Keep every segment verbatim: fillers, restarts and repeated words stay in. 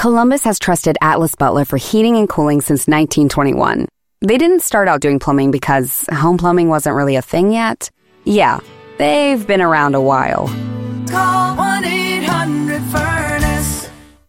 Columbus has trusted Atlas Butler for heating and cooling since nineteen twenty-one. They didn't start out doing plumbing because home plumbing wasn't really a thing yet. Yeah, they've been around a while. Call one eight hundred furnace.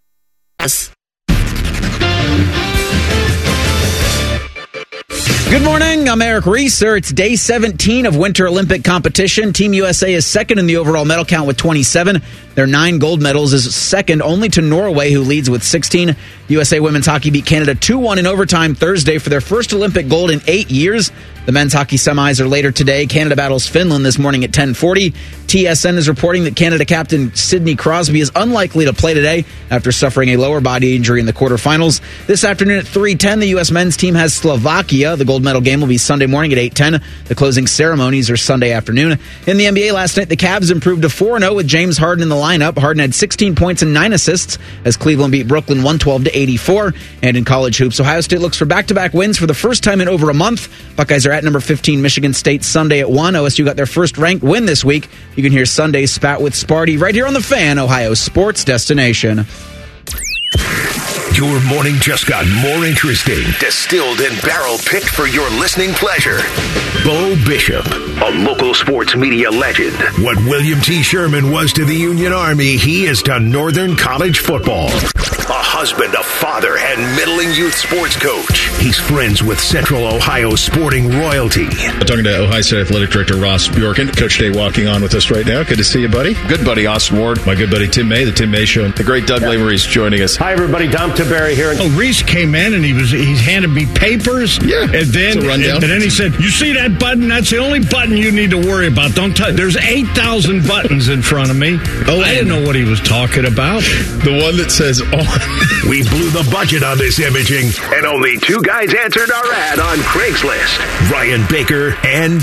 Good morning, I'm Eric Reeser. It's day seventeen of Winter Olympic competition. Team U S A is second in the overall medal count with twenty-seven. Their nine gold medals is second only to Norway, who leads with sixteen. U S A women's hockey beat Canada two one in overtime Thursday for their first Olympic gold in eight years. The men's hockey semis are later today. Canada battles Finland this morning at ten forty. T S N is reporting that Canada captain Sidney Crosby is unlikely to play today after suffering a lower body injury in the quarterfinals. This afternoon at three ten, the U S men's team has Slovakia. The gold medal game will be Sunday morning at eight ten. The closing ceremonies are Sunday afternoon. In the N B A last night, the Cavs improved to four and oh with James Harden in the lineup. Harden had sixteen points and nine assists as Cleveland beat Brooklyn one twelve to eighty-four. And in college hoops, Ohio State looks for back-to-back wins for the first time in over a month. Buckeyes are at number fifteen Michigan State Sunday at one. O S U got their first ranked win this week. You can hear Sunday's Spat with Sparty right here on The Fan, Ohio sports destination. Your morning just got more interesting. Distilled and barrel picked for your listening pleasure. Bo Bishop, a local sports media legend. What William T. Sherman was to the Union Army, he is to Northern College football. A husband, a father, and middling youth sports coach. He's friends with Central Ohio sporting royalty. I'm talking to Ohio State Athletic Director Ross Bjorken. Coach Day walking on with us right now. Good to see you, buddy. Good buddy, Austin Ward. My good buddy Tim May, the Tim May Show. The great Doug Lavery's joining us. Hi, everybody. Dom Tiberi here. Oh, Reese came in and he was he handed me papers. Yeah, and then it's a rundown. And, and then he said, "You see that button? That's the only button you need to worry about. Don't touch. There's eight thousand buttons in front of me." Oh, I didn't know what he was talking about. The one that says on. We blew the budget on this imaging, and only two guys answered our ad on Craigslist: Ryan Baker and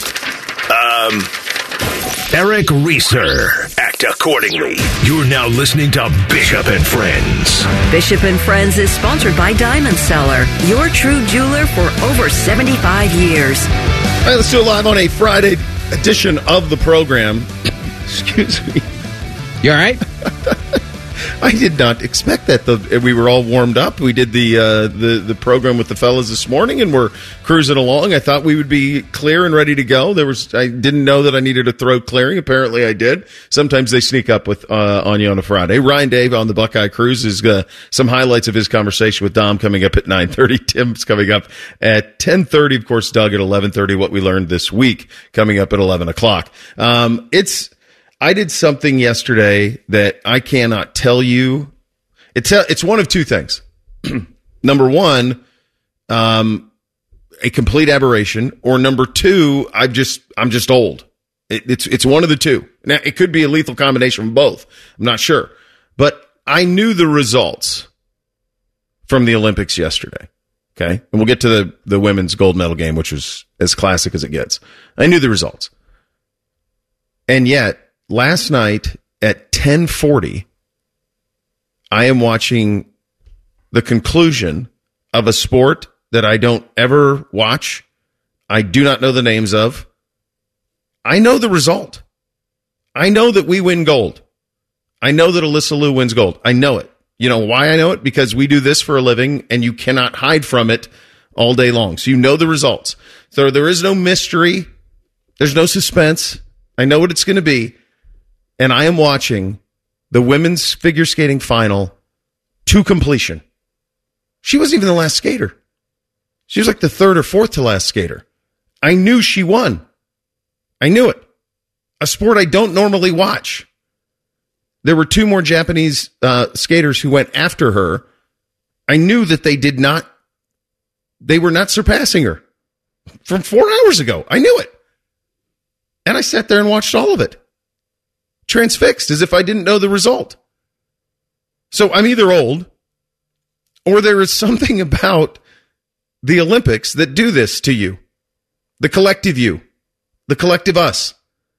um Eric Reeser. Act accordingly. You're now listening to Bishop and Friends. Bishop and Friends is sponsored by Diamond Seller, your true jeweler for over seventy-five years. All right, let's do it live on a Friday edition of the program. Excuse me. You all right? I did not expect that. The, we were all warmed up. We did the, uh, the the program with the fellas this morning, and we're cruising along. I thought we would be clear and ready to go. There was I didn't know that I needed a throat clearing. Apparently, I did. Sometimes they sneak up with uh, on you on a Friday. Ryan Dave on the Buckeye Cruise is uh, some highlights of his conversation with Dom coming up at nine thirty. Tim's coming up at ten thirty. Of course, Doug at eleven thirty. What we learned this week coming up at eleven o'clock. Um, it's. I did something yesterday that I cannot tell you. It's a, it's one of two things. Number one, um, a complete aberration, or number two, I've just I'm just old. It, it's it's one of the two. Now it could be a lethal combination of both. I'm not sure, but I knew the results from the Olympics yesterday. Okay, and we'll get to the the women's gold medal game, which was as classic as it gets. I knew the results, and yet. Last night at ten forty, I am watching the conclusion of a sport that I don't ever watch. I do not know the names of. I know the result. I know that we win gold. I know that Alyssa Liu wins gold. I know it. You know why I know it? Because we do this for a living, and you cannot hide from it all day long. So you know the results. So there is no mystery. There's no suspense. I know what it's going to be. And I am watching the women's figure skating final to completion. She wasn't even the last skater. She was like the third or fourth to last skater. I knew she won. I knew it. A sport I don't normally watch. There were two more Japanese uh, skaters who went after her. I knew that they did not, they were not surpassing her from four hours ago. I knew it. And I sat there and watched all of it. Transfixed, as if I didn't know the result. So I'm either old, or there is something about the Olympics that do this to you. The collective you. The collective us.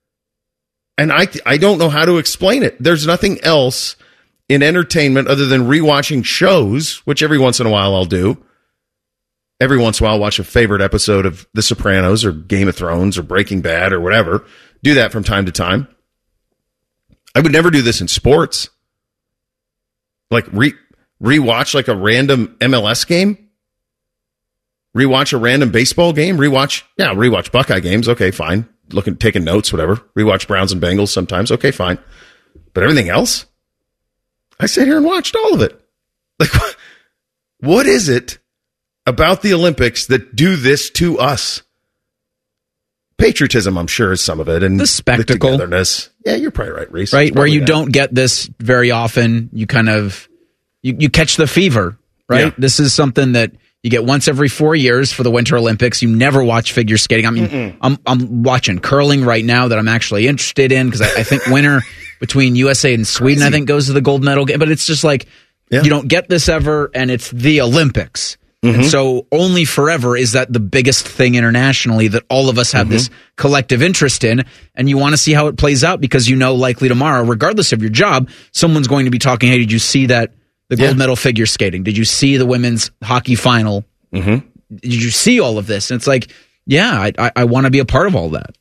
And I I don't know how to explain it. There's nothing else in entertainment other than rewatching shows, which every once in a while I'll do. Every once in a while I'll watch a favorite episode of The Sopranos or Game of Thrones or Breaking Bad or whatever. Do that from time to time. I would never do this in sports. Like re- rewatch like a random M L S game, rewatch a random baseball game, rewatch, yeah, rewatch Buckeye games. Okay, fine. Looking, taking notes, whatever. Rewatch Browns and Bengals sometimes. Okay, fine. But everything else, I sit here and watched all of it. Like, what, what is it about the Olympics that do this to us? Patriotism, I'm sure, is some of it. And the spectacle. The togetherness. Yeah, you're probably right, Reese. Right, where you that. don't get this very often. You kind of, you, you catch the fever, right? Yeah. This is something that you get once every four years for the Winter Olympics. You never watch figure skating. I mean, Mm-mm. I'm I'm watching curling right now that I'm actually interested in because I, I think winner between U S A and Sweden, Crazy. I think, goes to the gold medal game. But it's just like, yeah. you don't get this ever, and it's the Olympics. Mm-hmm. And so only forever is that the biggest thing internationally that all of us have mm-hmm. this collective interest in, and you want to see how it plays out because you know likely tomorrow, regardless of your job, someone's going to be talking, hey, did you see that, the gold yeah. medal figure skating? Did you see the women's hockey final? Mm-hmm. Did you see all of this? And it's like, yeah, I, I, I want to be a part of all that.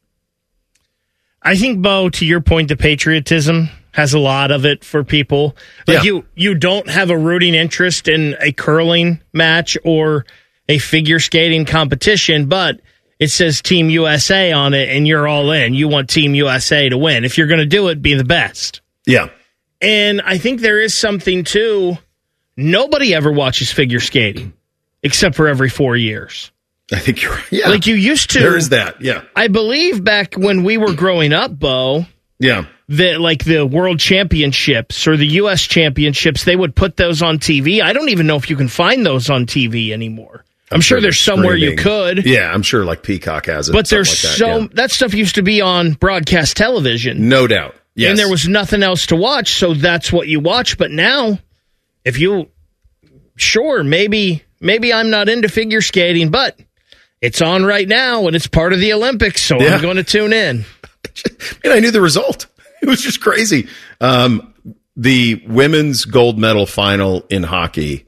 I think, Bo, to your point, the patriotism has a lot of it for people. Like yeah. you, you don't have a rooting interest in a curling match or a figure skating competition, but it says Team U S A on it, and you're all in. You want Team U S A to win. If you're going to do it, be the best. Yeah. And I think there is something, too. Nobody ever watches figure skating, except for every four years. I think you're right. Yeah. Like you used to. There is that, yeah. I believe back when we were growing up, Bo. Yeah. That like the World Championships or the U S Championships, they would put those on T V. I don't even know if you can find those on T V anymore. I'm, I'm sure, sure there's somewhere you could. Yeah, I'm sure like Peacock has it. But there's like that, so yeah. that stuff used to be on broadcast television. No doubt. Yes. And there was nothing else to watch, so that's what you watch. But now, if you, sure, maybe maybe I'm not into figure skating, but it's on right now, and it's part of the Olympics, so yeah. I'm going to tune in. And I knew the result. It was just crazy. Um, the women's gold medal final in hockey,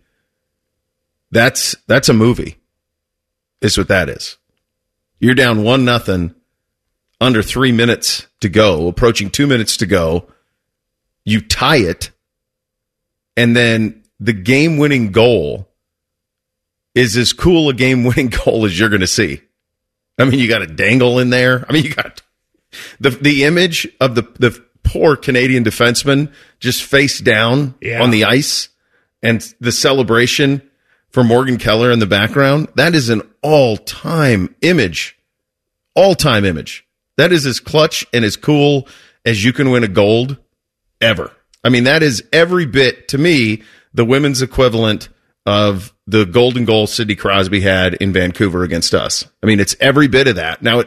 that's that's a movie, is what that is. You're down one nothing, under three minutes to go, approaching two minutes to go. You tie it, and then the game-winning goal is as cool a game-winning goal as you're going to see. I mean, you got a dangle in there. I mean, you got the the image of the, the poor Canadian defenseman just face down yeah. on the ice, and the celebration for Morgan Keller in the background. That is an all-time image. All-time image. That is as clutch and as cool as you can win a gold ever. I mean, that is every bit, to me, the women's equivalent of the golden goal Sidney Crosby had in Vancouver against us. I mean, it's every bit of that. Now, it,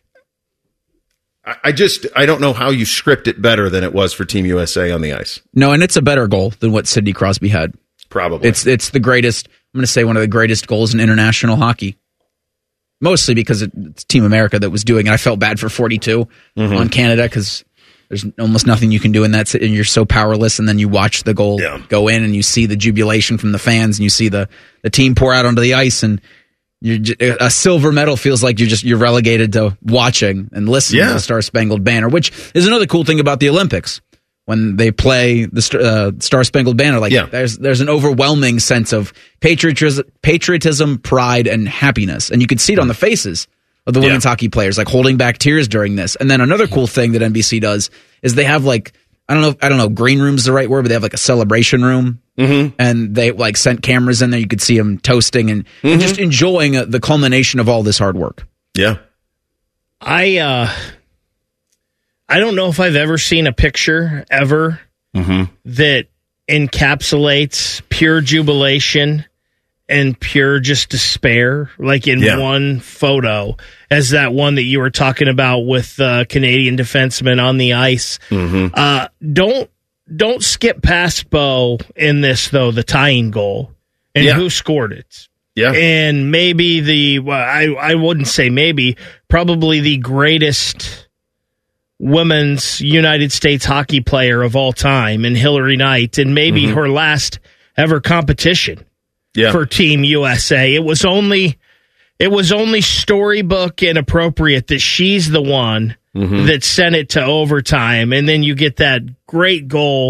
I just, I don't know how you script it better than it was for Team U S A on the ice. No, and it's a better goal than what Sidney Crosby had. Probably. It's it's the greatest, I'm going to say one of the greatest goals in international hockey. Mostly because it's Team America that was doing it. I felt bad for forty-two mm-hmm. on Canada because there's almost nothing you can do in that, and you're so powerless, and then you watch the goal yeah. go in, and you see the jubilation from the fans, and you see the, the team pour out onto the ice, and you're just, a silver medal feels like you're just you're relegated to watching and listening yeah. to the Star Spangled Banner, which is another cool thing about the Olympics. When they play the uh, Star Spangled Banner, like yeah. there's there's an overwhelming sense of patriotism, patriotism, pride, and happiness, and you can see it on the faces of the women's yeah. hockey players, like holding back tears during this. And then another cool thing that N B C does is they have like I don't know I don't know green room's the right word, but they have like a celebration room, mm-hmm. and they like sent cameras in there. You could see them toasting and, mm-hmm. and just enjoying uh, the culmination of all this hard work. Yeah, I. uh I don't know if I've ever seen a picture ever mm-hmm. that encapsulates pure jubilation and pure just despair, like in yeah. one photo, as that one that you were talking about with the uh, Canadian defenseman on the ice. Mm-hmm. Uh, don't don't skip past Bo in this, though, the tying goal and yeah. who scored it. Yeah. And maybe the, well, I, I wouldn't say maybe, probably the greatest women's United States hockey player of all time in Hillary Knight, and maybe mm-hmm. her last ever competition yeah. for Team U S A. It was only it was only storybook and appropriate that she's the one mm-hmm. that sent it to overtime, and then you get that great goal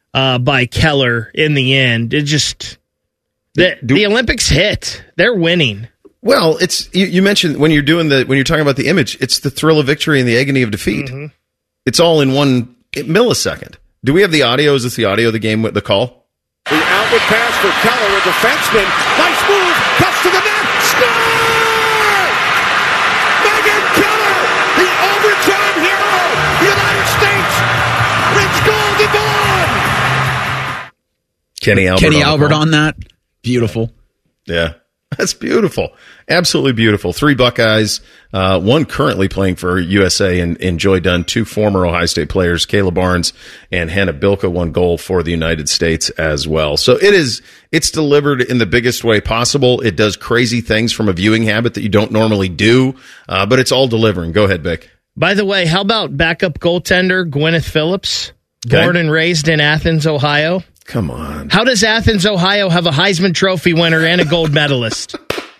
uh, by Keller in the end. It just the, Do, the Olympics hit. They're winning. Well, it's you, you mentioned when you're doing the when you're talking about the image, it's the thrill of victory and the agony of defeat. Mm-hmm. It's all in one millisecond. Do we have the audio? Is this the audio of the game with the call? The outward pass for Keller, a defenseman. Nice move. Cuts to the net. Score! Megan Keller, the overtime hero. United States wins gold and beyond. Kenny Albert. Kenny on Albert on that. Beautiful. Yeah. That's beautiful. Absolutely beautiful. Three Buckeyes, uh, one currently playing for U S A in, in Joy Dunn, two former Ohio State players, Kayla Barnes and Hannah Bilka, one goal for the United States as well. So it is, it's delivered in the biggest way possible. It does crazy things from a viewing habit that you don't normally do, uh, but it's all delivering. Go ahead, Vic. By the way, how about backup goaltender Gwyneth Phillips, Okay. born and raised in Athens, Ohio? Come on. How does Athens, Ohio have a Heisman Trophy winner and a gold medalist?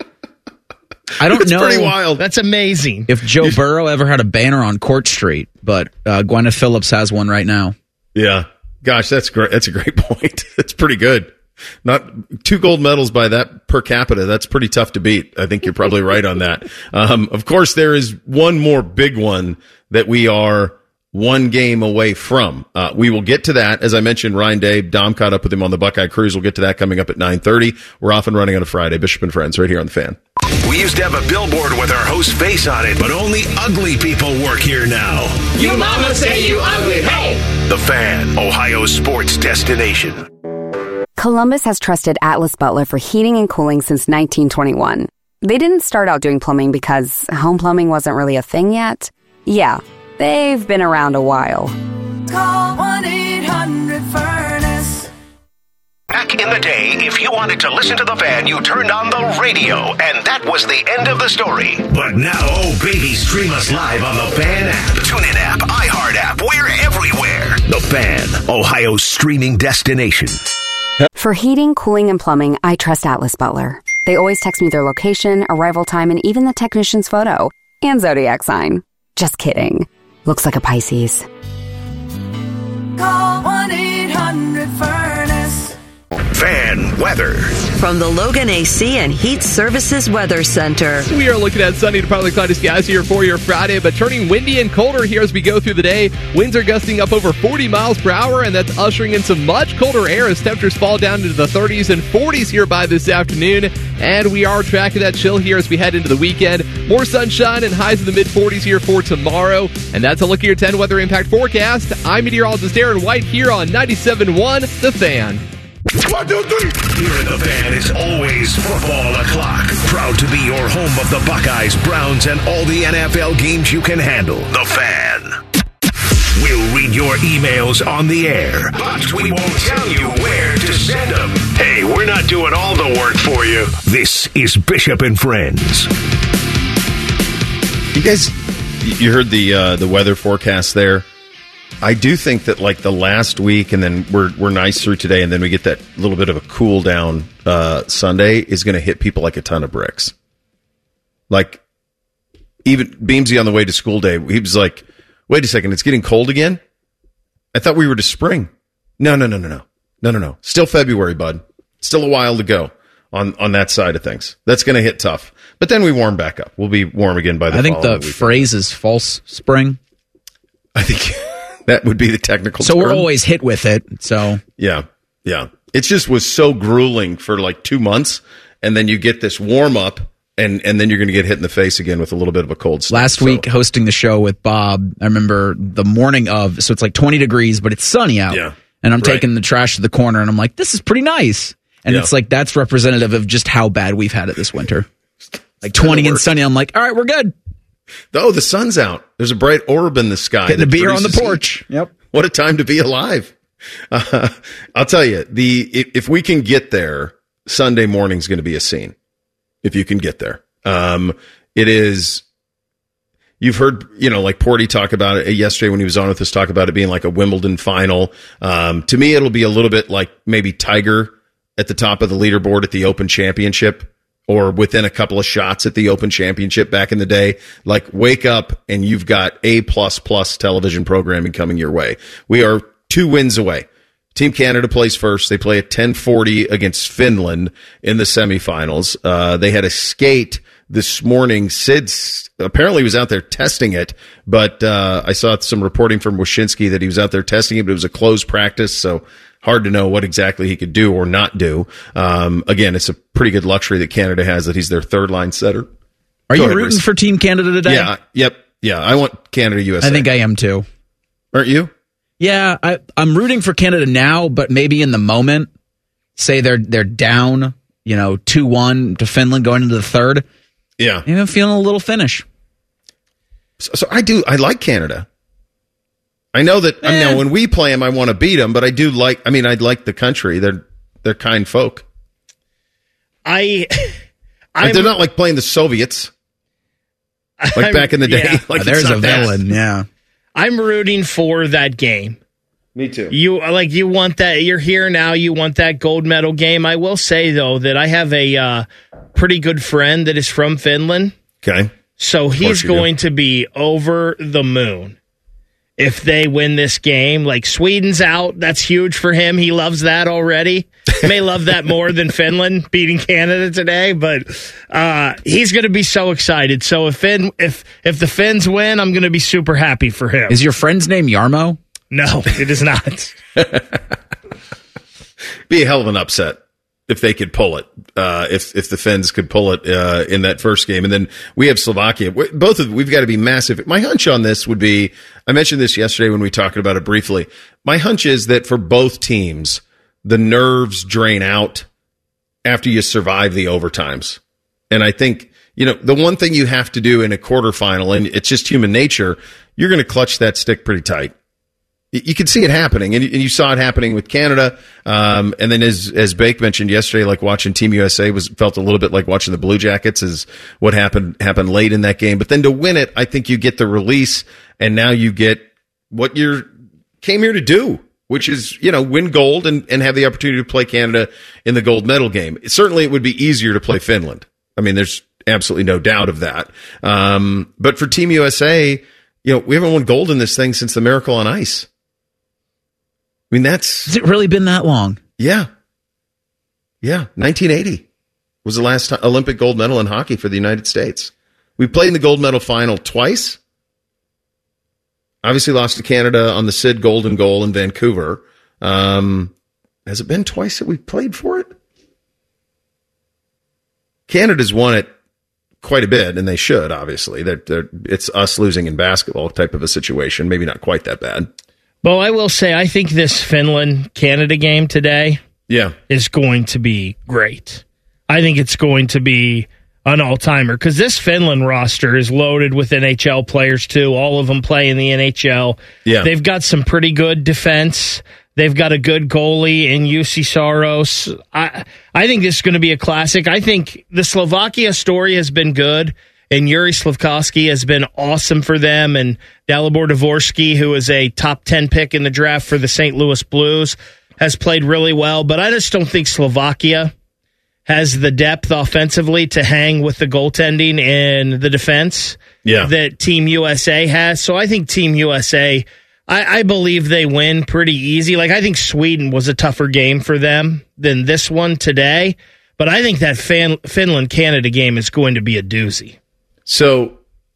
I don't It's know. pretty wild. That's amazing. If Joe Burrow ever had a banner on Court Street, but uh, Gwyneth Phillips has one right now. Yeah. Gosh, that's great. That's a great point. That's pretty good. Not two gold medals by that per capita. That's pretty tough to beat. I think you're probably right on that. Um, of course, there is one more big one that we are one game away from. Uh, we will get to that. As I mentioned, Ryan Day, Dom caught up with him on the Buckeye Cruise. We'll get to that coming up at nine thirty. We're off and running on a Friday. Bishop and Friends right here on The Fan. We used to have a billboard with our host's face on it, but only ugly people work here now. You mama say you ugly, hey! The Fan, Ohio's sports destination. Columbus has trusted Atlas Butler for heating and cooling since nineteen twenty-one. They didn't start out doing plumbing because home plumbing wasn't really a thing yet. Yeah, they've been around a while. Call one eight hundred furnace. Back in the day, if you wanted to listen to The Fan, you turned on the radio, and that was the end of the story. But now, oh baby, stream us live on the Fan app. TuneIn app, iHeart app, we're everywhere. The Fan, Ohio's streaming destination. For heating, cooling, and plumbing, I trust Atlas Butler. They always text me their location, arrival time, and even the technician's photo. And zodiac sign. Just kidding. Looks like a Pisces. Call one eight hundred furnace. Fan weather. From the Logan A C and Heat Services Weather Center. We are looking at sunny to partly cloudy skies here for your Friday, but turning windy and colder here as we go through the day. Winds are gusting up over forty miles per hour, and that's ushering in some much colder air as temperatures fall down into the thirties and forties here by this afternoon. And we are tracking that chill here as we head into the weekend. More sunshine and highs in the mid forties here for tomorrow. And that's a look at your ten weather impact forecast. I'm meteorologist Aaron White here on ninety-seven point one The Fan. One, two, three. Here in The Fan, it's always football o'clock. Proud to be your home of the Buckeyes, Browns, and all the N F L games you can handle. The Fan. We'll read your emails on the air, but we won't tell you where to send them. Hey, we're not doing all the work for you. This is Bishop and Friends. You guys, you heard the uh, the weather forecast there. I do think that like the last week, and then we're we're nice through today, and then we get that little bit of a cool down uh, Sunday is going to hit people like a ton of bricks. Like even Beamsy on the way to school day, he was like, "Wait a second, it's getting cold again." I thought we were to spring. No, no, no, no, no, no, no, no. Still February, bud. Still a while to go on on that side of things. That's going to hit tough. But then we warm back up. We'll be warm again by the. I think the weekend. phrase is false spring. I think. That would be the technical so term. We're always hit with it. So yeah, yeah. It just was so grueling for like two months, and then you get this warm up, and and then you're going to get hit in the face again with a little bit of a cold snap. Last so. week, hosting the show with Bob, I remember the morning of, so it's like twenty degrees, but it's sunny out. Yeah, and I'm right. taking the trash to the corner, and I'm like, this is pretty nice. And yeah. it's like that's representative of just how bad we've had it this winter. Like twenty and sunny, I'm like, all right, we're good. Oh, the sun's out. There's a bright orb in the sky. Getting a beer on the porch. Heat. Yep. What a time to be alive. Uh, I'll tell you, the if, if we can get there, Sunday morning's going to be a scene. If you can get there. Um, it is, you've heard, you know, like Porty talk about it yesterday when he was on with us, talk about it being like a Wimbledon final. Um, to me, it'll be a little bit like maybe Tiger at the top of the leaderboard at the Open Championship. Or within a couple of shots at the Open Championship back in the day. Like, wake up and you've got A plus plus television programming coming your way. We are two wins away Team Canada plays first. They play at ten forty against Finland in the semifinals. Uh, they had a skate this morning. Sid apparently was out there testing it, but uh, I saw some reporting from Wyshynski that he was out there testing it, but it was a closed practice, so hard to know what exactly he could do or not do. Um, again, it's a pretty good luxury that Canada has that he's their third line setter. Are Go you ahead, rooting Bruce. for Team Canada today? Yeah. Yep. Yeah. I want Canada U S A. I think I am too. Aren't you? Yeah, I, I'm rooting for Canada now, but maybe in the moment, say they're they're down, you know, two one to Finland going into the third. Yeah. Maybe I'm feeling a little Finnish. So, so I do. I like Canada. I know that. I know when we play them, I want to beat them, but I do like. I mean, I like the country. They're they're kind folk. I. Like, they're not like playing the Soviets, like I'm, back in the day. Yeah. Like Oh, there's it's not a that. villain. Yeah. I'm rooting for that game. Me too. You like you want that. You're here now. You want that gold medal game. I will say though that I have a uh, pretty good friend that is from Finland. Okay. So he's going to be over the moon if they win this game. Like Sweden's out. That's huge for him. He loves that already. May love that more than Finland beating Canada today, but uh, he's going to be so excited. So if Finn, if if the Finns win, I'm going to be super happy for him. Is your friend's name Yarmo? No, it is not. Be a hell of an upset if they could pull it. Uh, if if the Finns could pull it uh, in that first game, and then we have Slovakia. We- Both of we've got to be massive. My hunch on this would be: I mentioned this yesterday when we talked about it briefly. My hunch is that for both teams, the nerves drain out after you survive the overtimes, and I think you know the one thing you have to do in a quarterfinal, and it's just human nature. You're going to clutch that stick pretty tight. You can see it happening, and you saw it happening with Canada. Um, and then, as as Bake mentioned yesterday, like watching Team U S A was felt a little bit like watching the Blue Jackets is what happened happened late in that game. But then to win it, I think you get the release, and now you get what you came here to do, which is you know win gold and and have the opportunity to play Canada in the gold medal game. Certainly, it would be easier to play Finland. I mean, there's absolutely no doubt of that. Um, but for Team U S A, you know, we haven't won gold in this thing since the Miracle on Ice. I mean, that's... Has it really been that long? Yeah. Yeah. nineteen eighty was the last time Olympic gold medal in hockey for the United States. We played in the gold medal final twice. Obviously lost to Canada on the Sid golden goal in Vancouver. Um, has it been twice that we played for it? Canada's won it quite a bit, and they should, obviously. They're, they're, it's us losing in basketball type of a situation. Maybe not quite that bad. Well, I will say, I think this Finland-Canada game today yeah. is going to be great. I think it's going to be an all-timer because this Finland roster is loaded with N H L players, too. All of them play in the N H L. Yeah. They've got some pretty good defense. They've got a good goalie in Jussi Saros. I, I think this is going to be a classic. I think the Slovakia story has been good. And Yuri Slafkovsky has been awesome for them. And Dalibor Dvorsky, who is a top ten pick in the draft for the Saint Louis Blues, has played really well. But I just don't think Slovakia has the depth offensively to hang with the goaltending and the defense yeah. that Team U S A has. So I think Team U S A, I, I believe they win pretty easy. Like, I think Sweden was a tougher game for them than this one today. But I think that Fin- Finland-Canada game is going to be a doozy. So,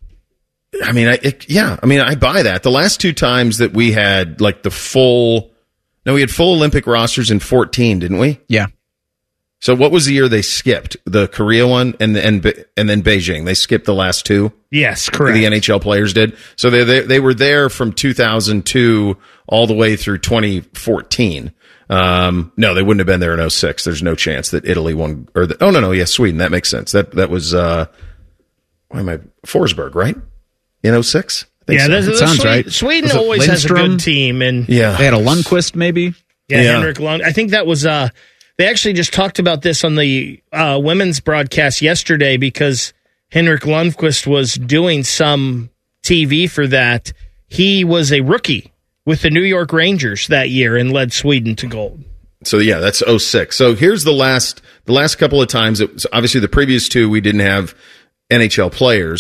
I mean, I, it, yeah, I mean, I buy that. The last two times that we had like the full, no, we had full Olympic rosters in fourteen, didn't we? Yeah. So what was the year they skipped? The Korea one and and and then Beijing. They skipped the last two. Yes, correct. The N H L players did. So they they, they were there from two thousand two all the way through twenty fourteen. Um, no, they wouldn't have been there in oh six. There's no chance that Italy won. Or the, oh no, no, yeah, Sweden. That makes sense. That that was. Uh, Why am I Forsberg, right? In oh six? Yeah, so. That sounds Sweden, right. Sweden Was it always has a Lindstrom? good team, and yeah, they had a Lundqvist, maybe. Yeah, yeah. Henrik Lund. I think that was. Uh, they actually just talked about this on the uh, women's broadcast yesterday because Henrik Lundqvist was doing some T V for that. He was a rookie with the New York Rangers that year and led Sweden to gold. So yeah, that's oh six. So here's the last the last couple of times. It was obviously the previous two we didn't have N H L players.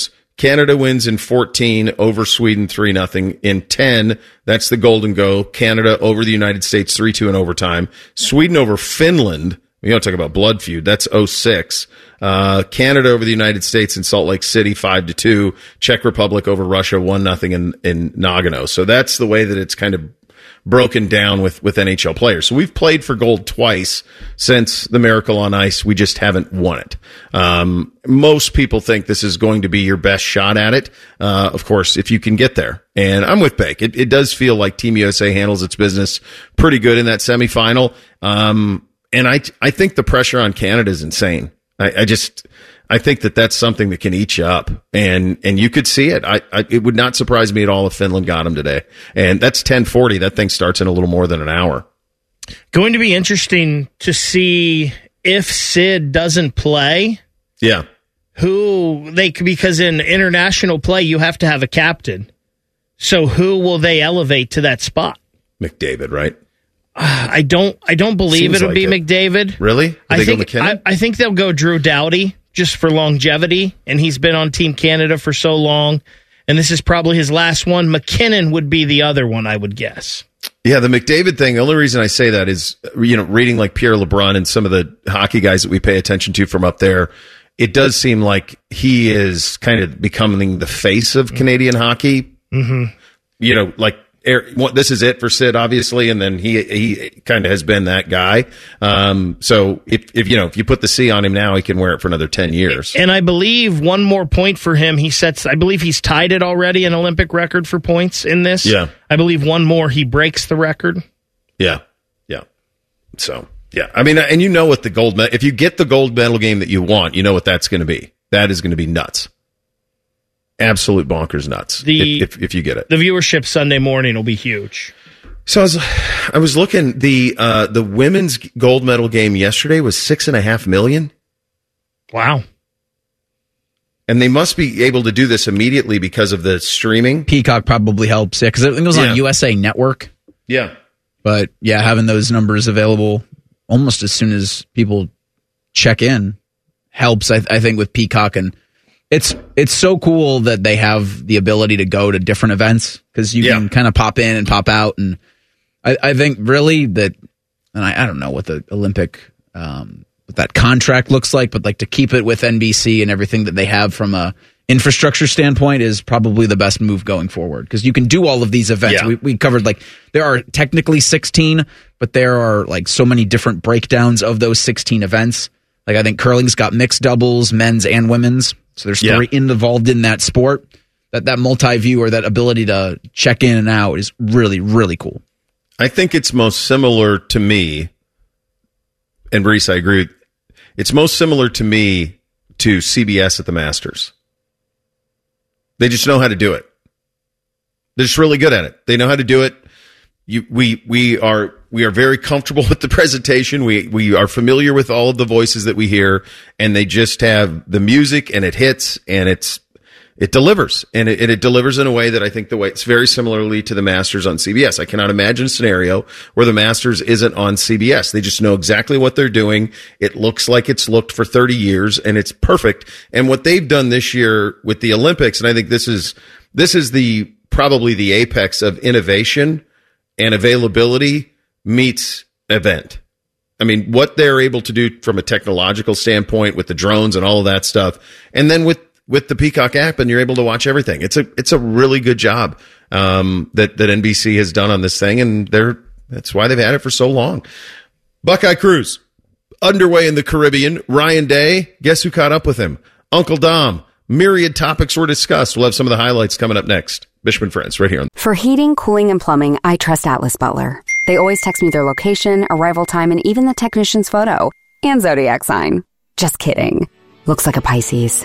Canada wins in fourteen over Sweden three nothing. In ten, that's the golden go. Canada over the United States three two in overtime. Sweden over Finland. You don't talk about blood feud. That's oh six. Uh, Canada over the United States in Salt Lake City five to two. Czech Republic over Russia one nothing in, in Nagano. So that's the way that it's kind of broken down with, with N H L players. So we've played for gold twice since the Miracle on Ice. We just haven't won it. Um, most people think this is going to be your best shot at it. Uh, of course, if you can get there. And I'm with Bake. It, it does feel like Team U S A handles its business pretty good in that semifinal. Um, and I, I think the pressure on Canada is insane. I, I just, I think that that's something that can eat you up, and and you could see it. I, I it would not surprise me at all if Finland got them today. And that's ten forty. That thing starts in a little more than an hour. Going to be interesting to see if Sid doesn't play. Yeah, who they because in international play you have to have a captain. So who will they elevate to that spot? McDavid, right? Uh, I don't. I don't believe Seems it'll like be it. McDavid. Really? Did I they think. go McKinnon? I, I think they'll go Drew Doughty just for longevity, and he's been on Team Canada for so long, and this is probably his last one. McKinnon would be the other one, I would guess. Yeah, the McDavid thing, the only reason I say that is, you know, reading like Pierre LeBrun and some of the hockey guys that we pay attention to from up there, it does seem like he is kind of becoming the face of Canadian hockey. Mm-hmm. You know, like, this is it for Sid, obviously, and then he he kind of has been that guy. Um, so if if you know if you put the C on him now, he can wear it for another ten years. And I believe one more point for him. He sets. I believe he's tied it already, an Olympic record for points in this. Yeah, I believe one more, he breaks the record. Yeah, yeah. So yeah, I mean, and you know what the gold medal. If you get the gold medal game that you want, you know what that's going to be. That is going to be nuts. Absolute bonkers nuts The, if, if if you get it. The viewership Sunday morning will be huge. So I was I was looking the uh, the women's gold medal game yesterday was six and a half million. Wow. And they must be able to do this immediately because of the streaming. Peacock probably helps, yeah, because it was on Yeah. U S A Network. Yeah. But yeah, having those numbers available almost as soon as people check in helps, I, I think, with Peacock. And It's it's so cool that they have the ability to go to different events because you Yeah. can kind of pop in and pop out. And I, I think really that, and I, I don't know what the Olympic, um, what that contract looks like, but like to keep it with N B C and everything that they have from a infrastructure standpoint is probably the best move going forward because you can do all of these events. Yeah. We, we covered like there are technically sixteen, but there are like so many different breakdowns of those sixteen events. Like I think curling's got mixed doubles, men's and women's. So there's Yeah. three involved in that sport. That that multi-view or that ability to check in and out is really, really cool. I think it's most similar to me, and Reese, I agree. It's most similar to me to C B S at the Masters. They just know how to do it. They're just really good at it. They know how to do it. You, we we are we are very comfortable with the presentation. We we are familiar with all of the voices that we hear, and they just have the music, and it hits, and it's it delivers, and it, and it delivers in a way that I think the way it's very similarly to the Masters on C B S. I cannot imagine a scenario where the Masters isn't on C B S. They just know exactly what they're doing. It looks like it's looked for thirty years, and it's perfect. And what they've done this year with the Olympics, and I think this is this is the probably the apex of innovation and availability meets event. I mean, what they're able to do from a technological standpoint with the drones and all of that stuff, and then with with the Peacock app, and you're able to watch everything. It's a it's a really good job um, that that N B C has done on this thing, and they're that's why they've had it for so long. Buckeye Cruise underway in the Caribbean. Ryan Day, guess who caught up with him? Uncle Dom. Myriad topics were discussed. We'll have some of the highlights coming up next. Bishop and Friends, right here on. For heating, cooling, and plumbing, I trust Atlas Butler. They always text me their location, arrival time, and even the technician's photo. And zodiac sign. Just kidding. Looks like a Pisces.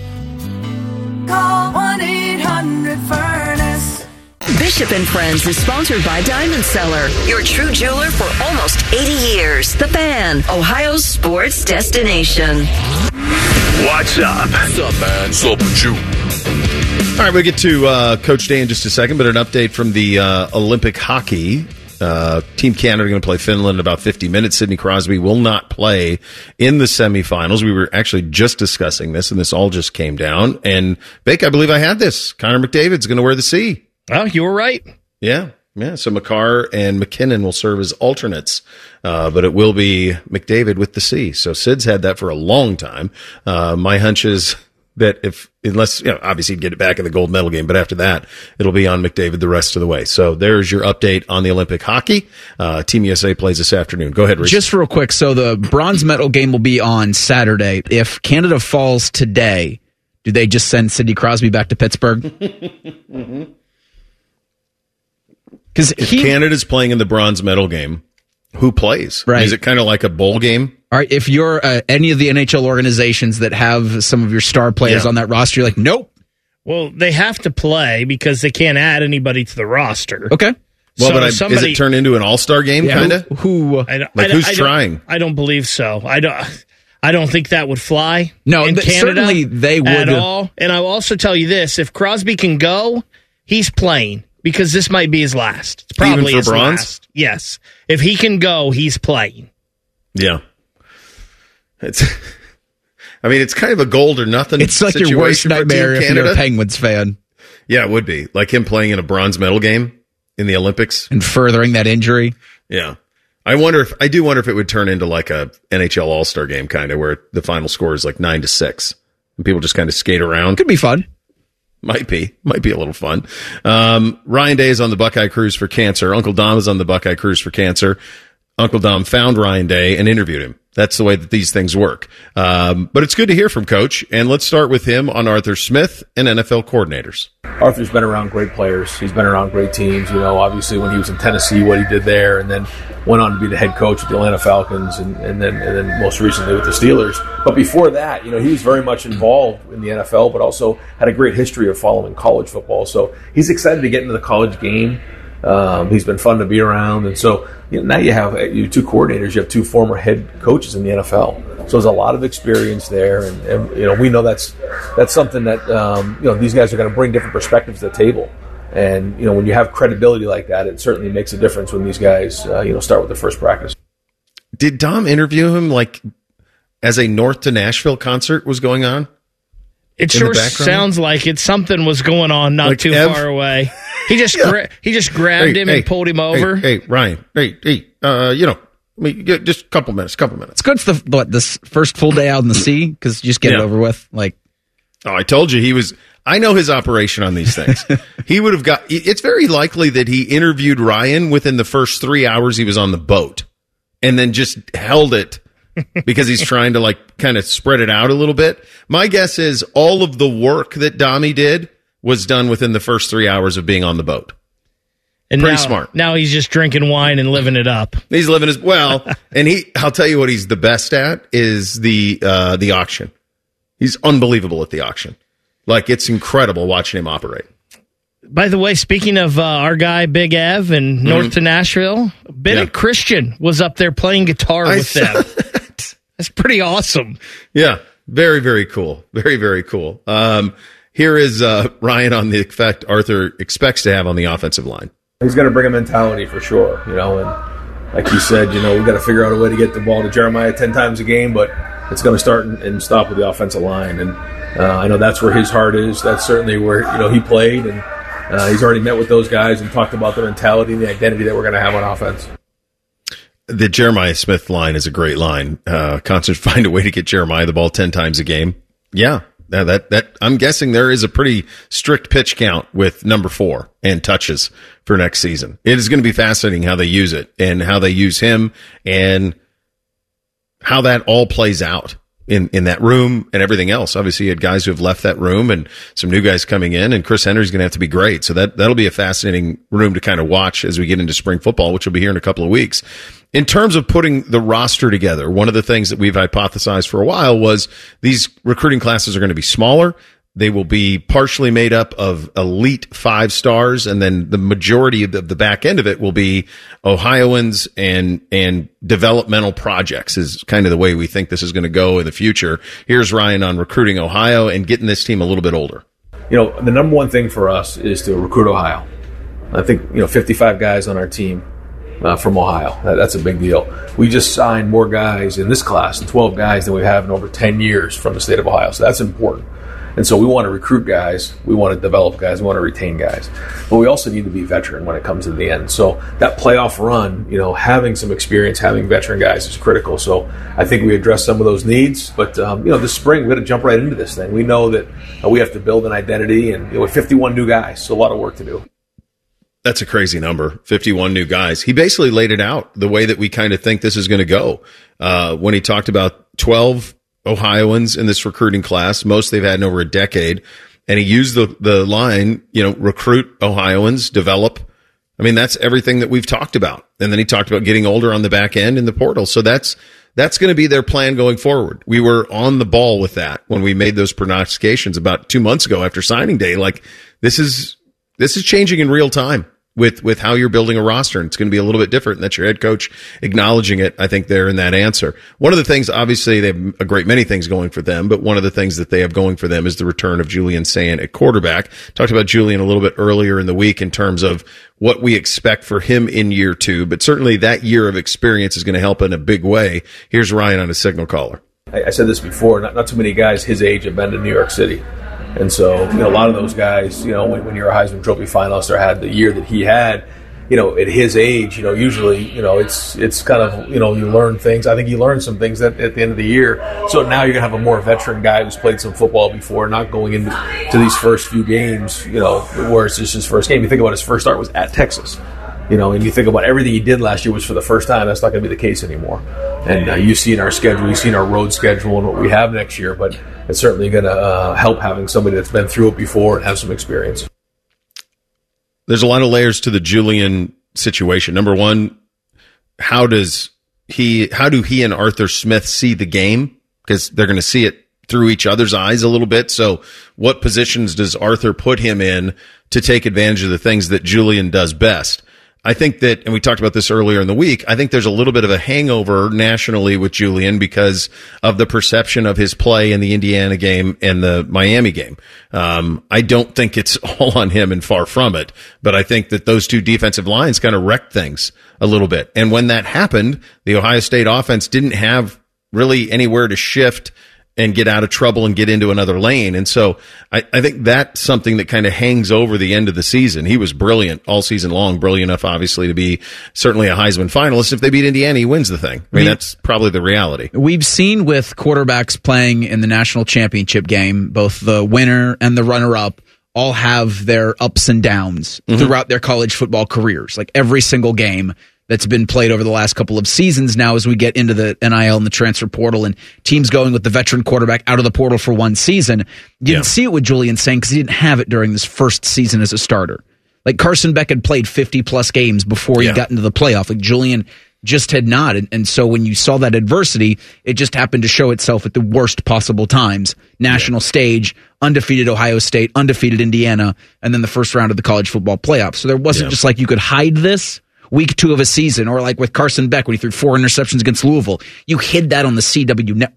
Call one eight hundred furnace. Bishop and Friends is sponsored by Diamond Seller, your true jeweler for almost eighty years. The Fan, Ohio's sports destination. What's up? What's up, man? What's up with you? All right, we'll get to uh, Coach Day in just a second, but an update from the uh, Olympic hockey. Uh, Team Canada going to play Finland in about fifty minutes. Sidney Crosby will not play in the semifinals. We were actually just discussing this, and this all just came down. And, Bake, I believe I had this. Connor McDavid's going to wear the C. Oh, you were right. Yeah. Yeah, so McCarr and McKinnon will serve as alternates, uh, but it will be McDavid with the C. So Sid's had that for a long time. Uh, my hunch is that if, unless, you know, obviously he'd get it back in the gold medal game, but after that, it'll be on McDavid the rest of the way. So there's your update on the Olympic hockey. Uh, Team U S A plays this afternoon. Go ahead, Reese. Just real quick. So the bronze medal game will be on Saturday. If Canada falls today, do they just send Sidney Crosby back to Pittsburgh? mm-hmm. Because if Canada's playing in the bronze medal game, who plays? Right. Is it kind of like a bowl game? All right. If you're uh, any of the N H L organizations that have some of your star players Yeah. on that roster, you're like, nope. Well, they have to play because they can't add anybody to the roster. Okay. Well, So but I, somebody- is it turned into an all-star game, Yeah, kind of? Who? who uh, I don't, Like, I, who's I don't- trying? I don't believe so. I don't. I don't think that would fly. No, in th- Canada certainly they would. at all. And I will also tell you this: if Crosby can go, he's playing because this might be his last. It's probably Even for his bronze? last. Yes, if he can go, he's playing. Yeah. It's. I mean, it's kind of a gold or nothing. it's like your worst situation for Team nightmare if you're Canada. a Penguins fan Yeah, it would be like him playing in a bronze medal game in the Olympics. and furthering that injury. Yeah. I wonder if I do wonder if it would turn into like a N H L All-Star game kind of where the final score is like nine to six and people just kind of skate around. Could be fun. Might be. Might be a little fun. Um, Ryan Day is on the Buckeye Cruise for cancer. Uncle Dom is on the Buckeye Cruise for cancer. Uncle Dom found Ryan Day and interviewed him. That's the way that these things work. Um, but it's good to hear from Coach. And let's start with him on Arthur Smith and N F L coordinators. Arthur's been around great players. He's been around great teams. You know, obviously when he was in Tennessee, what he did there, and then went on to be the head coach with the Atlanta Falcons, and, and then and then most recently with the Steelers. But before that, you know, he was very much involved in the N F L, but also had a great history of following college football. So he's excited to get into the college game. Um, he's been fun to be around, and so you know, now you have you two coordinators. You have two former head coaches in the N F L. So there's a lot of experience there, and, and you know we know that's that's something that um, you know these guys are going to bring different perspectives to the table. And you know when you have credibility like that, it certainly makes a difference when these guys uh, you know start with their first practice. Did Dom interview him like as a North to Nashville concert was going on? It in sure the background? sounds like it. Something was going on not Like too Ev- far away. He just Yeah. gra- he just grabbed Hey, him hey, and pulled him over. Hey, hey, Ryan. Hey, hey. Uh, you know, I mean, get- just a couple minutes. Couple minutes. It's good. It's the what this first full day out in the sea because just get it Yeah. over with. Like, Oh, I told you he was. I know his operation on these things. He would have got. It's very likely that he interviewed Ryan within the first three hours he was on the boat, and then just held it because he's trying to like kind of spread it out a little bit. My guess is all of the work that Dommy did was done within the first three hours of being on the boat. and pretty now, smart. Now he's just drinking wine and living it up. He's living his well, and he. I'll tell you what he's the best at is the uh, the auction. He's unbelievable at the auction. Like it's incredible watching him operate. By the way, speaking of uh, our guy Big Ev and Mm-hmm. North to Nashville, Bennett Yeah. Christian was up there playing guitar I with saw them. That's pretty awesome. Yeah, very, very cool. Very, very cool. Um, here is uh, Ryan on the effect Arthur expects to have on the offensive line. He's going to bring a mentality for sure, you know, and like you said, you know, we've got to figure out a way to get the ball to Jeremiah ten times a game, but it's going to start and, and stop with the offensive line. And uh, I know that's where his heart is. That's certainly where, you know, he played, and uh, he's already met with those guys and talked about the mentality and the identity that we're going to have on offense. The Jeremiah Smith line is a great line. Uh, constant find a way to get Jeremiah the ball ten times a game. Yeah, that, that, that I'm guessing there is a pretty strict pitch count with number four and touches for next season. It is going to be fascinating how they use it and how they use him and how that all plays out in, in that room and everything else. Obviously, you had guys who have left that room and some new guys coming in, and Chris Henry's going to have to be great. So that, that'll be a fascinating room to kind of watch as we get into spring football, which will be here in a couple of weeks. In terms of putting the roster together, one of the things that we've hypothesized for a while was these recruiting classes are going to be smaller. They will be partially made up of elite five stars, and then the majority of the, the back end of it will be Ohioans and and developmental projects is kind of the way we think this is going to go in the future. Here's Ryan on recruiting Ohio and getting this team a little bit older. You know, the number one thing for us is to recruit Ohio. I think, you know, fifty-five guys on our team. uh, from Ohio. That, that's a big deal. We just signed more guys in this class, twelve guys, than we have in over ten years from the state of Ohio. So that's important. And so we want to recruit guys, we want to develop guys, we want to retain guys. But we also need to be veteran when it comes to the end. So that playoff run, you know, having some experience, having veteran guys is critical. So I think we addressed some of those needs. But, um, you know, this spring, we've got to jump right into this thing. We know that uh, we have to build an identity, and you know, with fifty-one new guys, so a lot of work to do. That's a crazy number, fifty-one new guys. He basically laid it out the way that we kind of think this is going to go. Uh, when he talked about twelve Ohioans in this recruiting class, most they've had in over a decade. And he used the, the line, you know, recruit Ohioans, develop. I mean, that's everything that we've talked about. And then he talked about getting older on the back end in the portal. So that's, that's going to be their plan going forward. We were on the ball with that when we made those prognostications about two months ago after signing day. Like, this is, this is changing in real time with, with how you're building a roster. And it's going to be a little bit different. And that's your head coach acknowledging it, I think, there in that answer. One of the things, obviously, they have a great many things going for them, but one of the things that they have going for them is the return of Julian Sayin at quarterback. Talked about Julian a little bit earlier in the week in terms of what we expect for him in year two, but certainly that year of experience is going to help in a big way. Here's Ryan on a signal caller. I, I said this before, not, not too many guys his age have been to New York City. And so, you know, a lot of those guys, you know, when, when you're a Heisman Trophy finalist or had the year that he had, you know, at his age, you know, usually, you know, it's it's kind of, you know, you learn things. I think he learned some things at, at the end of the year. So now you're going to have a more veteran guy who's played some football before, not going into to these first few games, you know, where it's just his first game. You think about his first start was at Texas. You know, and you think about everything he did last year was for the first time. That's not going to be the case anymore. And uh, you've seen our schedule, you've seen our road schedule and what we have next year, but it's certainly going to uh, help having somebody that's been through it before and have some experience. There's a lot of layers to the Julian situation. Number one, how does he, how do he and Arthur Smith see the game? Because they're going to see it through each other's eyes a little bit. So what positions does Arthur put him in to take advantage of the things that Julian does best? I think that, and we talked about this earlier in the week, I think there's a little bit of a hangover nationally with Julian because of the perception of his play in the Indiana game and the Miami game. Um, I don't think it's all on him, and far from it, but I think that those two defensive lines kind of wrecked things a little bit. And when that happened, the Ohio State offense didn't have really anywhere to shift and get out of trouble and get into another lane. And so I, I think that's something that kind of hangs over the end of the season. He was brilliant all season long, brilliant enough, obviously, to be certainly a Heisman finalist. If they beat Indiana, he wins the thing. I mean, that's probably the reality. We've seen with quarterbacks playing in the national championship game, both the winner and the runner-up all have their ups and downs mm-hmm. throughout their college football careers. Like every single game that's been played over the last couple of seasons now as we get into the N I L and the transfer portal and teams going with the veteran quarterback out of the portal for one season. You didn't yeah. see it with Julian Sayin because he didn't have it during this first season as a starter. Like Carson Beck had played fifty-plus games before he yeah. got into the playoff. Like Julian just had not. And, and so when you saw that adversity, it just happened to show itself at the worst possible times. National yeah. stage, undefeated Ohio State, undefeated Indiana, and then the first round of the college football playoff. So there wasn't yeah. just like you could hide this week two of a season, or like with Carson Beck when he threw four interceptions against Louisville. You hid that on the C W network.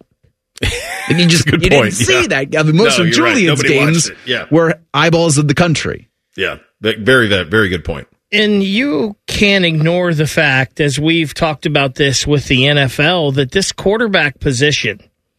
And you just you point. didn't see yeah. that. I mean, most no, of Julian's right. games yeah. were eyeballs of the country. Yeah, very, very, very good point. And you can't ignore the fact, as we've talked about this with the N F L, that this quarterback position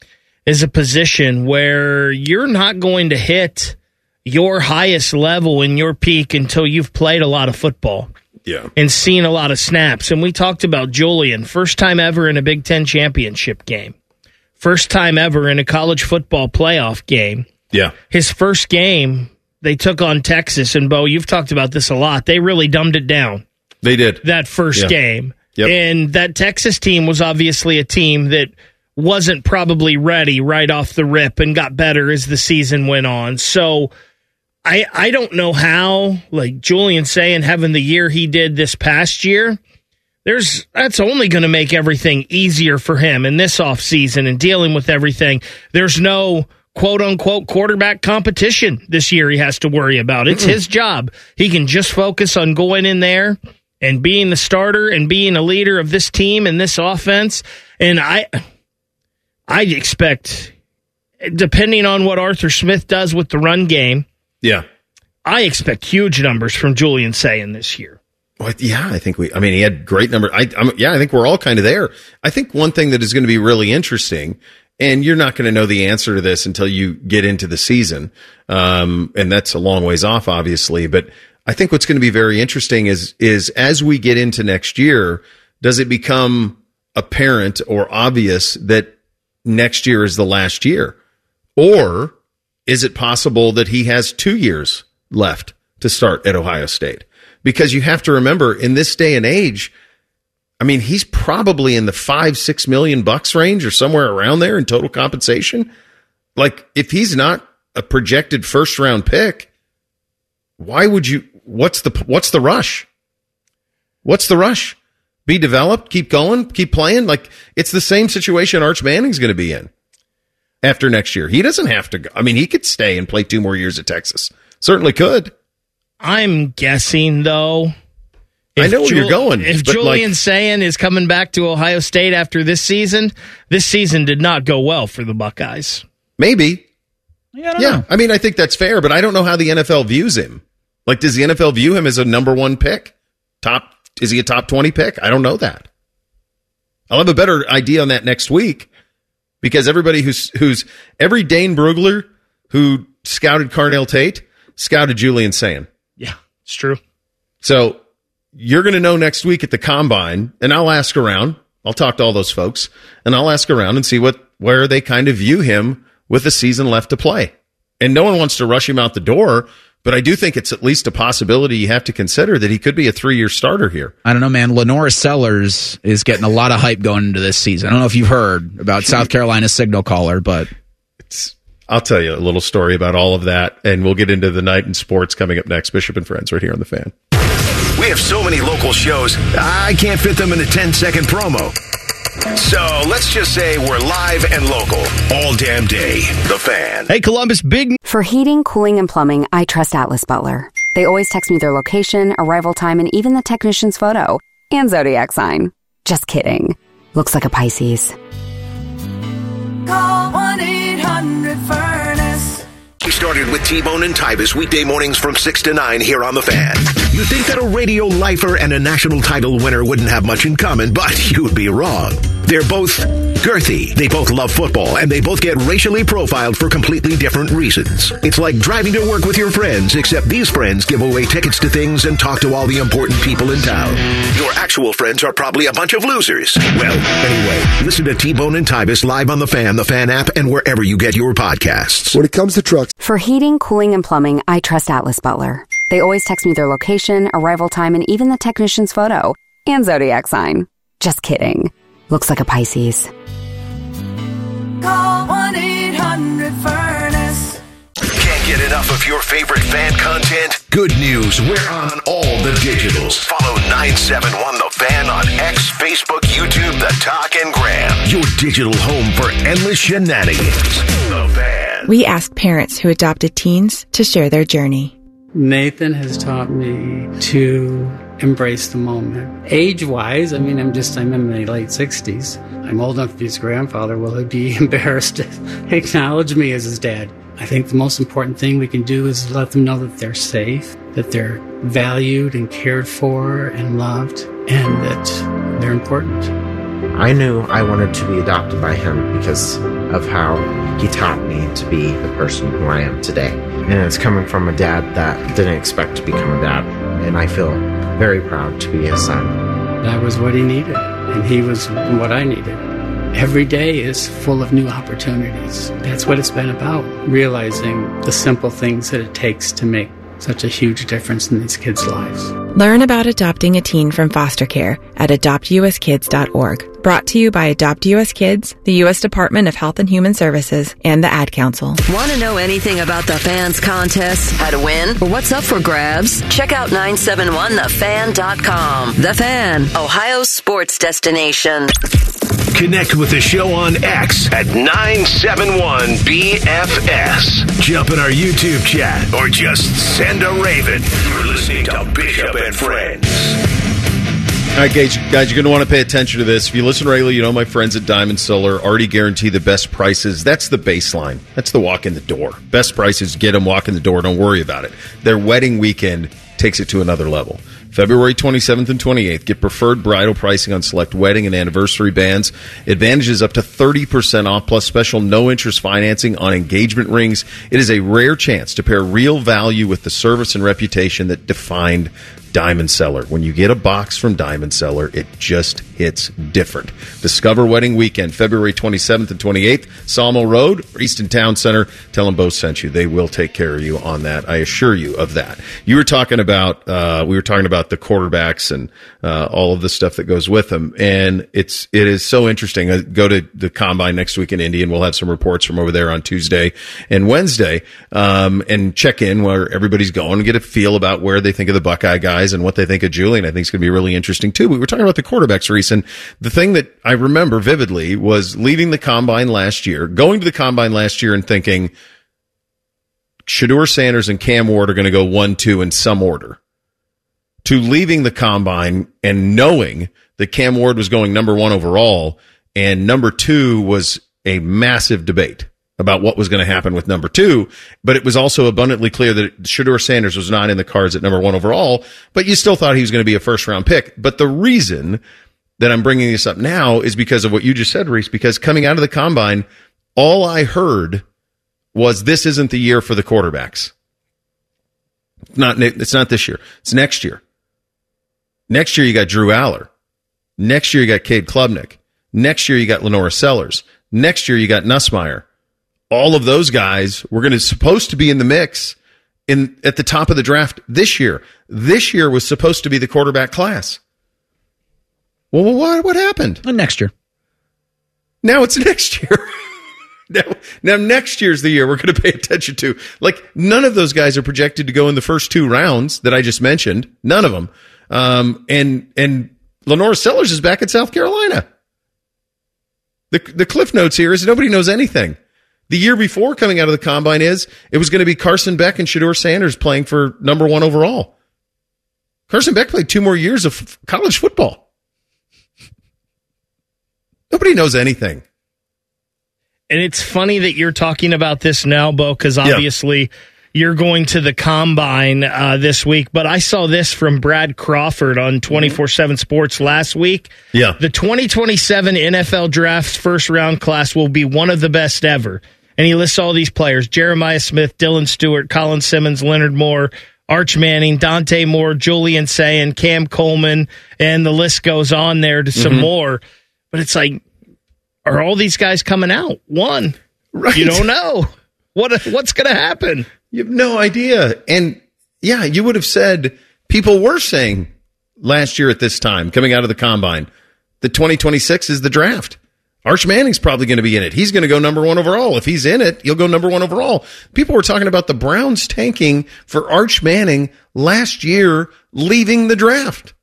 is a position where you're not going to hit your highest level in your peak until you've played a lot of football. Yeah. And seen a lot of snaps. And we talked about Julian, first time ever in a Big Ten championship game. First time ever in a college football playoff game. Yeah. His first game, they took on Texas. And, Bo, you've talked about this a lot. They really dumbed it down. They did. That first yeah. game. Yep. And that Texas team was obviously a team that wasn't probably ready right off the rip and got better as the season went on. So I, I don't know how, like Julian Sayin having the year he did this past year, there's that's only going to make everything easier for him in this offseason and dealing with everything. There's no quote-unquote quarterback competition this year he has to worry about. It's Mm-mm. his job. He can just focus on going in there and being the starter and being a leader of this team and this offense. And I, I expect, depending on what Arthur Smith does with the run game, Yeah, I expect huge numbers from Julian Sayin this year. Well, yeah, I think we, I mean, he had great number. I, I'm, yeah, I think we're all kind of there. I think one thing that is going to be really interesting, and you're not going to know the answer to this until you get into the season. Um, and that's a long ways off, obviously, but I think what's going to be very interesting is, is as we get into next year, does it become apparent or obvious that next year is the last year? Or is it possible that he has two years left to start at Ohio State? Because you have to remember, in this day and age, I mean, he's probably in the five, six million bucks range or somewhere around there in total compensation. Like, if he's not a projected first round pick, why would you, what's the, what's the rush? What's the rush? Be developed, keep going, keep playing. Like, it's the same situation Arch Manning's going to be in after next year. He doesn't have to go. I mean, he could stay and play two more years at Texas. Certainly could. I'm guessing, though. I know where Jul- you're going. If but Julian like, Sayin is coming back to Ohio State after this season, this season did not go well for the Buckeyes. Maybe. Yeah, I don't yeah. know. I mean, I think that's fair, but I don't know how the N F L views him. Like, does the N F L view him as a number one pick? Top? Is he a top twenty pick? I don't know that. I'll have a better idea on that next week, because everybody who's who's every Dane Brugler who scouted Carnell Tate scouted Julian Sayin. Yeah, it's true. So you're going to know next week at the Combine, and I'll ask around. I'll talk to all those folks, and I'll ask around and see what where they kind of view him with a season left to play. And no one wants to rush him out the door, but I do think it's at least a possibility you have to consider that he could be a three-year starter here. I don't know, man. Lenora Sellers is getting a lot of hype going into this season. I don't know if you've heard about South Carolina's signal caller, but it's. I'll tell you a little story about all of that, and we'll get into the night in sports coming up next. Bishop and Friends right here on The Fan. We have so many local shows, I can't fit them in a ten-second promo. So let's just say we're live and local all damn day. The Fan. Hey, Columbus, big... For heating, cooling, and plumbing, I trust Atlas Butler. They always text me their location, arrival time, and even the technician's photo. And zodiac sign. Just kidding. Looks like a Pisces. Call one eight hundred furnace. We started with T-Bone and Tybus weekday mornings from six to nine here on The Fan. You'd think that a radio lifer and a national title winner wouldn't have much in common, but you'd be wrong. They're both girthy, they both love football, and they both get racially profiled for completely different reasons. It's like driving to work with your friends, except these friends give away tickets to things and talk to all the important people in town. Your actual friends are probably a bunch of losers. Well, anyway, listen to T-Bone and Tybus live on The Fan, the Fan app, and wherever you get your podcasts. When it comes to trucks, For heating, cooling, and plumbing, I trust Atlas Butler. They always text me their location, arrival time, and even the technician's photo. And zodiac sign. Just kidding. Looks like a Pisces. Call one eight hundred furnace. Can't get enough of your favorite fan content? Good news, we're on all the digitals. Follow nine seven one The Fan on X, Facebook, YouTube, The Talk, and Gram. Your digital home for endless shenanigans. The Fan. We ask parents who adopted teens to share their journey. Nathan has taught me to embrace the moment. Age-wise, I mean, I'm just, I'm in my late sixties. I'm old enough to be his grandfather. Will he be embarrassed to acknowledge me as his dad? I think the most important thing we can do is let them know that they're safe, that they're valued and cared for and loved, and that they're important. I knew I wanted to be adopted by him because of how he taught me to be the person who I am today. And it's coming from a dad that didn't expect to become a dad. And I feel very proud to be his son. That was what he needed, and he was what I needed. Every day is full of new opportunities. That's what it's been about, realizing the simple things that it takes to make such a huge difference in these kids' lives. Learn about adopting a teen from foster care at adopt u s kids dot org. Brought to you by Adopt U S Kids, the U S Department of Health and Human Services, and the Ad Council. Want to know anything about the Fan's contests, how to win, or what's up for grabs? Check out nine seven one the fan dot com. The Fan, Ohio's sports destination. Connect with the show on X at nine seven one B F S. Jump in our YouTube chat or just send a raven. You're listening to Bishop and Friends. All right, guys, guys, you're going to want to pay attention to this. If you listen regularly, you know my friends at Diamond Solar already guarantee the best prices. That's the baseline. That's the walk in the door. Best prices, get them, walk in the door, don't worry about it. Their wedding weekend takes it to another level. February twenty-seventh and twenty-eighth. Get preferred bridal pricing on select wedding and anniversary bands. Advantages up to thirty percent off, plus special no-interest financing on engagement rings. It is a rare chance to pair real value with the service and reputation that defined Diamond Cellar. When you get a box from Diamond Cellar, it just hits different. Discover Wedding Weekend, February twenty-seventh and twenty-eighth, Sawmill Road, Easton Town Center. Tell them both sent you. They will take care of you on that. I assure you of that. You were talking about, uh, we were talking about the quarterbacks and uh, all of the stuff that goes with them. And it's, it is so interesting. I go to the Combine next week in Indy, and we'll have some reports from over there on Tuesday and Wednesday, um, and check in where everybody's going and get a feel about where they think of the Buckeye guys and what they think of Julian. I think it's going to be really interesting too. We were talking about the quarterbacks, Reese, and the thing that I remember vividly was leaving the Combine last year, going to the Combine last year and thinking Shedeur Sanders and Cam Ward are going to go one, two in some order, to leaving the Combine and knowing that Cam Ward was going number one overall and number two was a massive debate about what was going to happen with number two, but it was also abundantly clear that Shedeur Sanders was not in the cards at number one overall, but you still thought he was going to be a first-round pick. But the reason that I'm bringing this up now is because of what you just said, Reese, because coming out of the Combine, all I heard was this isn't the year for the quarterbacks. It's not, it's not this year. It's next year. Next year you got Drew Aller. Next year you got Cade Klubnik. Next year you got Lenora Sellers. Next year you got Nussmeier. All of those guys were going to supposed to be in the mix in at the top of the draft this year. This year was supposed to be the quarterback class. Well, what what happened? Next year. Now it's next year. now, now next year's the year we're going to pay attention to. Like, none of those guys are projected to go in the first two rounds that I just mentioned. None of them. Um, and and Lenora Sellers is back in South Carolina. The the cliff notes here is nobody knows anything. The year before coming out of the Combine is it was going to be Carson Beck and Shedeur Sanders playing for number one overall. Carson Beck played two more years of f- college football. Nobody knows anything. And it's funny that you're talking about this now, Bo, because obviously yeah. you're going to the Combine uh, this week. But I saw this from Brad Crawford on twenty-four seven Sports last week. Yeah. The twenty twenty-seven N F L Draft first-round class will be one of the best ever. And he lists all these players: Jeremiah Smith, Dylan Stewart, Colin Simmons, Leonard Moore, Arch Manning, Dante Moore, Julian Sayin, Cam Coleman, and the list goes on there to some mm-hmm. more. But it's like, are all these guys coming out? One. Right. You don't know. What What's going to happen? You have no idea. And, yeah, you would have said, people were saying last year at this time, coming out of the Combine, that twenty twenty-six is the draft. Arch Manning's probably going to be in it. He's going to go number one overall. If he's in it, he'll go number one overall. People were talking about the Browns tanking for Arch Manning last year, leaving the draft.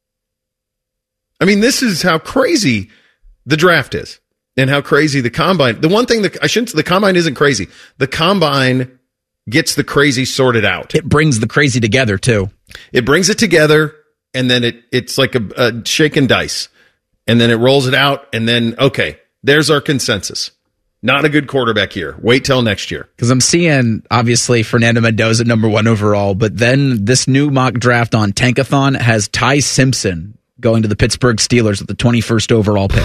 I mean, this is how crazy the draft is and how crazy the Combine. The one thing that I shouldn't, the Combine isn't crazy. The Combine gets the crazy sorted out. It brings the crazy together too. It brings it together, and then it it's like a, a shaken dice. And then it rolls it out, and then, okay, there's our consensus. Not a good quarterback here. Wait till next year. Because I'm seeing, obviously, Fernando Mendoza number one overall, but then this new mock draft on Tankathon has Ty Simpson going to the Pittsburgh Steelers with the twenty-first overall pick.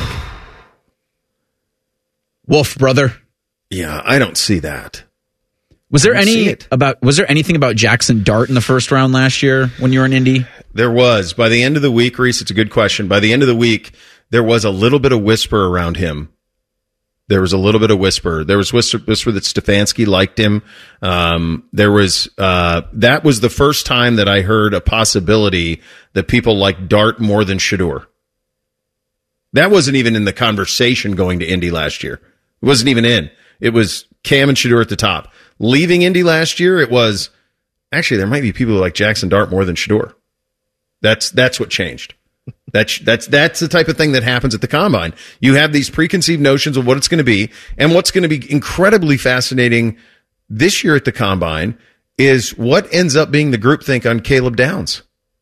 Wolf, brother. Yeah, I don't see that. Was there any about? Was there anything about Jackson Dart in the first round last year when you were in Indy? There was. By the end of the week, Reese, it's a good question. By the end of the week, there was a little bit of whisper around him. There was a little bit of whisper. There was whisper, whisper that Stefanski liked him. Um, there was uh, that was the first time that I heard a possibility that people liked Dart more than Shedeur. That wasn't even in the conversation going to Indy last year. It wasn't even in. It was Cam and Shedeur at the top. Leaving Indy last year, it was actually there might be people who like Jackson Dart more than Shedeur. That's that's what changed. That's that's that's the type of thing that happens at the Combine. You have these preconceived notions of what it's going to be, and what's going to be incredibly fascinating this year at the Combine is what ends up being the groupthink on Caleb Downs.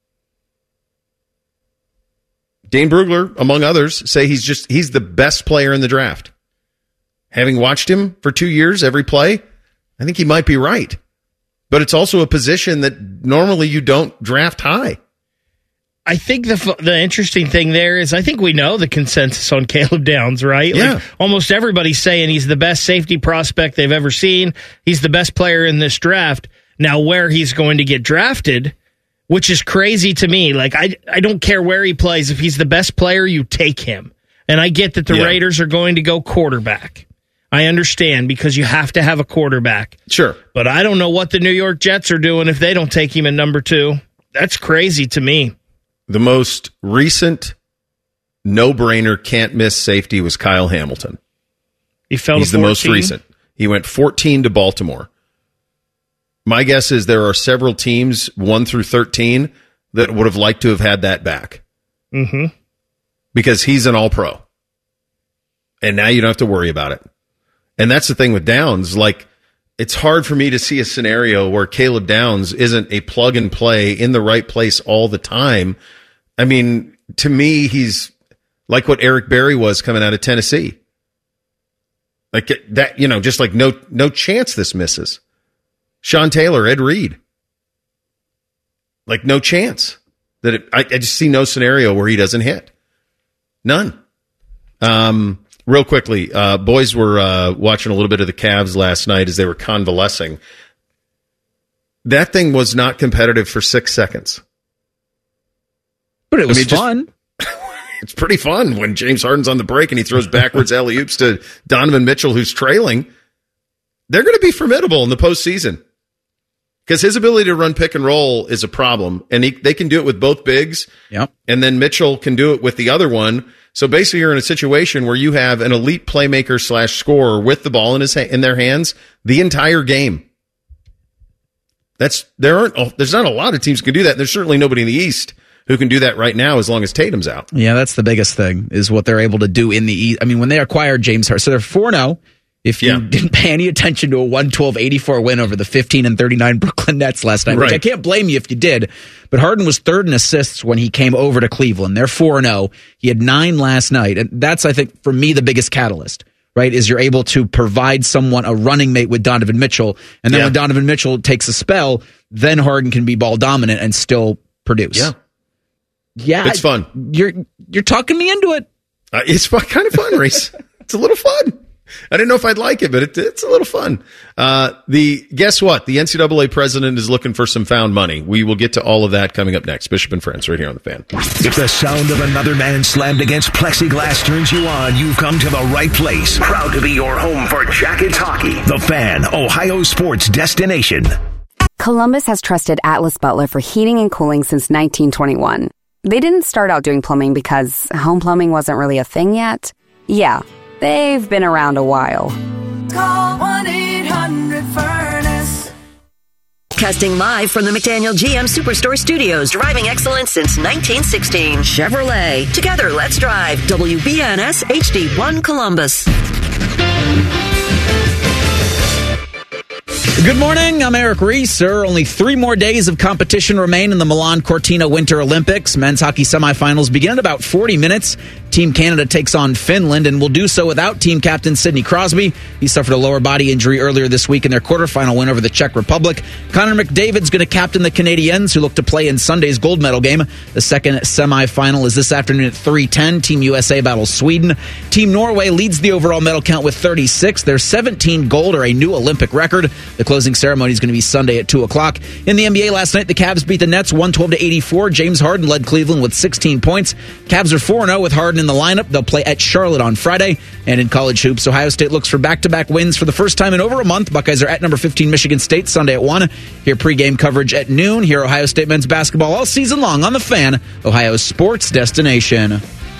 Dane Brugler, among others, say he's just he's the best player in the draft. Having watched him for two years every play, I think he might be right. But it's also a position that normally you don't draft high. I think the the interesting thing there is I think we know the consensus on Caleb Downs, right? Yeah. Like almost everybody's saying he's the best safety prospect they've ever seen. He's the best player in this draft. Now, where he's going to get drafted, which is crazy to me. Like, I, I don't care where he plays. If he's the best player, you take him. And I get that the Yeah. Raiders are going to go quarterback. I understand because you have to have a quarterback. Sure. But I don't know what the New York Jets are doing if they don't take him at number two. That's crazy to me. The most recent no-brainer can't-miss safety was Kyle Hamilton. He fell He's to the most fourteen? recent. He went fourteen to Baltimore. My guess is there are several teams, one through thirteen, that would have liked to have had that back. Mm-hmm. Because he's an all-pro. And now you don't have to worry about it. And that's the thing with Downs. Like, it's hard for me to see a scenario where Caleb Downs isn't a plug-and-play in the right place all the time. I mean, to me, he's like what Eric Berry was coming out of Tennessee. Like that, you know, just like no no chance this misses. Sean Taylor, Ed Reed. Like no chance. That it, I, I just see no scenario where he doesn't hit. None. Um, real quickly, uh, boys were uh, watching a little bit of the Cavs last night as they were convalescing. That thing was not competitive for six seconds. But it was I mean, just- fun. It's pretty fun when James Harden's on the break and he throws backwards alley-oops to Donovan Mitchell, who's trailing. They're going to be formidable in the postseason because his ability to run pick and roll is a problem, and he, they can do it with both bigs. Yep. And then Mitchell can do it with the other one. So basically, you're in a situation where you have an elite playmaker slash scorer with the ball in his in their hands the entire game. That's there aren't. Oh, there's not a lot of teams who can do that. There's certainly nobody in the East who can do that right now as long as Tatum's out. Yeah, that's the biggest thing is what they're able to do in the East. I mean, when they acquired James Harden, so they're four and oh. If you Yeah. didn't pay any attention to a one twelve eighty-four win over the fifteen and thirty-nine Brooklyn Nets last night, which Right. I can't blame you if you did, but Harden was third in assists when he came over to Cleveland. They're four and oh. He had nine last night, and that's, I think, for me, the biggest catalyst, right, is you're able to provide someone a running mate with Donovan Mitchell, and then Yeah. when Donovan Mitchell takes a spell, then Harden can be ball dominant and still produce. Yeah. Yeah, It's fun. You're you're talking me into it. Uh, it's fun, kind of fun, Reese. It's a little fun. I didn't know if I'd like it, but it, it's a little fun. Uh, the guess what? The N C double A president is looking for some found money. We will get to all of that coming up next. Bishop and Friends, right here on the Fan. If the sound of another man slammed against plexiglass turns you on, you've come to the right place. Proud to be your home for Jackets hockey. The Fan, Ohio sports destination. Columbus has trusted Atlas Butler for heating and cooling since nineteen twenty-one. They didn't start out doing plumbing because home plumbing wasn't really a thing yet. Yeah, they've been around a while. Call one eight hundred furnace. Casting live from the McDaniel G M Superstore Studios, driving excellence since nineteen sixteen. Chevrolet. Together, let's drive. W B N S H D one Columbus. Good morning. I'm Eric Reeser. Only three more days of competition remain in the Milan Cortina Winter Olympics. Men's hockey semifinals begin in about forty minutes. Team Canada takes on Finland and will do so without team captain Sidney Crosby. He suffered a lower body injury earlier this week in their quarterfinal win over the Czech Republic. Connor McDavid's going to captain the Canadiens, who look to play in Sunday's gold medal game. The second semifinal is this afternoon at three ten. Team U S A battles Sweden. Team Norway leads the overall medal count with thirty-six. Their seventeen gold are a new Olympic record. The closing ceremony is going to be Sunday at two o'clock. In the N B A last night, the Cavs beat the Nets one twelve to eighty-four. James Harden led Cleveland with sixteen points. Cavs are four and oh with Harden in the lineup. They'll play at Charlotte on Friday. And in college hoops, Ohio State looks for back-to-back wins for the first time in over a month. Buckeyes are at number fifteen Michigan State Sunday at one. Hear pregame coverage at noon. Hear Ohio State men's basketball all season long on The Fan, Ohio's sports destination.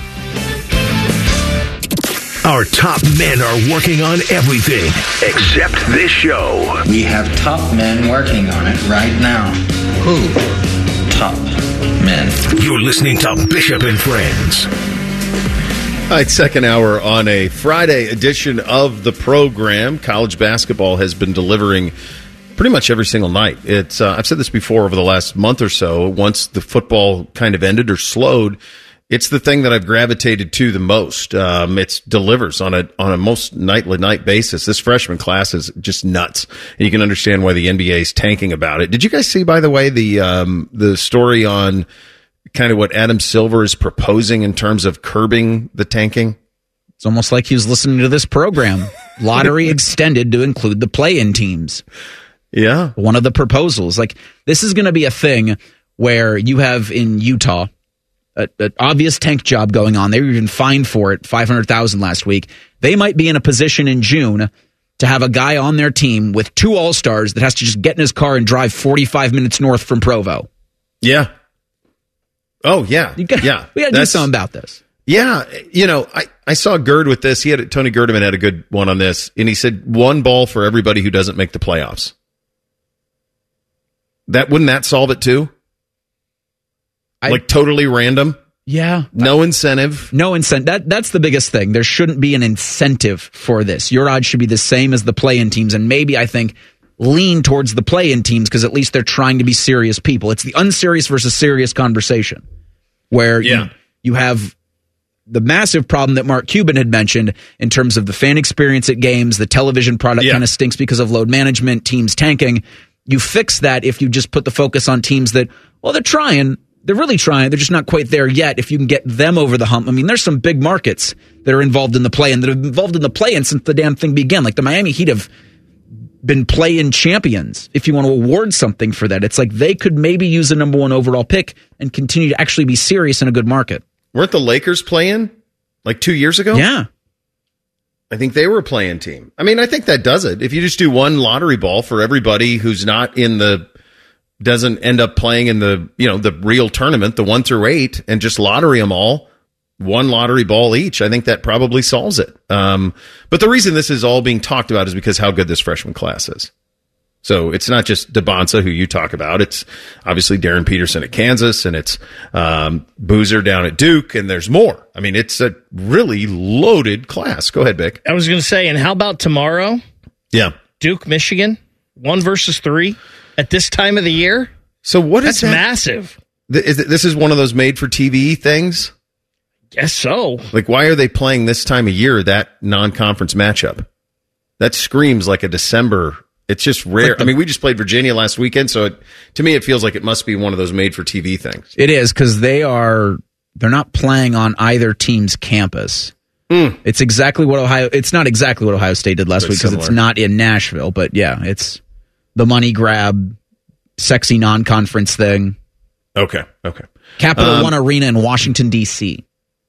Our top men are working on everything except this show. We have top men working on it right now. Who? Top men. You're listening to Bishop and Friends. All right, second hour on a Friday edition of the program. College basketball has been delivering pretty much every single night. It's uh, I've said this before over the last month or so. Once the football kind of ended or slowed, it's the thing that I've gravitated to the most. Um, it delivers on a on a most nightly night basis. This freshman class is just nuts. And you can understand why the N B A is tanking about it. Did you guys see, by the way, the um, the story on kind of what Adam Silver is proposing in terms of curbing the tanking? It's almost like he was listening to this program. Lottery extended to include the play-in teams. Yeah. One of the proposals. Like, this is going to be a thing where you have in Utah an obvious tank job going on. They were even fined for it, five hundred thousand dollars last week. They might be in a position in June to have a guy on their team with two All-Stars that has to just get in his car and drive forty-five minutes north from Provo. Yeah. Oh, yeah. You gotta, yeah. We got to do something about this. Yeah. You know, I, I saw Gerd with this. He had Tony Gerdeman had a good one on this, and he said one ball for everybody who doesn't make the playoffs. That wouldn't that solve it too? I, like totally random? Yeah. No incentive. No incentive. That that's the biggest thing. There shouldn't be an incentive for this. Your odds should be the same as the play-in teams, and maybe I think lean towards the play-in teams because at least they're trying to be serious people. It's the unserious versus serious conversation where yeah. you, you have the massive problem that Mark Cuban had mentioned in terms of the fan experience at games, the television product yeah. kind of stinks because of load management, teams tanking. You fix that if you just put the focus on teams that, well, they're trying. They're really trying. They're just not quite there yet. If you can get them over the hump. I mean, there's some big markets that are involved in the play-in that have been involved in the play-in since the damn thing began. Like the Miami Heat have been play-in champions, if you want to award something for that. It's like they could maybe use a number one overall pick and continue to actually be serious in a good market. Weren't the Lakers playing like two years ago? Yeah. I think they were a play-in team. I mean, I think that does it. If you just do one lottery ball for everybody who's not in the, doesn't end up playing in the, you know, the real tournament, the one through eight, and just lottery them all, one lottery ball each, I think that probably solves it. Um, but the reason this is all being talked about is because how good this freshman class is. So it's not just DeBonsa, who you talk about. It's obviously Darren Peterson at Kansas, and it's um, Boozer down at Duke, and there's more. I mean, it's a really loaded class. Go ahead, Vic. I was going to say, and how about tomorrow? Yeah. Duke, Michigan, one versus three at this time of the year? So what is That's that? massive. Th- is it, this is one of those made-for-T V things? Guess so. Like, why are they playing this time of year, that non-conference matchup? That screams like a December. It's just rare. Like the, I mean, we just played Virginia last weekend, so it, to me, it feels like it must be one of those made-for-T V things. It is, because they are, they're not playing on either team's campus. Mm. It's exactly what Ohio, it's not exactly what Ohio State did last Very week, because it's similar. not in Nashville, but yeah, it's the money grab, sexy non-conference thing. Okay, okay. Capital Um, One Arena in Washington, D C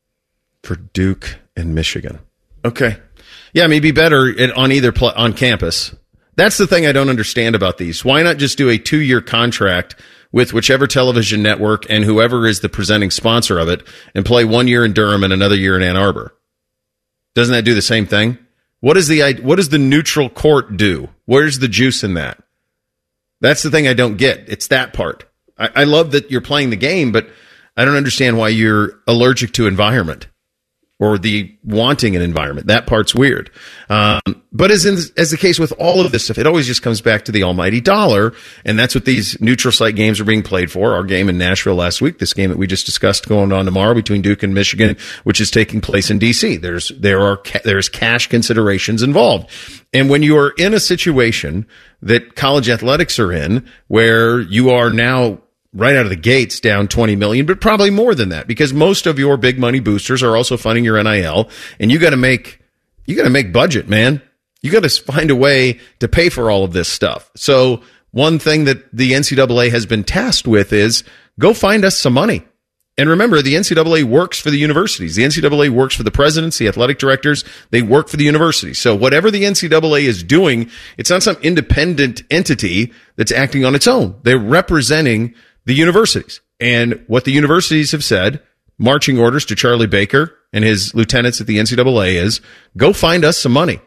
For Duke and Michigan. Okay. Yeah, maybe better it, on either pl- on campus. That's the thing I don't understand about these. Why not just do a two-year contract with whichever television network and whoever is the presenting sponsor of it and play one year in Durham and another year in Ann Arbor? Doesn't that do the same thing? What is the what does the neutral court do? Where's the juice in that? That's the thing I don't get. It's that part. I, I love that you're playing the game, but I don't understand why you're allergic to environment or the wanting an environment. That part's weird. Um, but as in, as the case with all of this stuff, it always just comes back to the almighty dollar, and that's what these neutral site games are being played for. Our game in Nashville last week, this game that we just discussed going on tomorrow between Duke and Michigan, which is taking place in D C. There's there are ca- there's cash considerations involved, and when you are in a situation that college athletics are in, where you are now right out of the gates down twenty million, but probably more than that, because most of your big money boosters are also funding your N I L, and you got to make, you got to make budget, man. You got to find a way to pay for all of this stuff. So one thing that the N C double A has been tasked with is go find us some money. And remember, the N C double A works for the universities. The N C double A works for the presidents, the athletic directors. They work for the universities. So whatever the N C double A is doing, it's not some independent entity that's acting on its own. They're representing the universities. And what the universities have said, marching orders to Charlie Baker and his lieutenants at the N C double A is, go find us some money.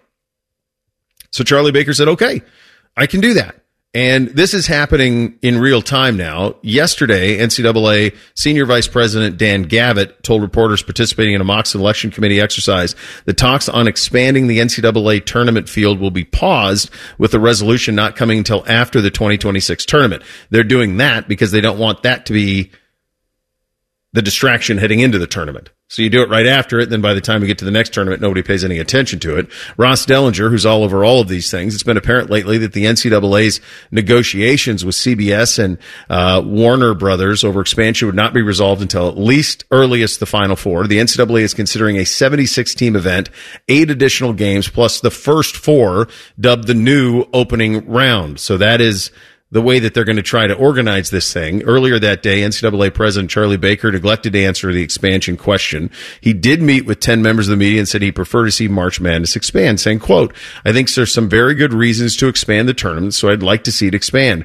So Charlie Baker said, okay, I can do that. And this is happening in real time now. Yesterday, N C double A Senior Vice President Dan Gavitt told reporters participating in a mock selection committee exercise that talks on expanding the N C double A tournament field will be paused, with the resolution not coming until after the twenty twenty-six tournament. They're doing that because they don't want that to be the distraction heading into the tournament. So you do it right after it, then by the time we get to the next tournament, nobody pays any attention to it. Ross Dellinger, who's all over all of these things, it's been apparent lately that the N C double A's negotiations with C B S and uh, Warner Brothers over expansion would not be resolved until at least earliest the Final Four. The N C double A is considering a seventy-six team event, eight additional games, plus the first four, dubbed the new opening round. So that is the way that they're going to try to organize this thing. Earlier that day, N C double A President Charlie Baker neglected to answer the expansion question. He did meet with ten members of the media and said he'd prefer to see March Madness expand, saying, quote, I think there's some very good reasons to expand the tournament, so I'd like to see it expand.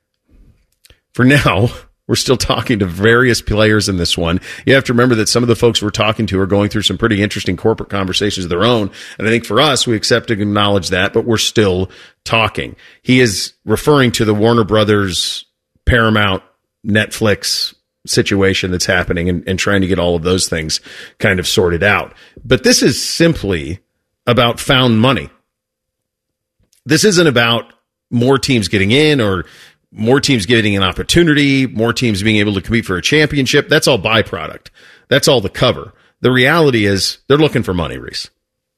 For now, we're still talking to various players in this one. You have to remember that some of the folks we're talking to are going through some pretty interesting corporate conversations of their own. And I think for us, we accept and acknowledge that, but we're still talking. He is referring to the Warner Brothers, Paramount, Netflix situation that's happening and, and trying to get all of those things kind of sorted out. But this is simply about found money. This isn't about more teams getting in or more teams getting an opportunity, more teams being able to compete for a championship. That's all byproduct. That's all the cover. The reality is they're looking for money, Reese.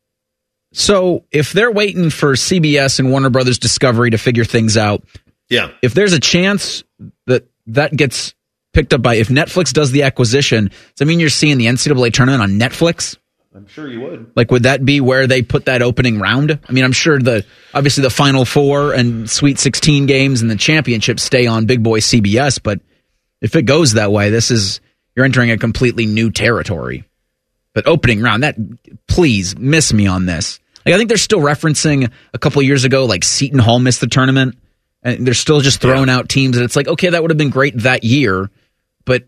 So if they're waiting for C B S and Warner Brothers Discovery to figure things out, yeah, if there's a chance that that gets picked up by, if Netflix does the acquisition, does that mean you're seeing the N C double A tournament on Netflix? I'm sure you would. Like, would that be where they put that opening round? I mean, I'm sure the obviously the Final Four and Sweet sixteen games and the championship stay on Big Boy C B S, but if it goes that way, this is, you're entering a completely new territory. But opening round, that, please miss me on this. Like, I think they're still referencing a couple of years ago, like Seton Hall missed the tournament, and they're still just throwing yeah. out teams, and it's like, okay, that would have been great that year, but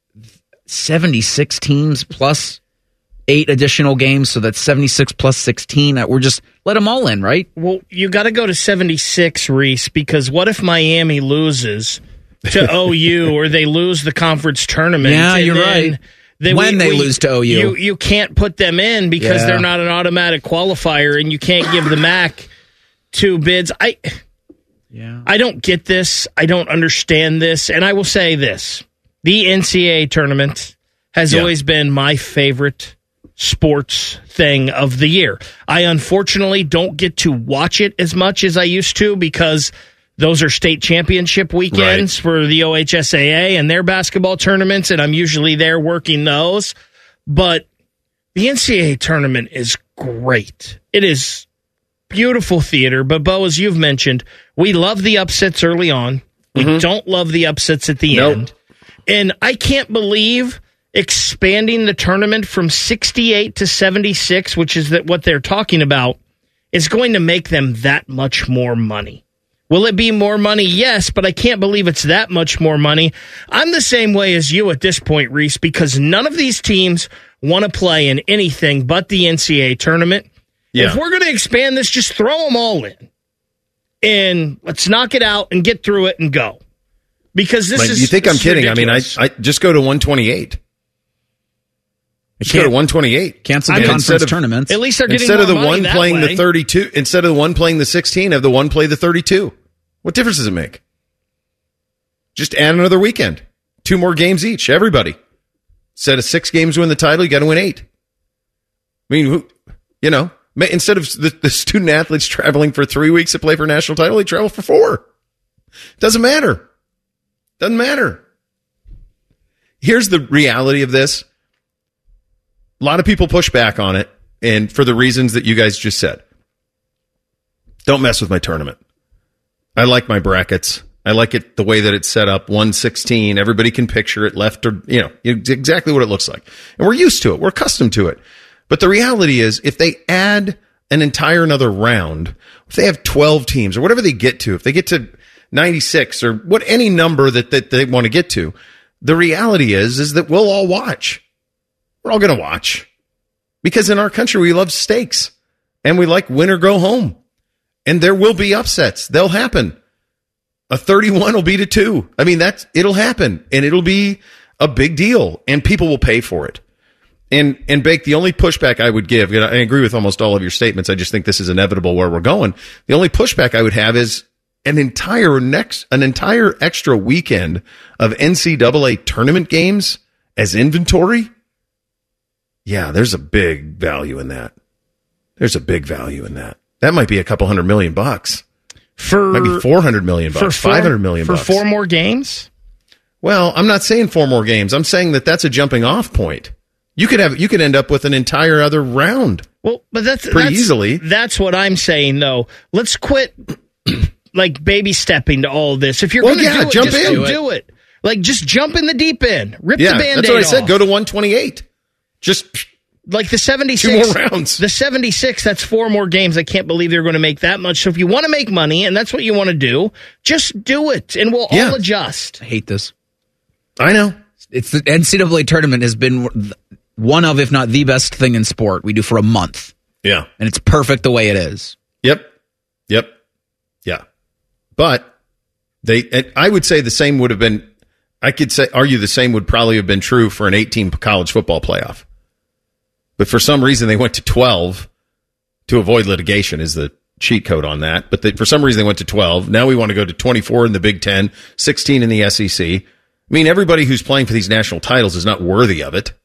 seventy-six teams plus eight additional games, so that's seventy-six plus sixteen. We're just, let them all in, right? Well, you got to go to seventy-six, Reese, because what if Miami loses to O U or they lose the conference tournament? Yeah, you're right. They, when we, they we, lose to O U. You, you can't put them in because yeah. they're not an automatic qualifier, and you can't give the M A C two bids. I, yeah. I don't get this. I don't understand this. And I will say this. The N C double A tournament has yeah. always been my favorite sports thing of the year. I unfortunately don't get to watch it as much as I used to because those are state championship weekends right. for the O H S A A and their basketball tournaments, and I'm usually there working those. But the N C double A tournament is great. It is beautiful theater, but Bo, as you've mentioned, we love the upsets early on. We mm-hmm. don't love the upsets at the nope. end. And I can't believe expanding the tournament from sixty-eight to seventy-six, which is that what they're talking about, is going to make them that much more money. Will it be more money? Yes, but I can't believe it's that much more money. I'm the same way as you at this point, Reese, because none of these teams want to play in anything but the N C double A tournament. Yeah. If we're going to expand this, just throw them all in. And let's knock it out and get through it and go. Because this like, is You think I'm kidding? ridiculous. I mean, I, I just go to one twenty-eight. Just go to one twenty-eight. Cancel the I mean, conference of, tournaments. At least they're getting instead more of the money one that playing way. the thirty-two. Instead of the one playing the sixteen, have the one play the thirty-two. What difference does it make? Just add another weekend. Two more games each. Everybody. Instead of six games to win the title, you got to win eight. I mean, who, you know, instead of the, the student athletes traveling for three weeks to play for a national title, they travel for four. Doesn't matter. Doesn't matter. Here's the reality of this. A lot of people push back on it, and for the reasons that you guys just said. Don't mess with my tournament. I like my brackets. I like it the way that it's set up, one sixteen. Everybody can picture it left or, you know, exactly what it looks like. And we're used to it. We're accustomed to it. But the reality is, if they add an entire another round, if they have twelve teams or whatever they get to, if they get to ninety-six or what any number that, that they want to get to, the reality is, is that we'll all watch. We're all going to watch. Because in our country, we love stakes. And we like win or go home. And there will be upsets. They'll happen. A thirty-one will be to two. I mean, that's, it'll happen. And it'll be a big deal. And people will pay for it. And, and Bake, the only pushback I would give, and I agree with almost all of your statements. I just think this is inevitable where we're going. The only pushback I would have is an entire next, an entire extra weekend of N C double A tournament games as inventory. Yeah, there's a big value in that. There's a big value in that. That might be a couple hundred million bucks. For maybe four hundred million bucks, for four, five hundred million for bucks. four more games. Well, I'm not saying four more games. I'm saying that that's a jumping off point. You could have, you could end up with an entire other round. Well, but that's pretty that's, easily. That's what I'm saying, though. Let's quit like baby stepping to all this. If you're well, going to yeah, do it, jump just in. do, do it. Like just jump in the deep end. Rip yeah, the Band-Aid that's what I said. off. Go to one twenty-eight. Just like the seventy-six. Two more rounds. The seventy-six, that's four more games. I can't believe they're going to make that much. So if you want to make money and that's what you want to do, just do it and we'll yeah. all adjust. I hate this. I know. It's the N C double A tournament has been one of, if not the best thing in sport we do for a month. Yeah. And it's perfect the way it is. Yep. Yep. Yeah. But they, I would say the same would have been, I could say, argue the same would probably have been true for an eighteen college football playoff. But for some reason they went to twelve to avoid litigation is the cheat code on that. But they, for some reason they went to twelve. Now we want to go to twenty-four in the Big Ten, sixteen in the S E C. I mean, everybody who's playing for these national titles is not worthy of it.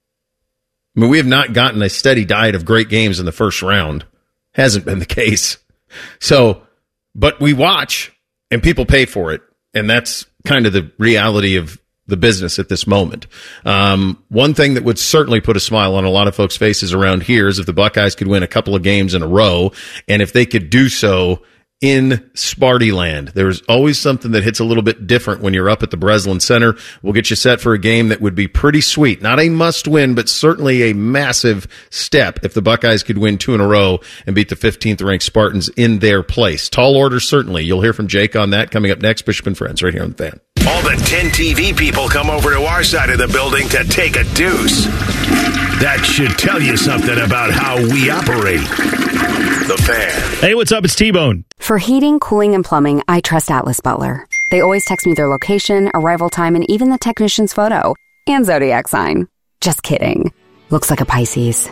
I mean, we have not gotten a steady diet of great games in the first round. Hasn't been the case. So, but we watch and people pay for it. And that's kind of the reality of the business at this moment. Um, one thing that would certainly put a smile on a lot of folks' faces around here is if the Buckeyes could win a couple of games in a row, and if they could do so in Sparty Land. There's always something that hits a little bit different when you're up at the Breslin Center. We'll get you set for a game that would be pretty sweet. Not a must-win, but certainly a massive step if the Buckeyes could win two in a row and beat the fifteenth-ranked Spartans in their place. Tall order, certainly. You'll hear from Jake on that coming up next. Bishop and Friends right here on The Fan. All the ten T V people come over to our side of the building to take a deuce. That should tell you something about how we operate. The Fan. Hey, what's up? It's T-Bone. For heating, cooling, and plumbing, I trust Atlas Butler. They always text me their location, arrival time, and even the technician's photo. And zodiac sign. Just kidding. Looks like a Pisces.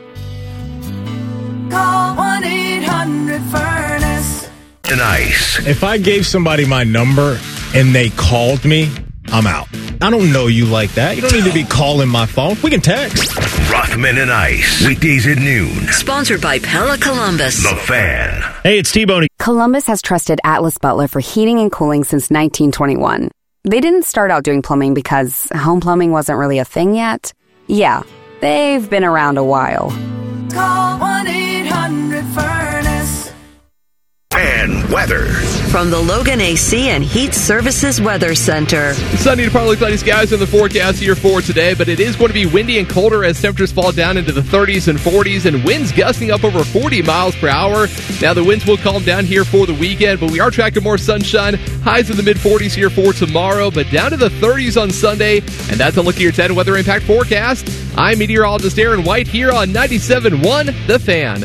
Call one eight hundred furnace. Nice. If I gave somebody my number and they called me, I'm out. I don't know you like that. You don't need to be calling my phone. We can text. Rothman and Ice. Weekdays at noon. Sponsored by Pella Columbus. The Fan. Hey, it's T-Bone. Columbus has trusted Atlas Butler for heating and cooling since nineteen twenty-one. They didn't start out doing plumbing because home plumbing wasn't really a thing yet. Yeah, they've been around a while. Call one eight hundred furnace. And weather. From the Logan A C and Heat Services Weather Center. Sunny to partly cloudy skies in the forecast here for today, but it is going to be windy and colder as temperatures fall down into the thirties and forties and winds gusting up over forty miles per hour. Now the winds will calm down here for the weekend, but we are tracking more sunshine. Highs in the mid forties here for tomorrow, but down to the thirties on Sunday. And that's a look at your ten weather impact forecast. I'm meteorologist Aaron White here on ninety-seven point one The Fan.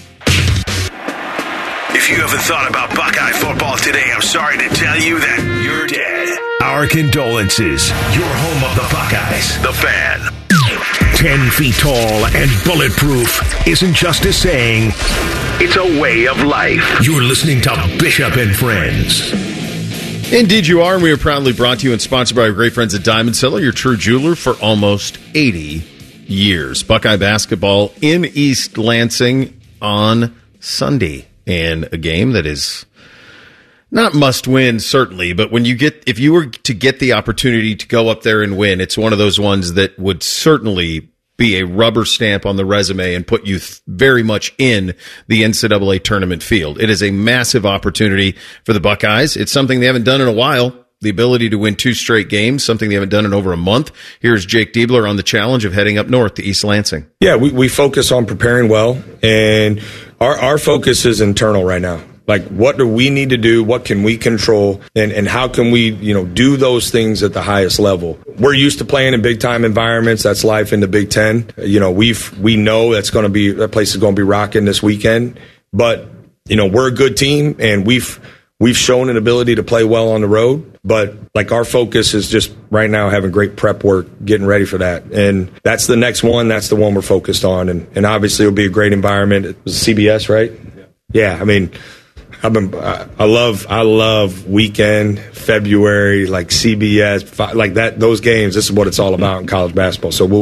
If you haven't thought about Buckeye football today, I'm sorry to tell you that you're dead. Our condolences. Your home of the Buckeyes. The Fan. Ten feet tall and bulletproof isn't just a saying. It's a way of life. You're listening to Bishop and Friends. Indeed you are, and we are proudly brought to you and sponsored by our great friends at Diamond Seller, your true jeweler for almost eighty years. Buckeye basketball in East Lansing on Sunday. And a game that is not must win, certainly, but when you get, if you were to get the opportunity to go up there and win, it's one of those ones that would certainly be a rubber stamp on the resume and put you th- very much in the N C double A tournament field. It is a massive opportunity for the Buckeyes. It's something they haven't done in a while. The ability to win two straight games, something they haven't done in over a month. Here's Jake Diebler on the challenge of heading up north to East Lansing. Yeah, we, we focus on preparing well, and our, our focus is internal right now. Like, what do we need to do? What can we control? And, and how can we, you know, do those things at the highest level? We're used to playing in big time environments. That's life in the Big Ten. You know, we've, we know that's going to be, that place is going to be rocking this weekend. But, you know, we're a good team, and we've, we've shown an ability to play well on the road. But like, our focus is just right now having great prep work, getting ready for that. And that's the next one. That's the one we're focused on. And, and obviously it'll be a great environment. It was C B S, right? Yeah. yeah I mean, I've been, I love, I love weekend, February, like C B S, like that, those games. This is what it's all about in college basketball. So we'll,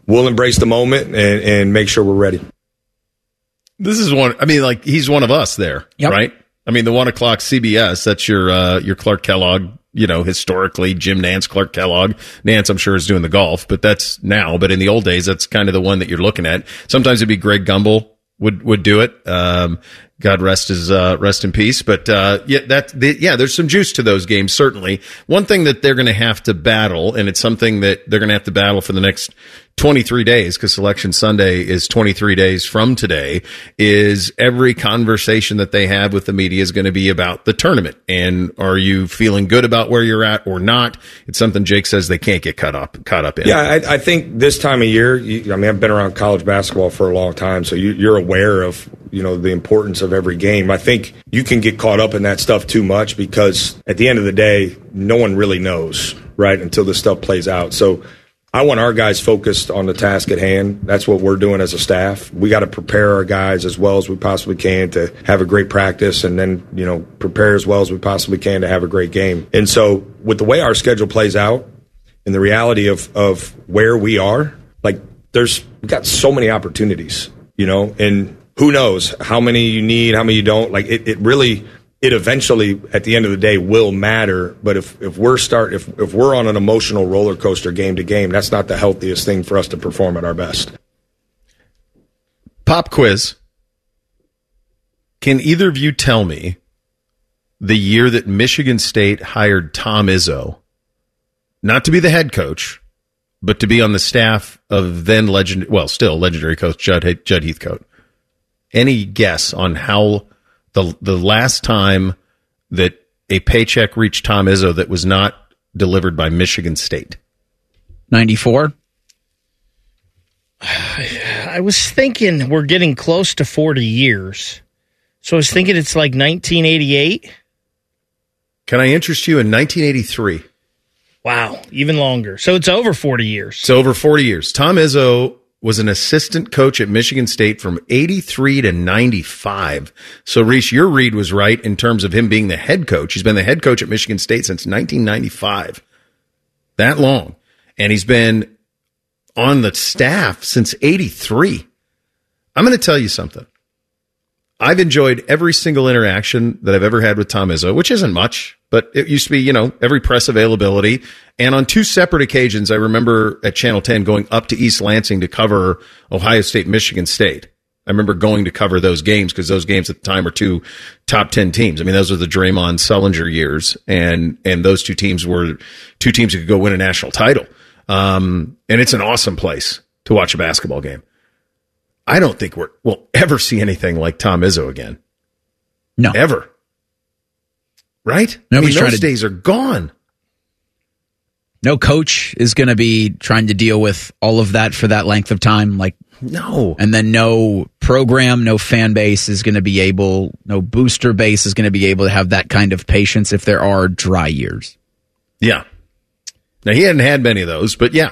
we'll embrace the moment and, and make sure we're ready. This is one. I mean, like he's one of us there, Yep. right? I mean, the one o'clock C B S. That's your uh, your Clark Kellogg. You know, historically, Jim Nance, Clark Kellogg. Nance, I'm sure, is doing the golf, but that's now. But in the old days, that's kind of the one that you're looking at. Sometimes it'd be Greg Gumbel would would do it. Um, God rest his uh, rest in peace. But uh, yeah, that the, yeah, there's some juice to those games. Certainly, one thing that they're going to have to battle, and it's something that they're going to have to battle for the next twenty-three days, because Selection Sunday is twenty-three days from today, is every conversation that they have with the media is going to be about the tournament. And are you feeling good about where you're at or not? It's something Jake says they can't get caught up, caught up in. Yeah, I, I think this time of year, you, I mean, I've been around college basketball for a long time, so you, you're aware of, you know, the importance of every game. I think you can get caught up in that stuff too much because at the end of the day, no one really knows, right, until this stuff plays out. So I want our guys focused on the task at hand. That's what we're doing as a staff. We got to prepare our guys as well as we possibly can to have a great practice and then, you know, prepare as well as we possibly can to have a great game. And so with the way our schedule plays out and the reality of, of where we are, like there's, we've got so many opportunities, you know, and who knows how many you need, how many you don't. Like it, it really, it eventually at the end of the day will matter. But if, if we're start if, if we're on an emotional roller coaster game to game, that's not the healthiest thing for us to perform at our best. Pop quiz. Can either of you tell me the year that Michigan State hired Tom Izzo, not to be the head coach, but to be on the staff of then legend, well, still legendary coach Judd, Judd Heathcote? Any guess on how the the last time that a paycheck reached Tom Izzo that was not delivered by Michigan State? ninety-four I was thinking we're getting close to forty years. So I was thinking it's like nineteen eighty-eight. Can I interest you in nineteen eighty-three? Wow, even longer. So it's over forty years. It's over forty years. Tom Izzo was an assistant coach at Michigan State from eighty-three to ninety-five. So, Reese, your read was right in terms of him being the head coach. He's been the head coach at Michigan State since nineteen ninety-five. That long. And he's been on the staff since eighty-three. I'm going to tell you something. I've enjoyed every single interaction that I've ever had with Tom Izzo, which isn't much, but it used to be, you know, every press availability. And on two separate occasions, I remember at Channel ten going up to East Lansing to cover Ohio State, Michigan State. I remember going to cover those games because those games at the time were two top ten teams. I mean, those are the Draymond Sullinger years, and and those two teams were two teams that could go win a national title. Um, and it's an awesome place to watch a basketball game. I don't think we're, we'll ever see anything like Tom Izzo again. No. Ever. Right? Nobody's I mean, trying those to- days are gone. No coach is going to be trying to deal with all of that for that length of time. Like, no. And then no program, no fan base is going to be able, no booster base is going to be able to have that kind of patience if there are dry years. Yeah. Now, he hadn't had many of those, but yeah.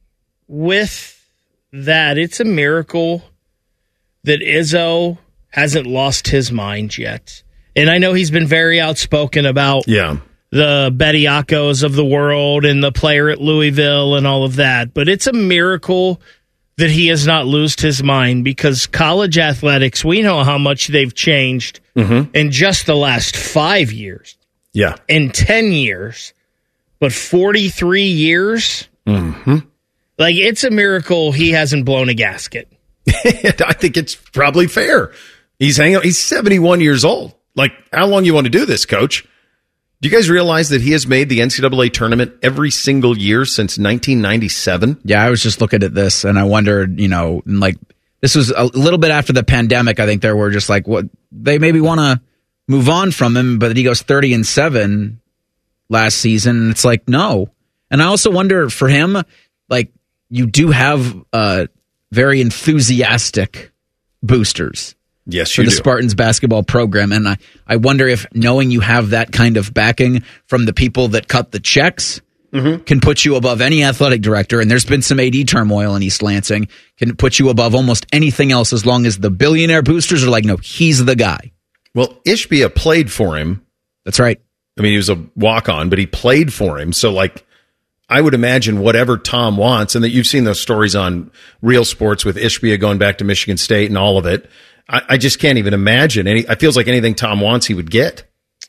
With that, it's a miracle that Izzo hasn't lost his mind yet. And I know he's been very outspoken about yeah. the Bediacos of the world and the player at Louisville and all of that. But it's a miracle that he has not lost his mind, because college athletics, we know how much they've changed mm-hmm. in just the last five years. Yeah. In ten years. But forty-three years? Mm-hmm. Like, it's a miracle he hasn't blown a gasket. I think it's probably fair. He's hanging out. He's seventy-one years old. Like, how long you want to do this, Coach? Do you guys realize that he has made the N C double A tournament every single year since nineteen ninety-seven? Yeah, I was just looking at this, and I wondered, you know, like, this was a little bit after the pandemic. I think there were just like, what, they maybe want to move on from him, but he goes thirty and seven last season, and it's like, no. And I also wonder for him, like, you do have uh, very enthusiastic boosters. Yes, for you the do. Spartans basketball program. And I, I wonder if knowing you have that kind of backing from the people that cut the checks mm-hmm. can put you above any athletic director. And there's been some A D turmoil in East Lansing, can put you above almost anything else as long as the billionaire boosters are like, no, he's the guy. Well, Ishbia played for him. That's right. I mean, he was a walk-on, but he played for him. So, like, I would imagine whatever Tom wants, and that you've seen those stories on Real Sports with Ishbia going back to Michigan State and all of it. I, I just can't even imagine any. It feels like anything Tom wants, he would get.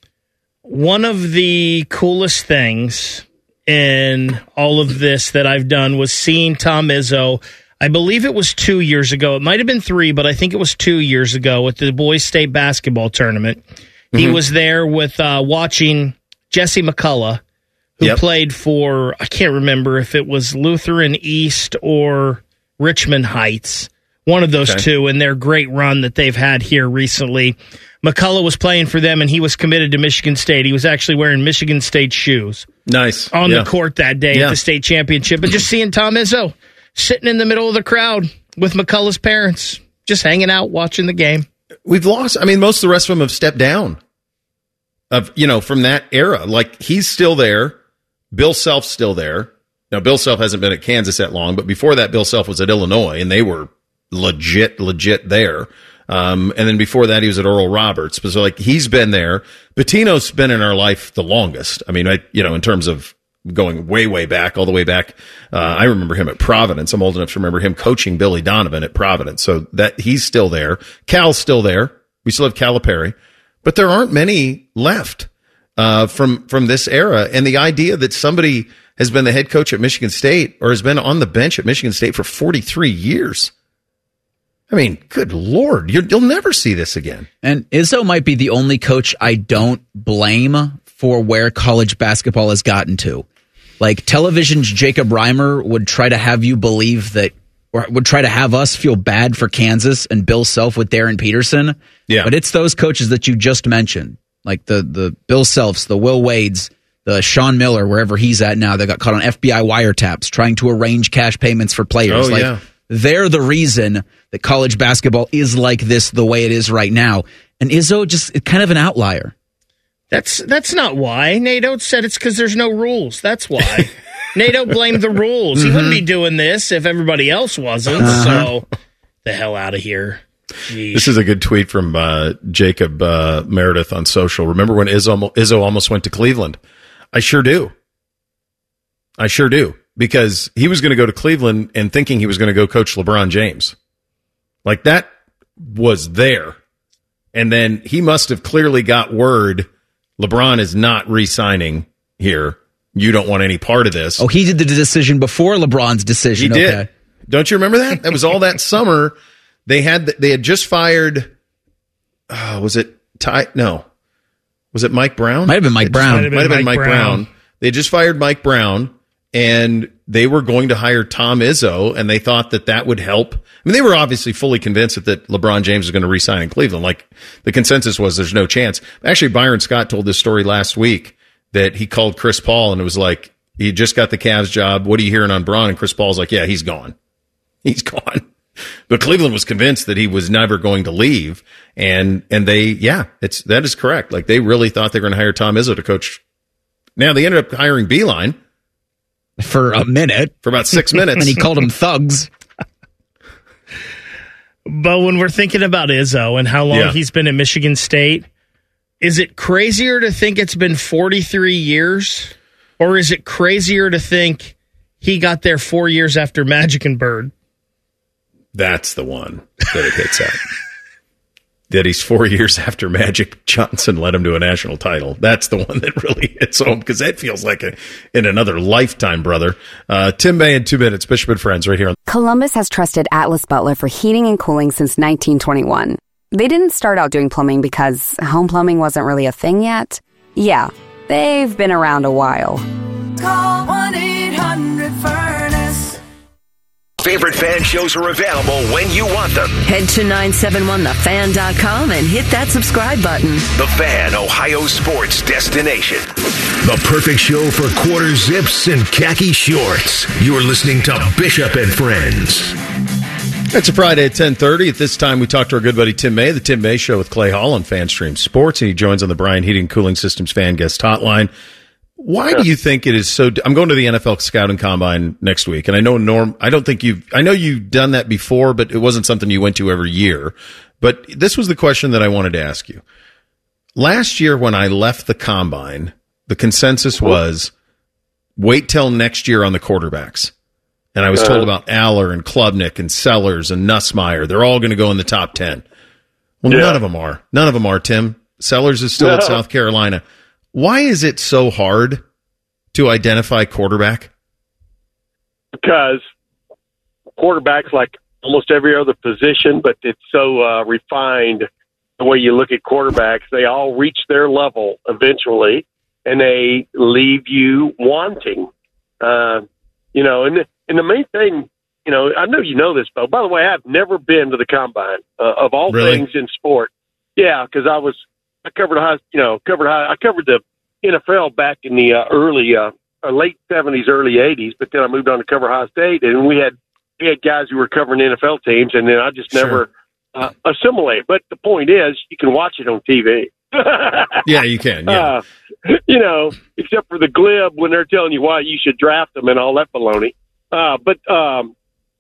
One of the coolest things in all of this that I've done was seeing Tom Izzo. I believe it was two years ago. It might have been three, but I think it was two years ago at the boys' state basketball tournament. Mm-hmm. He was there with uh, watching Jesse McCullough, who yep. played for, I can't remember if it was Lutheran East or Richmond Heights, one of those okay. two, in their great run that they've had here recently. McCullough was playing for them, and he was committed to Michigan State. He was actually wearing Michigan State shoes. Nice. On yeah. the court that day yeah. at the state championship. But just seeing Tom Izzo sitting in the middle of the crowd with McCullough's parents, just hanging out, watching the game. We've lost. I mean, most of the rest of them have stepped down. Of you know, from that era. Like, he's still there. Bill Self's still there. Now, Bill Self hasn't been at Kansas that long, but before that, Bill Self was at Illinois, and they were legit, legit there. Um, and then before that, he was at Oral Roberts. But so, like, he's been there. Pitino's been in our life the longest. I mean, I, you know, in terms of going way, way back, all the way back. Uh, I remember him at Providence. I'm old enough to remember him coaching Billy Donovan at Providence. So that he's still there. Cal's still there. We still have Calipari. But there aren't many left. Uh, from, from this era. And the idea that somebody has been the head coach at Michigan State or has been on the bench at Michigan State for forty-three years. I mean, good Lord, you're, you'll never see this again. And Izzo might be the only coach I don't blame for where college basketball has gotten to. Like, television's Jacob Reimer would try to have you believe that, or would try to have us feel bad for Kansas and Bill Self with Darren Peterson. Yeah. But it's those coaches that you just mentioned. Like the, the Bill Selfs, the Will Wades, the Sean Miller, wherever he's at now, they got caught on F B I wiretaps trying to arrange cash payments for players. Oh, like, yeah. They're the reason that college basketball is like this the way it is right now. And Izzo just kind of an outlier. That's that's not why. Nato said it's because there's no rules. That's why. Nato blamed the rules. Mm-hmm. He wouldn't be doing this if everybody else wasn't. Uh-huh. So the hell out of here. Jeez. This is a good tweet from uh, Jacob uh, Meredith on social. Remember when Izzo, Izzo almost went to Cleveland? I sure do. I sure do. Because he was going to go to Cleveland and thinking he was going to go coach LeBron James. Like, that was there. And then he must have clearly got word LeBron is not re-signing here. You don't want any part of this. Oh, he did the decision before LeBron's decision. He did. Okay. Don't you remember that? That was all that summer. They had they had just fired. Uh, was it Ty? No, was it Mike Brown? Might have been Mike it Brown. Might have been, might have been Mike, Mike Brown. Brown. They just fired Mike Brown, and they were going to hire Tom Izzo, and they thought that that would help. I mean, they were obviously fully convinced that, that LeBron James was going to re-sign in Cleveland. Like, the consensus was there's no chance. Actually, Byron Scott told this story last week that he called Chris Paul, and it was like, he just got the Cavs job. What are you hearing on Braun? And Chris Paul's like, yeah, he's gone. He's gone. But Cleveland was convinced that he was never going to leave. And, and they, yeah, it's, that is correct. Like, they really thought they were going to hire Tom Izzo to coach. Now they ended up hiring Beeline for a minute, for about six minutes. And he called them thugs. But when we're thinking about Izzo and how long Yeah. he's been at Michigan State, is it crazier to think it's been forty-three years? Or is it crazier to think he got there four years after Magic and Bird? That's the one that it hits at. That he's four years after Magic Johnson led him to a national title. That's the one that really hits home, because that feels like a, in another lifetime, brother. Uh, Tim May in two minutes, Bishop and Friends, right here on. Columbus has trusted Atlas Butler for heating and cooling since nineteen twenty-one. They didn't start out doing plumbing because home plumbing wasn't really a thing yet. Yeah, they've been around a while. Call one eight hundred furnace. Favorite fan shows are available when you want them. Head to nine seven one the fan dot com and hit that subscribe button. The Fan, Ohio sports destination. The perfect show for quarter zips and khaki shorts. You're listening to Bishop and Friends. It's a Friday at ten thirty. At this time, we talk to our good buddy Tim May, the Tim May Show with Clay Hall on FanStream Sports, and he joins on the Brian Heating Cooling Systems Fan Guest Hotline. Why do you think it is so? I'm going to the N F L Scouting Combine next week, and I know Norm. I don't think you've. I know you've done that before, but it wasn't something you went to every year. But this was the question that I wanted to ask you. Last year, when I left the Combine, the consensus was wait till next year on the quarterbacks. And I was told Uh. about Aller and Klubnik and Sellers and Nussmeier. They're all going to go in the top ten. Well, Yeah. none of them are. None of them are, Tim. Sellers is still No. at South Carolina. Why is it so hard to identify quarterback? Because quarterback's like almost every other position, but it's so uh, refined the way you look at quarterbacks. They all reach their level eventually, and they leave you wanting. Uh, you know, and and the main thing, you know, I know you know this, Bo. By the way, I've never been to the combine uh, of all Really? things in sport. Yeah, because I was I covered high, you know, covered high. I covered the N F L back in the uh, early, uh, uh, late seventies, early eighties. But then I moved on to cover High State, and we had we had guys who were covering N F L teams, and then I just never uh, assimilate. But the point is, you can watch it on T V. Yeah, you can. Yeah. Uh, you know, except for the glib when they're telling you why you should draft them and all that baloney. Uh, but um,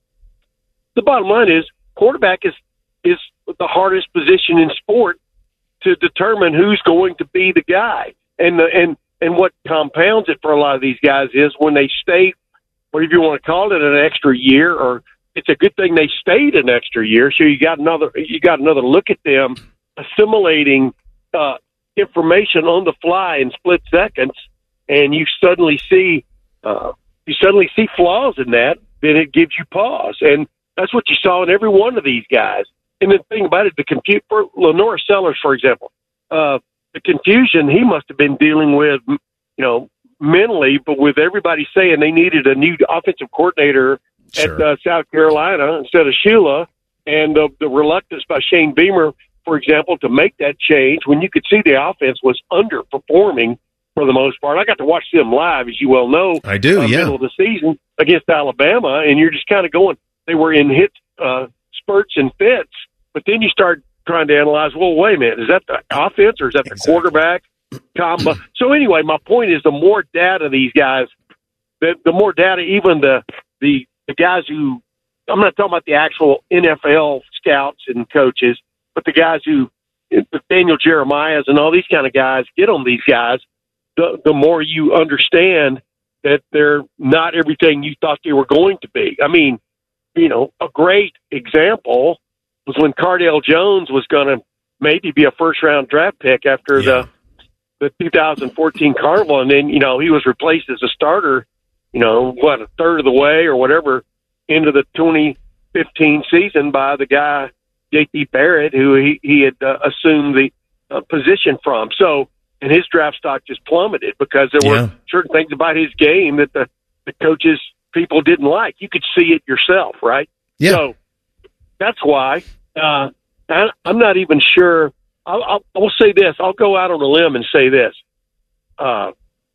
the bottom line is, quarterback is is the hardest position in sport to determine who's going to be the guy. And the, and and what compounds it for a lot of these guys is when they stay, whatever you want to call it, an extra year, or it's a good thing they stayed an extra year. So you got another you got another look at them assimilating uh, information on the fly in split seconds, and you suddenly see uh, you suddenly see flaws in that. Then it gives you pause, and that's what you saw in every one of these guys. And the thing about it, the compute for Lenore Sellers, for example, uh, the confusion he must have been dealing with, you know, mentally, but with everybody saying they needed a new offensive coordinator Sure. at uh, South Carolina instead of Shula, and uh, the reluctance by Shane Beamer, for example, to make that change when you could see the offense was underperforming for the most part. I got to watch them live, as you well know. I do, uh, yeah. Middle of the season against Alabama, and you're just kind of going, they were in hit uh, spurts and fits, but then you start trying to analyze, well, wait a minute, is that the offense or is that the Exactly. quarterback combo? So anyway, my point is the more data these guys, the, the more data even the, the the guys who, I'm not talking about the actual N F L scouts and coaches, but the guys who, Daniel Jeremiah's and all these kind of guys, get on these guys, the, the more you understand that they're not everything you thought they were going to be. I mean, you know, a great example was when Cardale Jones was going to maybe be a first-round draft pick after Yeah. the the two thousand fourteen Carnival, and then, you know, he was replaced as a starter, you know, what, a third of the way or whatever into the twenty fifteen season by the guy, J T Barrett, who he, he had uh, assumed the uh, position from. So, and his draft stock just plummeted because there Yeah. were certain things about his game that the, the coaches, people didn't like. You could see it yourself, right? Yeah. So that's why uh, I, I'm not even sure. I'll, I'll, I'll say this. I'll go out on a limb and say this. Uh,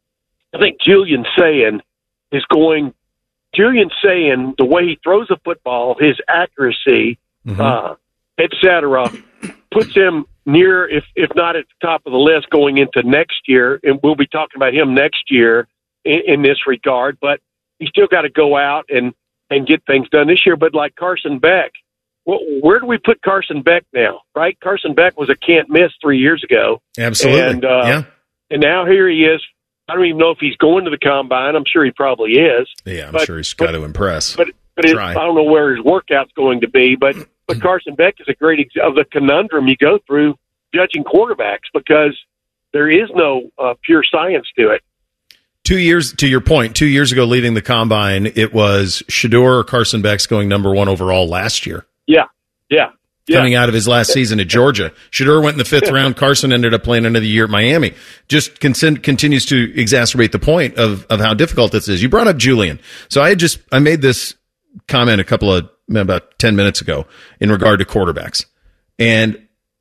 I think Julian Sayin is going – Julian Sayin, the way he throws the football, his accuracy, Mhm. uh, et cetera, puts him near, if if not at the top of the list going into next year, and we'll be talking about him next year in, in this regard, but he's still got to go out and, and get things done this year. But like Carson Beck, well, where do we put Carson Beck now, right? Carson Beck was a can't-miss three years ago. Absolutely. And, uh, yeah. And now here he is. I don't even know if he's going to the combine. I'm sure he probably is. Yeah, I'm But- sure he's got to impress. But but it, Try. I don't know where his workout's going to be. But but Carson Beck is a great ex- of the conundrum you go through judging quarterbacks because there is no uh, pure science to it. Two years, to your point, two years ago leaving the combine, it was Shador or Carson Beck's going number one overall last year. Yeah, yeah, yeah. Coming out of his last season at Georgia. Shador went in the fifth round. Carson ended up playing another year at Miami. Just con- continues to exacerbate the point of, of how difficult this is. You brought up Julian. So I had just, I made this comment a couple of, about ten minutes ago in regard to quarterbacks. And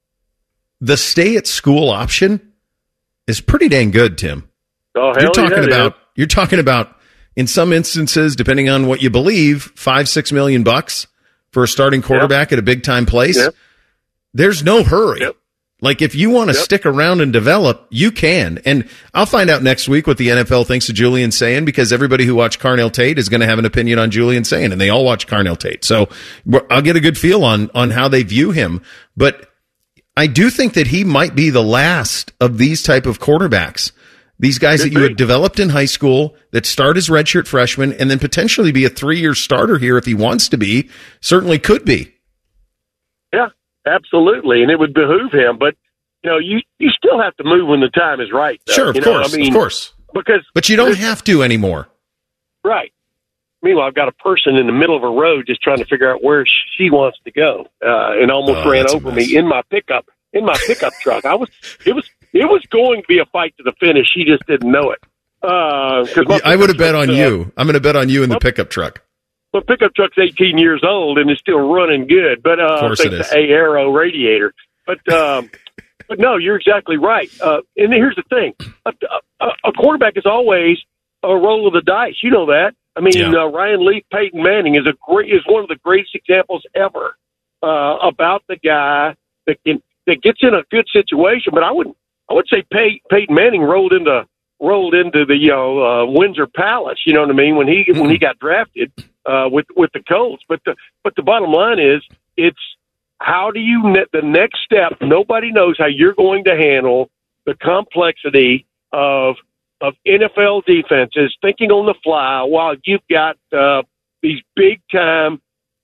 the stay at school option is pretty dang good, Tim. Oh, hell You're talking yeah, it about, is. you're talking about, in some instances, depending on what you believe, five, six million bucks for a starting quarterback at a big time place. Yep. There's no hurry. Yep. Like if you want to Yep. stick around and develop, you can. And I'll find out next week what the N F L thinks of Julian Sayin, because everybody who watched Carnell Tate is going to have an opinion on Julian Sayin, and they all watch Carnell Tate. So I'll get a good feel on, on how they view him. But I do think that he might be the last of these type of quarterbacks These guys that you had developed in high school that start as redshirt freshmen and then potentially be a three-year starter here if he wants to be, certainly could be. Yeah, absolutely, and it would behoove him. But, you know, you, you still have to move when the time is right. Though. Sure, of you know, course, I mean, of course. Because but you don't have to anymore. Right. Meanwhile, I've got a person in the middle of a road just trying to figure out where she wants to go, uh, and almost Oh, ran that's a over mess. me in my pickup in my pickup truck. I was it was it was going to be a fight to the finish. She just didn't know it. Uh, 'cause my I would have pickup bet truck's, on uh, you. I'm going to bet on you in the pickup truck. My pickup truck's eighteen years old and it's still running good, but uh, Of course thanks it is. to A Aero radiator. But um, but no, you're exactly right. Uh, and here's the thing: a, a, a quarterback is always a roll of the dice. You know that. I mean, Yeah. uh, Ryan Leaf, Peyton Manning is a great is one of the greatest examples ever uh, about the guy that can that gets in a good situation. But I wouldn't I would say Pey, Peyton Manning rolled into rolled into the you know uh, Windsor Palace. You know what I mean when he mm-hmm. when he got drafted uh, with with the Colts. But the but the bottom line is it's how do you ne- the next step? Nobody knows how you're going to handle the complexity of of N F L defenses thinking on the fly while you've got uh, these big time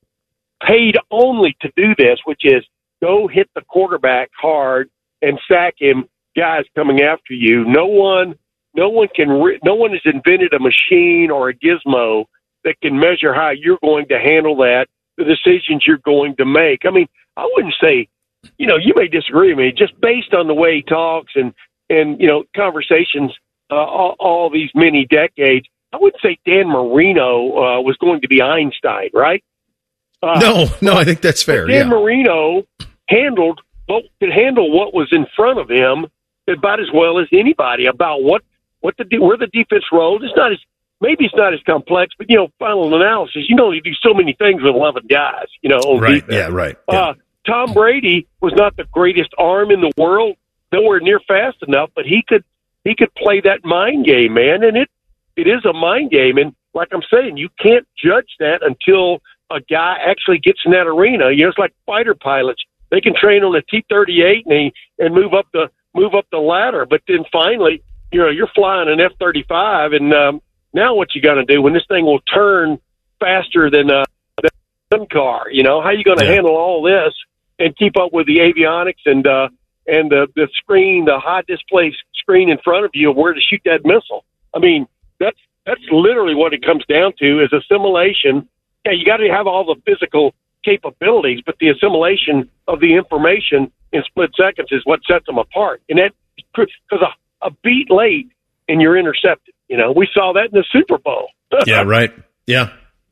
paid only to do this, which is go hit the quarterback hard and sack him. Guys coming after you. No one, no one can. Re- no one has invented a machine or a gizmo that can measure how you're going to handle that. The decisions you're going to make. I mean, I wouldn't say, you know, you may disagree with me, just based on the way he talks and and you know conversations. Uh, all, all these many decades, I would say Dan Marino uh, was going to be Einstein, right? Uh, no, no, I think that's fair. Dan Yeah. Marino handled what could handle what was in front of him about as well as anybody about what what the where the defense rolled. It's not as maybe it's not as complex, but you know, final analysis. You know, you do so many things with eleven guys. You know, on Right. defense. Yeah. Right. Uh, Tom Brady was not the greatest arm in the world, nowhere near fast enough, but he could he could play that mind game, man, and it it is a mind game. And like I'm saying, you can't judge that until a guy actually gets in that arena. You know, it's like fighter pilots; they can train on a T thirty-eight and they, and move up the move up the ladder, but then finally, you know, you're flying an F thirty-five, and um, now what you got to do when this thing will turn faster than a than a car? You know, how you going to Yeah. handle all this and keep up with the avionics and uh, and the the screen, the high display screen in front of you of where to shoot that missile? I mean, that's that's literally what it comes down to is assimilation. Yeah, you got to have all the physical capabilities, but the assimilation of the information in split seconds is what sets them apart. And that because a, a beat late and you're intercepted. You know, we saw that in the Super Bowl. Yeah. Right. Yeah.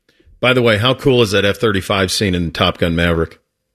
By the way, how cool is that F thirty-five scene in Top Gun Maverick?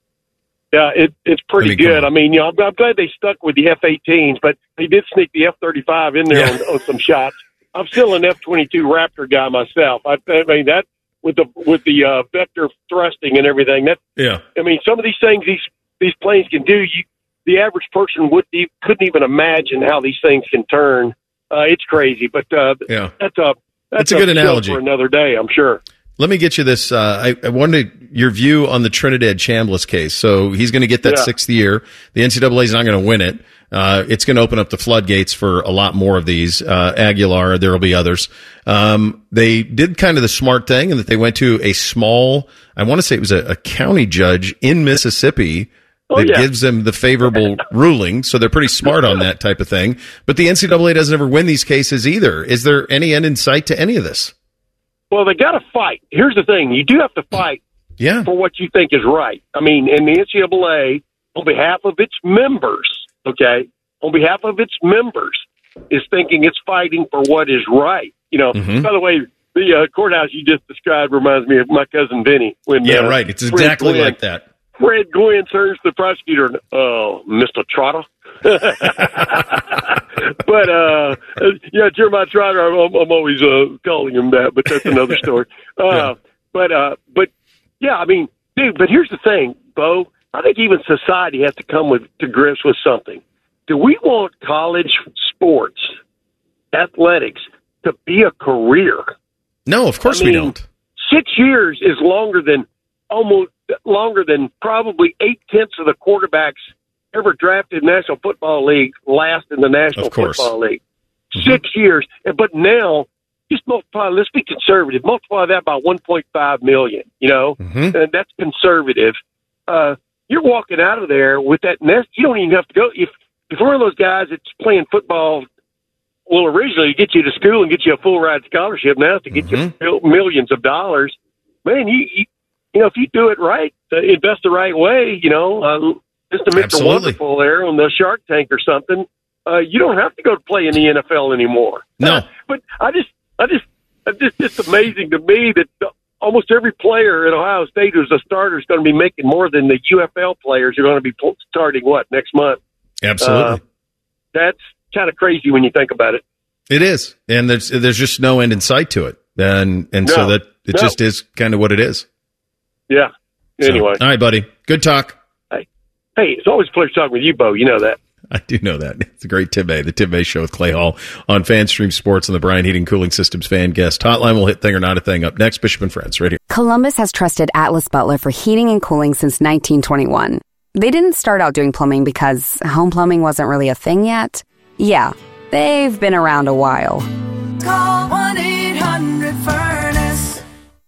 Yeah, it, it's pretty I mean, come good. I mean, you know, I'm, I'm glad they stuck with the F eighteens, but they did sneak the F thirty-five in there Yeah. on, on some shots. I'm still an F twenty-two Raptor guy myself. I, I mean, that with the with the uh, vector thrusting and everything. That Yeah. I mean, some of these things these these planes can do. You, the average person would e- couldn't even imagine how these things can turn. Uh, it's crazy, but uh, Yeah. that's a That's that's a good show analogy. for another day, I'm sure. Let me get you this. Uh, I, I wanted your view on the Trinidad Chambliss case. So he's going to get that Yeah. sixth year. The N C double A is not going to win it. Uh, it's going to open up the floodgates for a lot more of these. Uh, Aguilar, there will be others. Um, they did kind of the smart thing in that they went to a small, I want to say it was a, a county judge in Mississippi Oh, that yeah. gives them the favorable ruling. So they're pretty smart on that type of thing. But the N C double A doesn't ever win these cases either. Is there any end in sight to any of this? Well, they got to fight. Here's the thing: you do have to fight Yeah. for what you think is right. I mean, and the N C double A, on behalf of its members, okay, on behalf of its members, is thinking it's fighting for what is right. You know, Mhm. by the way, the uh, courthouse you just described reminds me of my cousin Vinny. When Yeah, uh, right. It's Fred exactly Gwynn- like that. Fred Gwynn turns to the prosecutor, and, oh, Mister Trotter. But, uh, yeah, Jeremiah Trotter, I'm, I'm always uh, calling him that, but that's another story. Uh, Yeah. But, uh, but yeah, I mean, dude, but here's the thing, Bo. I think even society has to come with to grips with something. Do we want college sports, athletics, to be a career? No, of course I we mean, don't. Six years is longer than almost longer than probably eight tenths of the quarterbacks ever drafted in the National Football League last in the National Of course. Football League. Six years. But now, just multiply, let's be conservative, multiply that by one point five million, you know, Mm-hmm. and that's conservative. Uh, you're walking out of there with that nest. You don't even have to go. If, if one of those guys that's playing football, well, originally get you to school and get you a full ride scholarship, now to get Mm-hmm. you millions of dollars, man, you, you, you know, if you do it right, uh, invest the right way, you know, uh, just to Mister Absolutely. Wonderful there on the Shark Tank or something, uh, you don't have to go play in the N F L anymore. No. But I just, I just, it's just, it's amazing to me that almost every player at Ohio State who's a starter is going to be making more than the U F L players who are going to be starting, what, next month? Absolutely. Uh, that's kind of crazy when you think about it. It is. And there's there's just no end in sight to it. And and so No. that it No. just is kind of what it is. Yeah. So, Anyway. all right, buddy. Good talk. Hey, hey, it's always a pleasure talking with you, Bo. You know that. I do know that. It's a great Tim May, the Tim May Show with Clay Hall on FanStream Sports and the Brian Heating Cooling Systems fan guest hotline. We'll hit Thing or Not a Thing up next. Bishop and Friends, right here. Columbus has trusted Atlas Butler for heating and cooling since nineteen twenty-one. They didn't start out doing plumbing because home plumbing wasn't really a thing yet. Yeah, they've been around a while. Call one eight hundred furnace.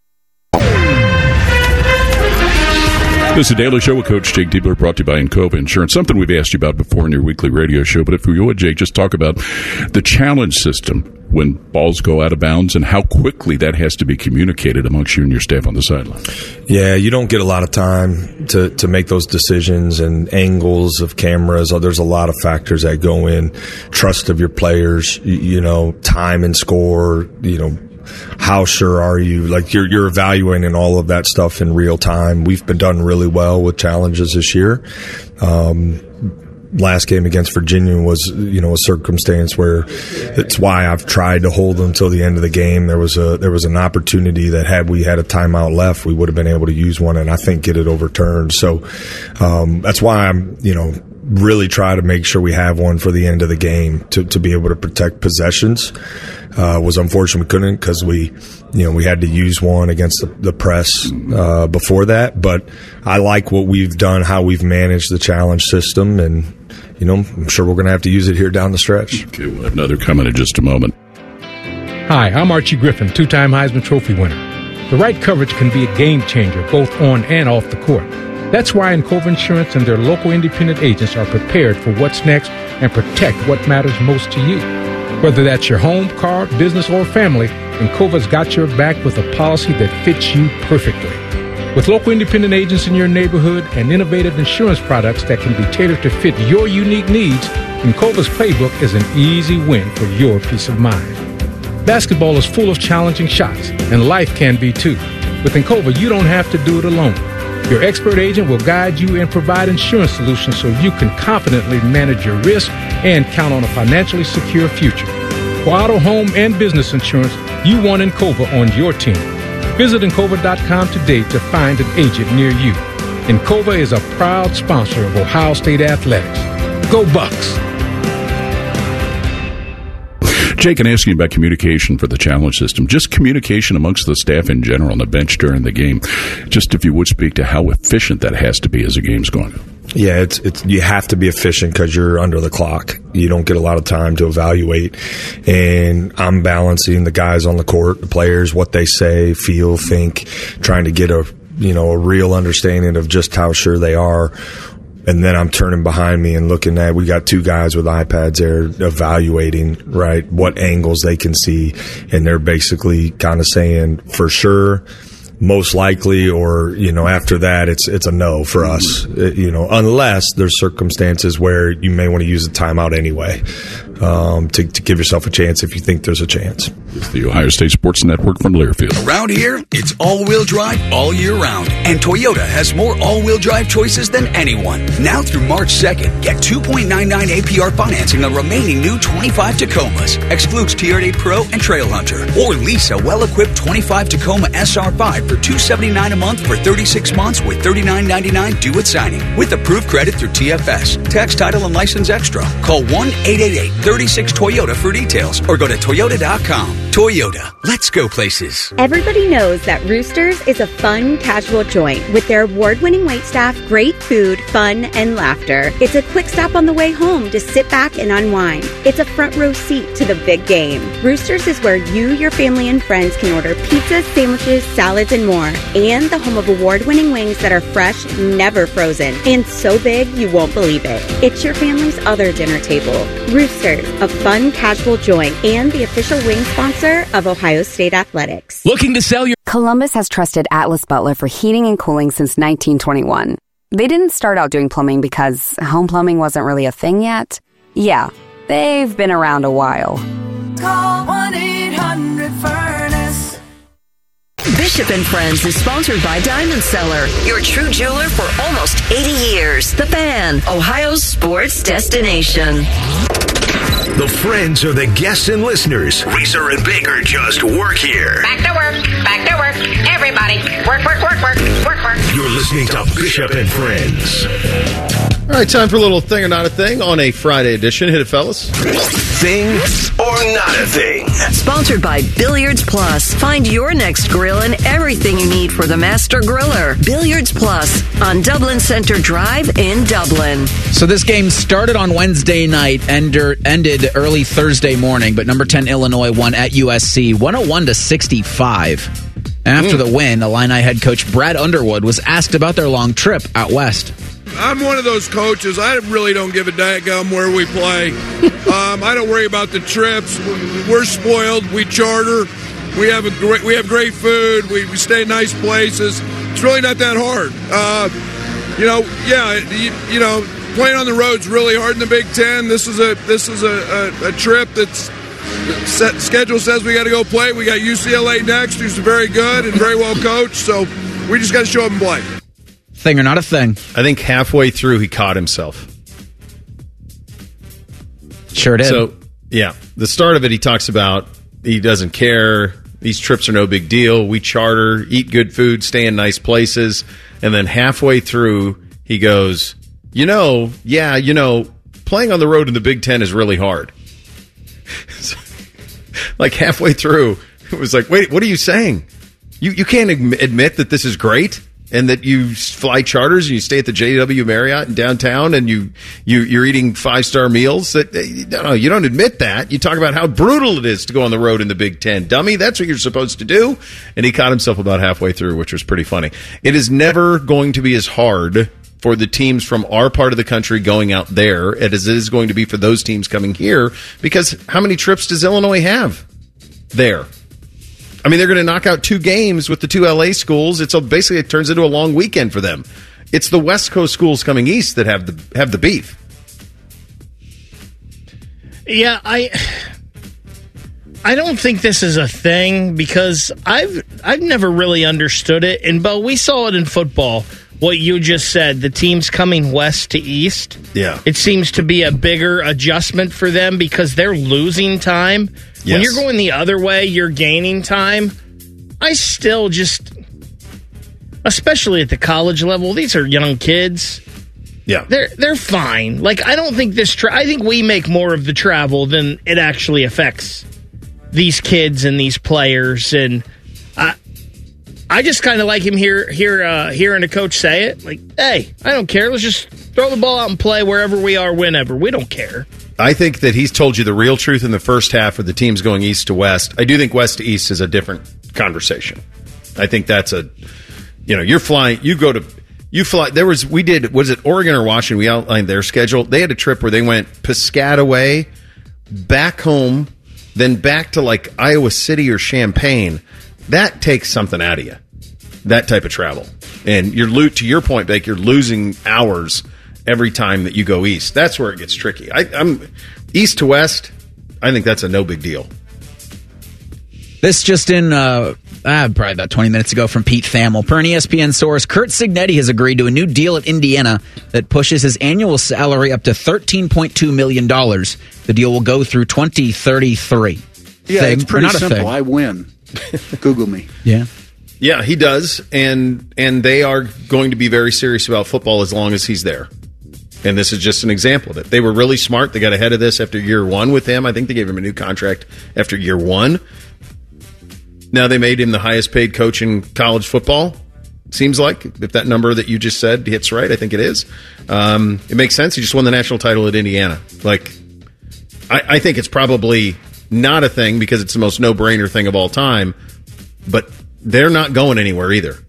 This is a Daily Show with Coach Jake Diebler, brought to you by Encova Insurance. Something we've asked you about before in your weekly radio show, but if we would, Jake, just talk about the challenge system when balls go out of bounds and how quickly that has to be communicated amongst you and your staff on the sideline. Yeah, you don't get a lot of time to, to make those decisions and angles of cameras. There's a lot of factors that go in. Trust of your players, you, you know, time and score, you know, how sure are you? Like you're you're evaluating all of that stuff in real time. We've been done really well with challenges this year. Um, last game against Virginia was, you know, a circumstance where it's why I've tried to hold them till the end of the game. There was a there was an opportunity that had we had a timeout left, we would have been able to use one and I think get it overturned. So um, that's why I'm, you know, really try to make sure we have one for the end of the game to, to be able to protect possessions. Uh, was unfortunate we couldn't because we, you know, we had to use one against the, the press uh, before that. But I like what we've done, how we've managed the challenge system, and you know, I'm sure we're going to have to use it here down the stretch. Okay, we'll have another comment in just a moment. Hi, I'm Archie Griffin, two-time Heisman Trophy winner. The right coverage can be a game changer, both on and off the court. That's why Encova Insurance and their local independent agents are prepared for what's next and protect what matters most to you. Whether that's your home, car, business, or family, Encova's got your back with a policy that fits you perfectly. With local independent agents in your neighborhood and innovative insurance products that can be tailored to fit your unique needs, Encova's playbook is an easy win for your peace of mind. Basketball is full of challenging shots, and life can be too. With Encova, you don't have to do it alone. Your expert agent will guide you and provide insurance solutions so you can confidently manage your risk and count on a financially secure future. For auto, home, and business insurance, you want Encova on your team. Visit Encova dot com today to find an agent near you. Encova is a proud sponsor of Ohio State Athletics. Go Bucks! Jake, and asking about communication for the challenge system, just communication amongst the staff in general on the bench during the game. Just if you would speak to how efficient that has to be as the game's going. Yeah, it's it's you have to be efficient because you're under the clock. You don't get a lot of time to evaluate, and I'm balancing the guys on the court, the players, what they say, feel, think, trying to get a you know a real understanding of just how sure they are. And then I'm turning behind me and looking at, we got two guys with iPads there evaluating, right, what angles they can see. And they're basically kind of saying, for sure, most likely, or, you know, after that, it's it's a no for us, you know, unless there's circumstances where you may want to use a timeout anyway um, to, to give yourself a chance if you think there's a chance. It's the Ohio State Sports Network from Learfield. Around here, it's all-wheel drive all year round, and Toyota has more all-wheel drive choices than anyone. Now through March second, get two point nine nine A P R financing on remaining new twenty-five Tacomas, excludes T R D Pro and Trailhunter, or lease a well-equipped twenty-five Tacoma S R five for two hundred seventy-nine dollars a month for thirty-six months with thirty-nine ninety-nine due at signing, with approved credit through T F S. Tax, title, and license extra. Call one eight eight eight, three six, Toyota for details, or go to toyota dot com. Toyota, let's go places. Everybody knows that Roosters is a fun, casual joint with their award-winning waitstaff, great food, fun, and laughter. It's a quick stop on the way home to sit back and unwind. It's a front row seat to the big game. Roosters is where you, your family, and friends can order pizzas, sandwiches, salads, and more. And the home of award-winning wings that are fresh, never frozen, and so big you won't believe it. It's your family's other dinner table. Roosters, a fun, casual joint, and the official wing sponsor of Ohio State Athletics. Looking to sell your... Columbus has trusted Atlas Butler for heating and cooling since nineteen twenty-one. They didn't start out doing plumbing because home plumbing wasn't really a thing yet. Yeah, they've been around a while. Call one eight hundred furnace. Bishop and Friends is sponsored by Diamond Seller, your true jeweler for almost eighty years. The Fan, Ohio's sports destination. The friends are the guests and listeners. Reeser and Baker just work here. Back to work. Back to work. Everybody. Work, work, work, work, work, work. You're listening to Bishop and Friends. All right, time for a little thing or not a thing on a Friday edition. Hit it, fellas. Thing or not a thing. Sponsored by Billiards Plus. Find your next grill and everything you need for the master griller. Billiards Plus on Dublin Center Drive in Dublin. So this game started on Wednesday night and ended early Thursday morning, but number ten Illinois won at U S C one oh one to sixty-five. After mm. the win, Illini head coach Brad Underwood was asked about their long trip out west. I'm one of those coaches. I really don't give a daggum where we play. um, I don't worry about the trips. We're spoiled. We charter. We have a great. We have great food. We, we stay in nice places. It's really not that hard. Uh, you know, yeah, you, you know, playing on the road's really hard in the Big Ten. This is a this is a, a, a trip that's set, schedule says we got to go play. We got U C L A next, who's very good and very well coached. So we just got to show up and play. Thing or not a thing? I think halfway through he caught himself. Sure did. So, yeah, the start of it, he talks about he doesn't care. These trips are no big deal. We charter, eat good food, stay in nice places. And then halfway through, he goes, you know, yeah, you know, playing on the road in the Big Ten is really hard. So, like halfway through, it was like, wait, what are you saying? You, you can't admit that this is great? And that you fly charters and you stay at the J W Marriott in downtown and you, you, you're eating five-star meals? That, no, you don't admit that. You talk about how brutal it is to go on the road in the Big Ten. Dummy, that's what you're supposed to do. And he caught himself about halfway through, which was pretty funny. It is never going to be as hard for the teams from our part of the country going out there as it is going to be for those teams coming here, because how many trips does Illinois have there? I mean, they're going to knock out two games with the two L A schools. It's a, basically it turns into a long weekend for them. It's the West Coast schools coming east that have the have the beef. Yeah, I I don't think this is a thing because I've I've never really understood it. And Bo, we saw it in football. What you just said, the teams coming west to east. Yeah, it seems to be a bigger adjustment for them because they're losing time. Yes. When you're going the other way, you're gaining time. I still just, especially at the college level, these are young kids. Yeah, they're they're fine. Like I don't think this. Tra- I think we make more of the travel than it actually affects these kids and these players. And I, I just kind of like him here, here, uh, hearing a coach say it. Like, hey, I don't care. Let's just throw the ball out and play wherever we are, whenever. We don't care. I think that he's told you the real truth in the first half of the teams going east to west. I do think west to east is a different conversation. I think that's a, you know, you're flying, you go to, you fly, there was, we did, was it Oregon or Washington? We outlined their schedule. They had a trip where they went Piscataway, back home, then back to like Iowa City or Champaign. That takes something out of you, that type of travel. And you're, to your point, Beck, you're losing hours every time that you go east. That's where it gets tricky. I, I'm east to west. I think that's a no big deal. This just in, uh, ah, probably about twenty minutes ago from Pete Thamel. Per an E S P N source, Curt Cignetti has agreed to a new deal at Indiana that pushes his annual salary up to thirteen point two million dollars. The deal will go through twenty thirty-three. Yeah, thing, it's pretty simple. Thing. I win. Google me. Yeah. Yeah, he does, and and they are going to be very serious about football as long as he's there. And this is just an example of it. They were really smart. They got ahead of this after year one with him. I think they gave him a new contract after year one. Now they made him the highest paid coach in college football. Seems like, if that number that you just said hits right, I think it is. Um, it makes sense. He just won the national title at Indiana. Like, I, I think it's probably not a thing because it's the most no-brainer thing of all time, but they're not going anywhere either.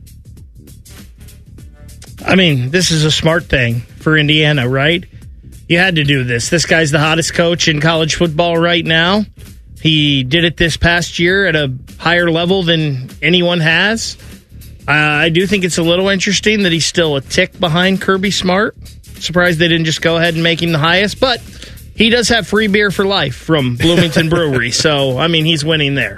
I mean, this is a smart thing for Indiana, right? You had to do this. This guy's the hottest coach in college football right now. He did it this past year at a higher level than anyone has. Uh, I do think it's a little interesting that he's still a tick behind Kirby Smart. Surprised they didn't just go ahead and make him the highest, but he does have free beer for life from Bloomington Brewery, so, I mean, he's winning there.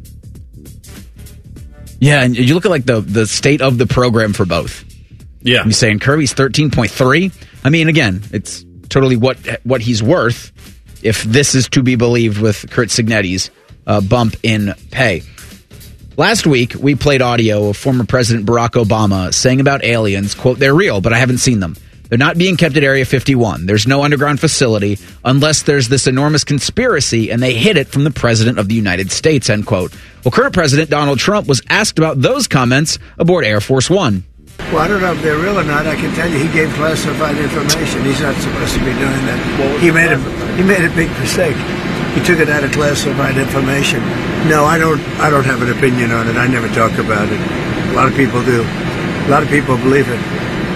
Yeah, and you look at like the, the state of the program for both. Yeah. You're saying Kirby's thirteen point three. I mean, again, it's totally what what he's worth if this is to be believed with Curt Cignetti's uh, bump in pay. Last week, we played audio of former President Barack Obama saying about aliens, quote, "They're real, but I haven't seen them. They're not being kept at Area fifty-one. There's no underground facility unless there's this enormous conspiracy and they hid it from the President of the United States," end quote. Well, current President Donald Trump was asked about those comments aboard Air Force One. Well, I don't know if they're real or not. I can tell you he gave classified information. He's not supposed to be doing that. He made a, he made a big mistake. He took it out of classified information. No, I don't I don't have an opinion on it. I never talk about it. A lot of people do. A lot of people believe it.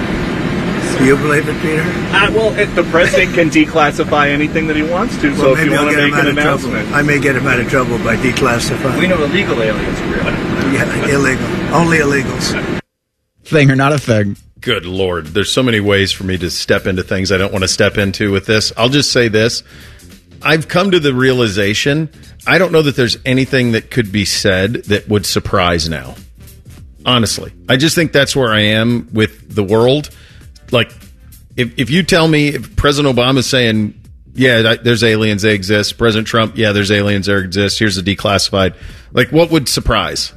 Do you believe it, Peter? Uh, well, if the president can declassify anything that he wants to, Well, so if maybe you I'll want get to him make out an of trouble. announcement. I may get him out of trouble by declassifying. We know illegal aliens are real. Yeah, illegal. Only illegals. Thing or not a thing. Good Lord. There's so many ways for me to step into things I don't want to step into with this. I'll just say this. I've come to the realization, I don't know that there's anything that could be said that would surprise now. Honestly. I just think that's where I am with the world. Like, if if you tell me if President Obama is saying, yeah, there's aliens, they exist. President Trump, yeah, there's aliens, there exist. Here's the declassified. Like, what would surprise?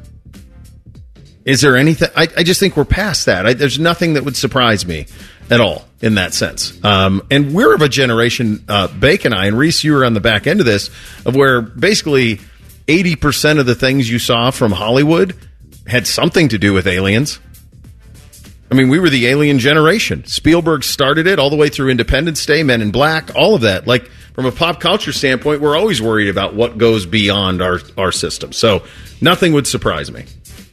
Is there anything? I, I just think we're past that. I, there's nothing that would surprise me at all in that sense. Um, and we're of a generation, uh, Bake and I, and Reese, you were on the back end of this, of where basically eighty percent of the things you saw from Hollywood had something to do with aliens. I mean, we were the alien generation. Spielberg started it all the way through Independence Day, Men in Black, all of that. Like, from a pop culture standpoint, we're always worried about what goes beyond our, our system. So nothing would surprise me.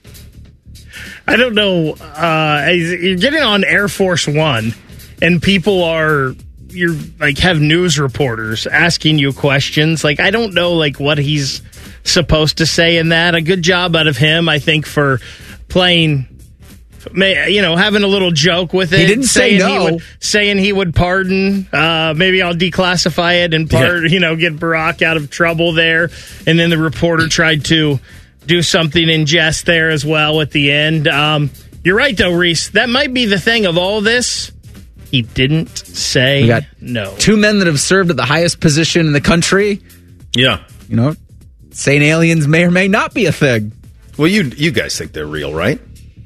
I don't know. Uh, you're getting on Air Force One, and people are you're like have news reporters asking you questions. Like, I don't know, like what he's supposed to say in that. A good job out of him, I think, for playing. You know, having a little joke with it. He didn't say saying no. He would, saying he would pardon. Uh, maybe I'll declassify it and pardon. Yeah. You know, get Barack out of trouble there. And then the reporter tried to do something in jest there as well at the end. Um, you're right, though, Reese. That might be the thing of all this. He didn't say we got no. Two men that have served at the highest position in the country. Yeah. You know, saying aliens may or may not be a thing. Well, you you guys think they're real, right?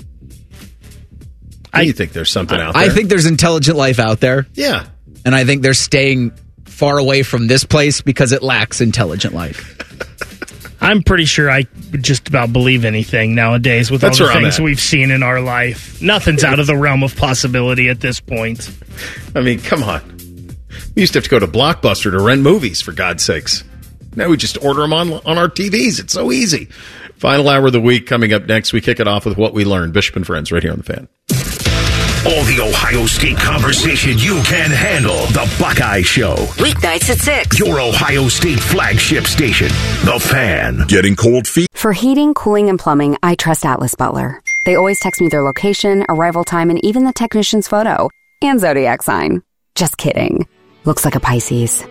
I you think there's something out there. I think there's intelligent life out there. Yeah. And I think they're staying far away from this place because it lacks intelligent life. I'm pretty sure I just about believe anything nowadays with That's all the where I'm things at. we've seen in our life. Nothing's out of the realm of possibility at this point. I mean, come on. We used to have to go to Blockbuster to rent movies, for God's sakes. Now we just order them on, on our T Vs. It's so easy. Final hour of the week coming up next. We kick it off with what we learned. Bishop and Friends right here on The Fan. All the Ohio State conversation you can handle. The Buckeye Show. Weeknights at six. Your Ohio State flagship station. The Fan. Getting cold feet? For heating, cooling, and plumbing, I trust Atlas Butler. They always text me their location, arrival time, and even the technician's photo. And zodiac sign. Just kidding. Looks like a Pisces.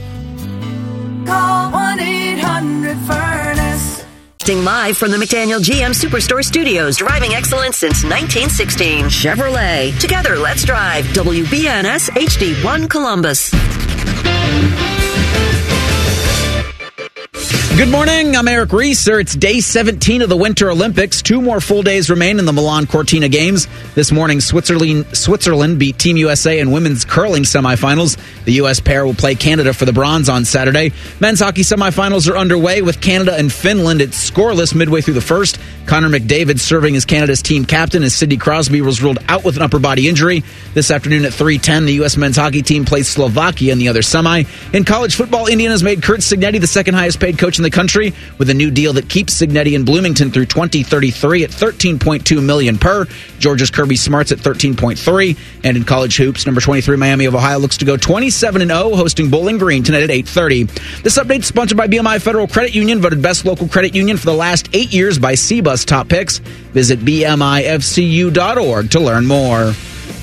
Call one eight hundred furnace. Live from the McDaniel G M Superstore Studios, driving excellence since nineteen sixteen. Chevrolet. Together, let's drive. W B N S H D one Columbus. Good morning. I'm Eric Reeser. It's day seventeen of the Winter Olympics. Two more full days remain in the Milan Cortina Games. This morning, Switzerland Switzerland beat Team U S A in women's curling semifinals. The U S pair will play Canada for the bronze on Saturday. Men's hockey semifinals are underway with Canada and Finland. It's scoreless midway through the first. Connor McDavid serving as Canada's team captain as Sidney Crosby was ruled out with an upper body injury. This afternoon at three ten, the U S men's hockey team plays Slovakia in the other semi. In college football, Indiana's made Curt Cignetti the second highest paid coach in the country with a new deal that keeps Cignetti in Bloomington through twenty thirty-three at thirteen point two million dollars per. Georgia's Kirby Smart's at thirteen point three. And in college hoops, number twenty-three Miami of Ohio looks to go twenty-seven and oh, hosting Bowling Green tonight at eight thirty. This update is sponsored by B M I Federal Credit Union, voted best local credit union for the last eight years by C B U S Top Picks. Visit B M I F C U dot org to learn more.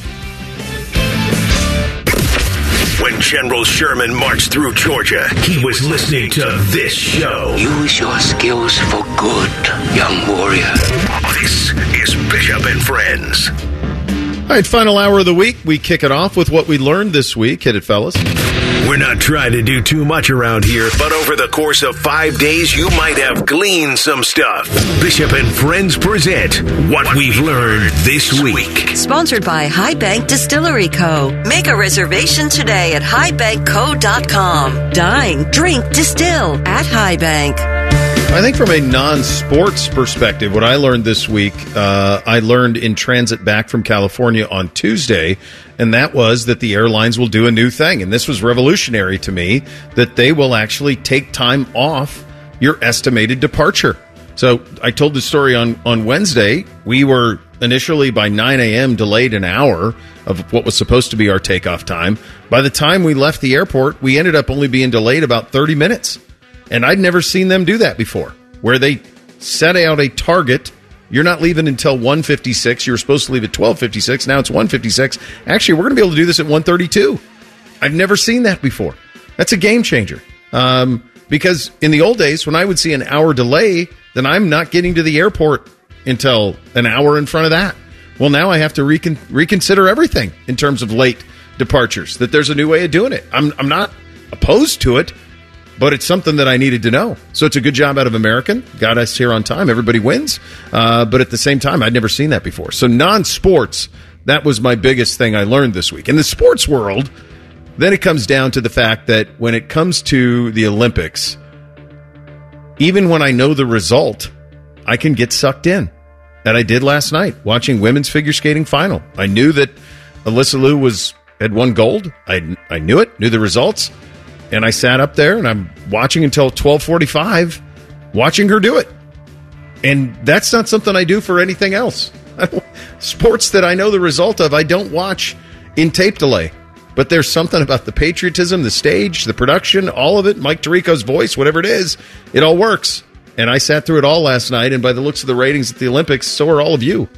When General Sherman marched through Georgia, he was listening to this show. Use your skills for good, young warrior. This is Bishop and Friends. All right, final hour of the week. We kick it off with what we learned this week. Hit it, fellas. We're not trying to do too much around here, but over the course of five days, you might have gleaned some stuff. Bishop and Friends present What We've Learned This Week. Sponsored by High Bank Distillery Co. Make a reservation today at high bank co dot com. Dine, drink, distill at High Bank. I think from a non-sports perspective, what I learned this week, uh, I learned in transit back from California on Tuesday, and that was that the airlines will do a new thing. And this was revolutionary to me, that they will actually take time off your estimated departure. So I told the story on, on Wednesday. We were initially by nine a.m. delayed an hour of what was supposed to be our takeoff time. By the time we left the airport, we ended up only being delayed about thirty minutes. And I'd never seen them do that before, where they set out a target. You're not leaving until one fifty-six. You were supposed to leave at twelve fifty-six. Now it's one fifty-six. Actually, we're going to be able to do this at one thirty-two. I've never seen that before. That's a game changer. Um, because in the old days, when I would see an hour delay, then I'm not getting to the airport until an hour in front of that. Well, now I have to recon- reconsider everything in terms of late departures, that there's a new way of doing it. I'm, I'm not opposed to it, but it's something that I needed to know. So it's a good job out of American. Got us here on time. Everybody wins. Uh, but at the same time, I'd never seen that before. So non-sports, that was my biggest thing I learned this week. In the sports world, then it comes down to the fact that when it comes to the Olympics, even when I know the result, I can get sucked in. And I did last night, watching women's figure skating final. I knew that Alyssa Liu was had won gold. I, I knew it, knew the results. And I sat up there and I'm watching until twelve forty-five, watching her do it. And that's not something I do for anything else. Sports that I know the result of, I don't watch in tape delay. But there's something about the patriotism, the stage, the production, all of it, Mike Tirico's voice, whatever it is, it all works. And I sat through it all last night, and by the looks of the ratings at the Olympics, so are all of you.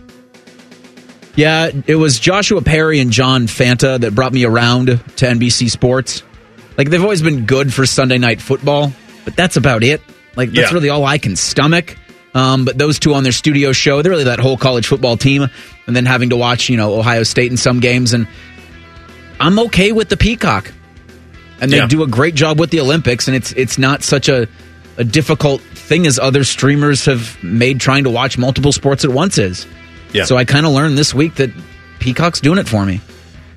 Yeah, it was Joshua Perry and John Fanta that brought me around to N B C Sports. Like, they've always been good for Sunday Night Football, but that's about it. Like, that's yeah. really all I can stomach. Um, but those two on their studio show, they're really that whole college football team, and then having to watch, you know, Ohio State in some games. And I'm okay with the Peacock. And they yeah. do a great job with the Olympics, and it's it's not such a, a difficult thing as other streamers have made trying to watch multiple sports at once is. Yeah. So I kind of learned this week that Peacock's doing it for me.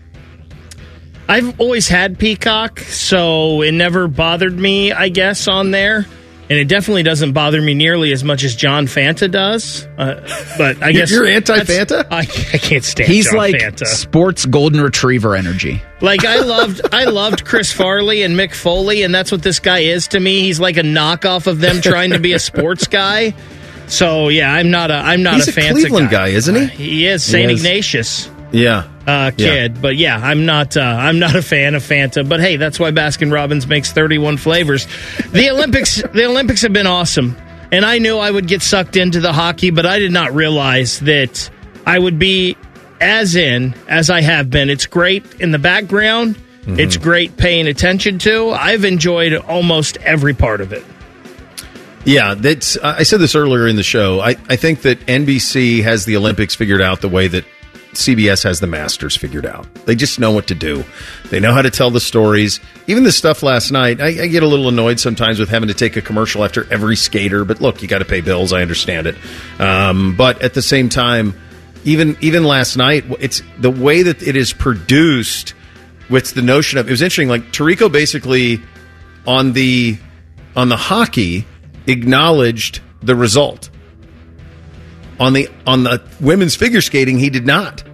I've always had Peacock, so it never bothered me, I guess, on there. And it definitely doesn't bother me nearly as much as John Fanta does. Uh, but I guess you're anti-Fanta. I, I can't stand. He's John like Fanta. sports golden retriever energy. Like I loved, I loved Chris Farley and Mick Foley, and that's what this guy is to me. He's like a knockoff of them trying to be a sports guy. So yeah, I'm not a, I'm not He's a a Fanta Cleveland guy. guy, isn't he? Uh, he is Saint He is. Ignatius. Yeah. Uh, kid, Yeah. but yeah, I'm not. Uh, I'm not a fan of Fanta. But hey, that's why Baskin Robbins makes thirty-one flavors. The Olympics, the Olympics have been awesome, and I knew I would get sucked into the hockey, but I did not realize that I would be as in as I have been. It's great in the background. Mm-hmm. It's great paying attention to. I've enjoyed almost every part of it. Yeah, that's. I said this earlier in the show. I, I think that N B C has the Olympics figured out the way that C B S has the Masters figured out. They just know what to do. They know how to tell the stories. Even the stuff last night, I, I get a little annoyed sometimes with having to take a commercial after every skater. But look, you got to pay bills. I understand it. Um, but at the same time, even even last night, it's the way that it is produced with the notion of, it was interesting, like Tirico basically on the on the hockey acknowledged the result. On the on the women's figure skating, he did not,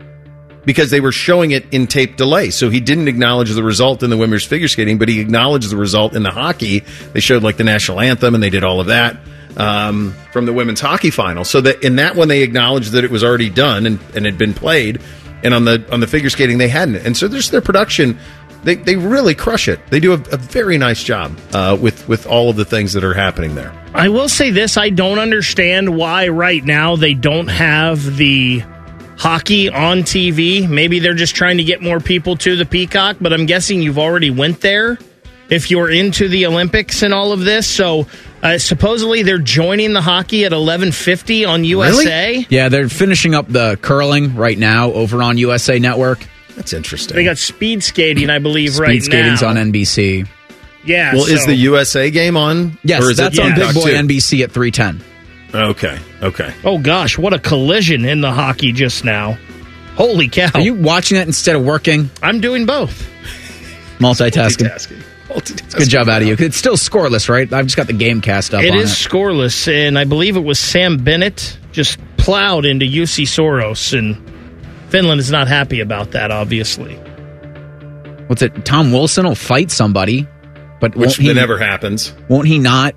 because they were showing it in tape delay. So he didn't acknowledge the result in the women's figure skating, but he acknowledged the result in the hockey. They showed like the national anthem, and they did all of that um, from the women's hockey final. So that in that one, they acknowledged that it was already done and, and had been played. And on the on the figure skating, they hadn't. And so there's their production. They they really crush it. They do a, a very nice job uh, with with all of the things that are happening there. I will say this: I don't understand why right now they don't have the hockey on T V. Maybe they're just trying to get more people to the Peacock. But I'm guessing you've already went there if you're into the Olympics and all of this. So uh, supposedly they're joining the hockey at eleven fifty on U S A. Really? Yeah, they're finishing up the curling right now over on U S A Network. That's interesting. They got speed skating, I believe, speed right now. Speed skating's on N B C. Yeah. Well, so. is the U S A game on? Yes, or is that's it on Big Boy too? N B C at three ten. Okay, okay. Oh, gosh, what a collision in the hockey just now. Holy cow. Are you watching that instead of working? I'm doing both. Multitasking. Multitasking. Multitasking. Good job out of you. It's still scoreless, right? I've just got the game cast up it on is it. scoreless, and I believe it was Sam Bennett just plowed into U C Soros, and Finland is not happy about that, obviously. What's it? Tom Wilson will fight somebody, but Which won't he, never happens. Won't he not?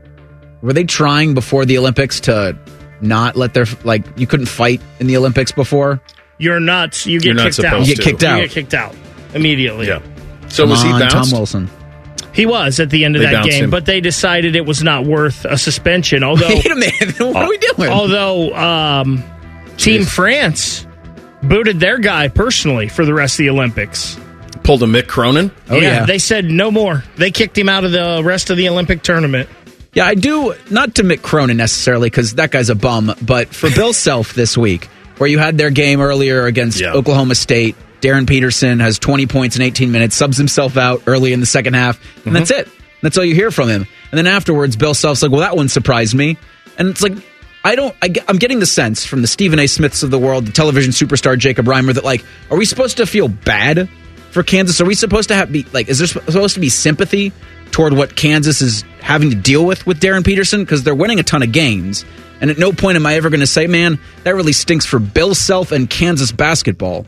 Were they trying before the Olympics to not let their, like, you couldn't fight in the Olympics before? You're nuts. You get You're not kicked out. supposed You get kicked to. out. You get kicked out immediately. Yeah. So Come was he on, bounced? Tom Wilson. He was at the end of They that bounced game, him. but they decided it was not worth a suspension. Although, Wait a minute. What are we doing? Although, um, Team France booted their guy personally for the rest of the Olympics. Pulled a Mick Cronin? Oh, yeah. They said no more. They kicked him out of the rest of the Olympic tournament. Yeah, I do, not to Mick Cronin necessarily, because that guy's a bum, but for Bill Self this week, where you had their game earlier against Yeah. Oklahoma State, Darren Peterson has twenty points in eighteen minutes, subs himself out early in the second half, and Mm-hmm. that's it. That's all you hear from him. And then afterwards, Bill Self's like, well, that one surprised me. And it's like, I don't, I, I'm getting the sense from the Stephen A. Smiths of the world, the television superstar Jacob Reimer, that, like, are we supposed to feel bad for Kansas? Are we supposed to have, be, like, is there supposed to be sympathy toward what Kansas is having to deal with with Darren Peterson? Because they're winning a ton of games. And at no point am I ever going to say, man, that really stinks for Bill Self and Kansas basketball.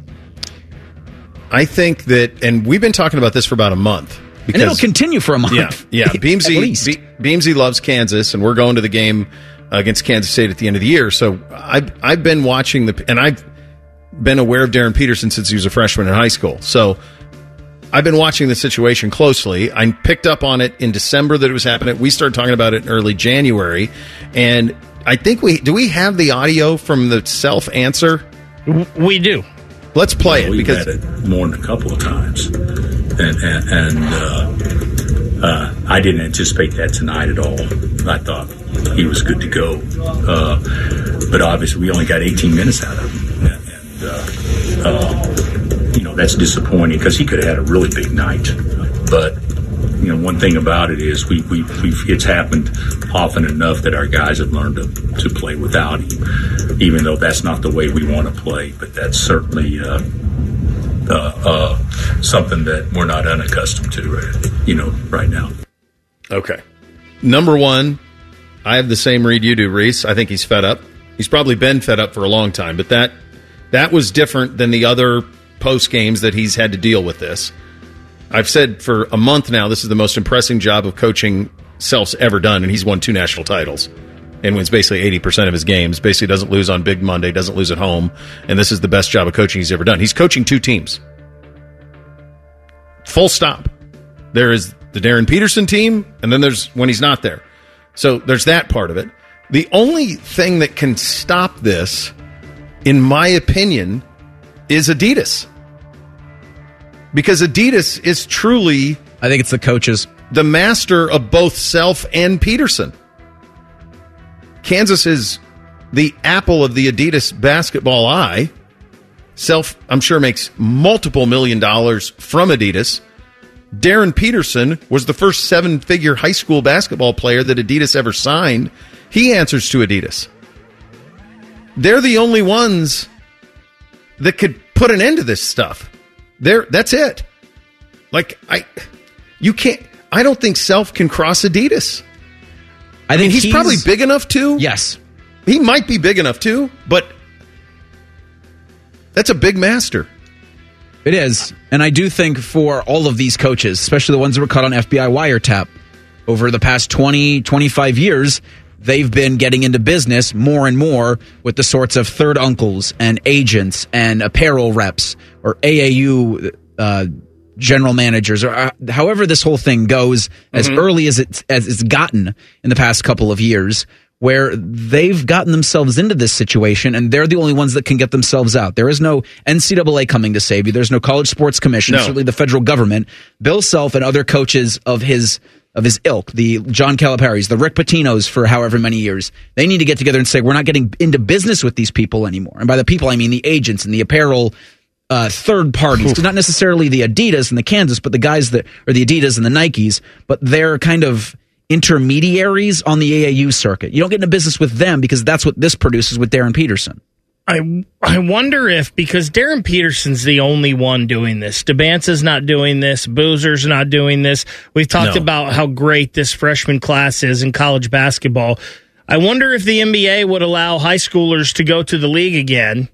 I think that, and we've been talking about this for about a month. Because, And it'll continue for a month. Yeah, yeah. Beamsy, At least. Be- Beamsy loves Kansas, and we're going to the game against Kansas State at the end of the year. So I've, I've been watching the, and I've been aware of Darren Peterson since he was a freshman in high school. So I've been watching the situation closely. I picked up on it in December that it was happening. We started talking about it in early January. And I think we, do we have the audio from the Self answer? We do. Let's play well, it. We've because had it more than a couple of times. And, and, and uh, uh, I didn't anticipate that tonight at all. I thought he was good to go. Uh, but obviously, we only got eighteen minutes out of him. And, and uh, uh, you know, that's disappointing because he could have had a really big night. But, you know, one thing about it is we, we, we've, it's happened often enough that our guys have learned to, to play without him, even though that's not the way we want to play. But that's certainly uh, uh, uh, something that we're not unaccustomed to, right, you know, right now. Okay. Number one, I have the same read you do, Reese. I think he's fed up. He's probably been fed up for a long time, but that that was different than the other post games that he's had to deal with this. I've said for a month now, this is the most impressive job of coaching Self's ever done, and he's won two national titles and wins basically eighty percent of his games, basically doesn't lose on Big Monday, doesn't lose at home, and this is the best job of coaching he's ever done. He's coaching two teams. Full stop. There is the Darren Peterson team, and then there's when he's not there. So there's that part of it. The only thing that can stop this, in my opinion, is Adidas. Because Adidas is truly... I think it's the coaches. The master of both Self and Peterson. Kansas is the apple of the Adidas basketball eye, Self, I'm sure, makes multiple million dollars from Adidas. Darren Peterson was the first seven-figure high school basketball player that Adidas ever signed. He answers to Adidas. They're the only ones that could put an end to this stuff. They're, that's it. Like, I, you can't, I don't think Self can cross Adidas. I think I mean, he's, he's probably big enough to. Yes. He might be big enough to, but that's a big master. It is. And I do think for all of these coaches, especially the ones that were caught on F B I wiretap over the past twenty, twenty-five years, they've been getting into business more and more with the sorts of third uncles and agents and apparel reps or A A U uh, general managers, or uh, however this whole thing goes, as mm-hmm. early as it's, as it's gotten in the past couple of years, where they've gotten themselves into this situation, and they're the only ones that can get themselves out. There is no N C double A coming to save you. There's no College Sports Commission, no. certainly the federal government. Bill Self and other coaches of his of his ilk, the John Calipari's, the Rick Pitino's for however many years, they need to get together and say, we're not getting into business with these people anymore. And by the people, I mean the agents and the apparel uh, third parties. Not necessarily the Adidas and the Kansas, but the guys that, or the Adidas and the Nikes, but they're kind of intermediaries on the A A U circuit. You don't get into business with them because that's what this produces with Darren Peterson. I I wonder if, because Darren Peterson's the only one doing this. Debance's not doing this. Boozer's not doing this. We've talked No. about how great this freshman class is in college basketball. I wonder if the N B A would allow high schoolers to go to the league again,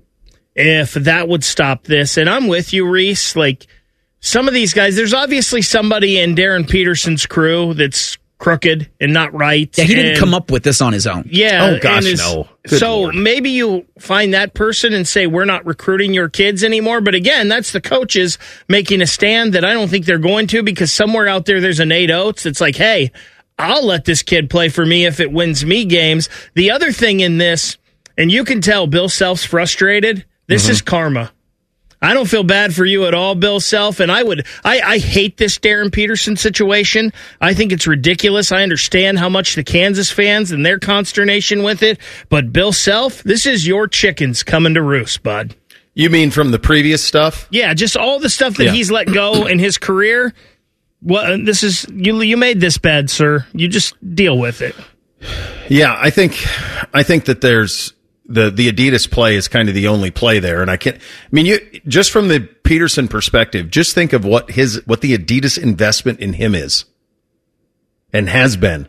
if that would stop this. And I'm with you, Reese. Like, some of these guys, there's obviously somebody in Darren Peterson's crew that's crooked and not right. Yeah, he didn't and, come up with this on his own. Yeah. Oh, gosh, and is- no. Good so Lord. maybe you find that person and say, we're not recruiting your kids anymore. But again, that's the coaches making a stand that I don't think they're going to, because somewhere out there, there's a Nate Oates that's like, hey, I'll let this kid play for me if it wins me games. The other thing in this, and you can tell Bill Self's frustrated, this Mm-hmm. is karma. I don't feel bad for you at all, Bill Self, and I would I, I hate this Darren Peterson situation. I think it's ridiculous. I understand how much the Kansas fans and their consternation with it, but Bill Self, this is your chickens coming to roost, bud. You mean from the previous stuff? Yeah, just all the stuff that Yeah. he's let go in his career. Well, this is you. You made this bed, sir. You just deal with it. Yeah, I think I think that there's the the Adidas play is kind of the only play there, and I can't. I mean, you just from the Peterson perspective, just think of what his what the Adidas investment in him is, and has been.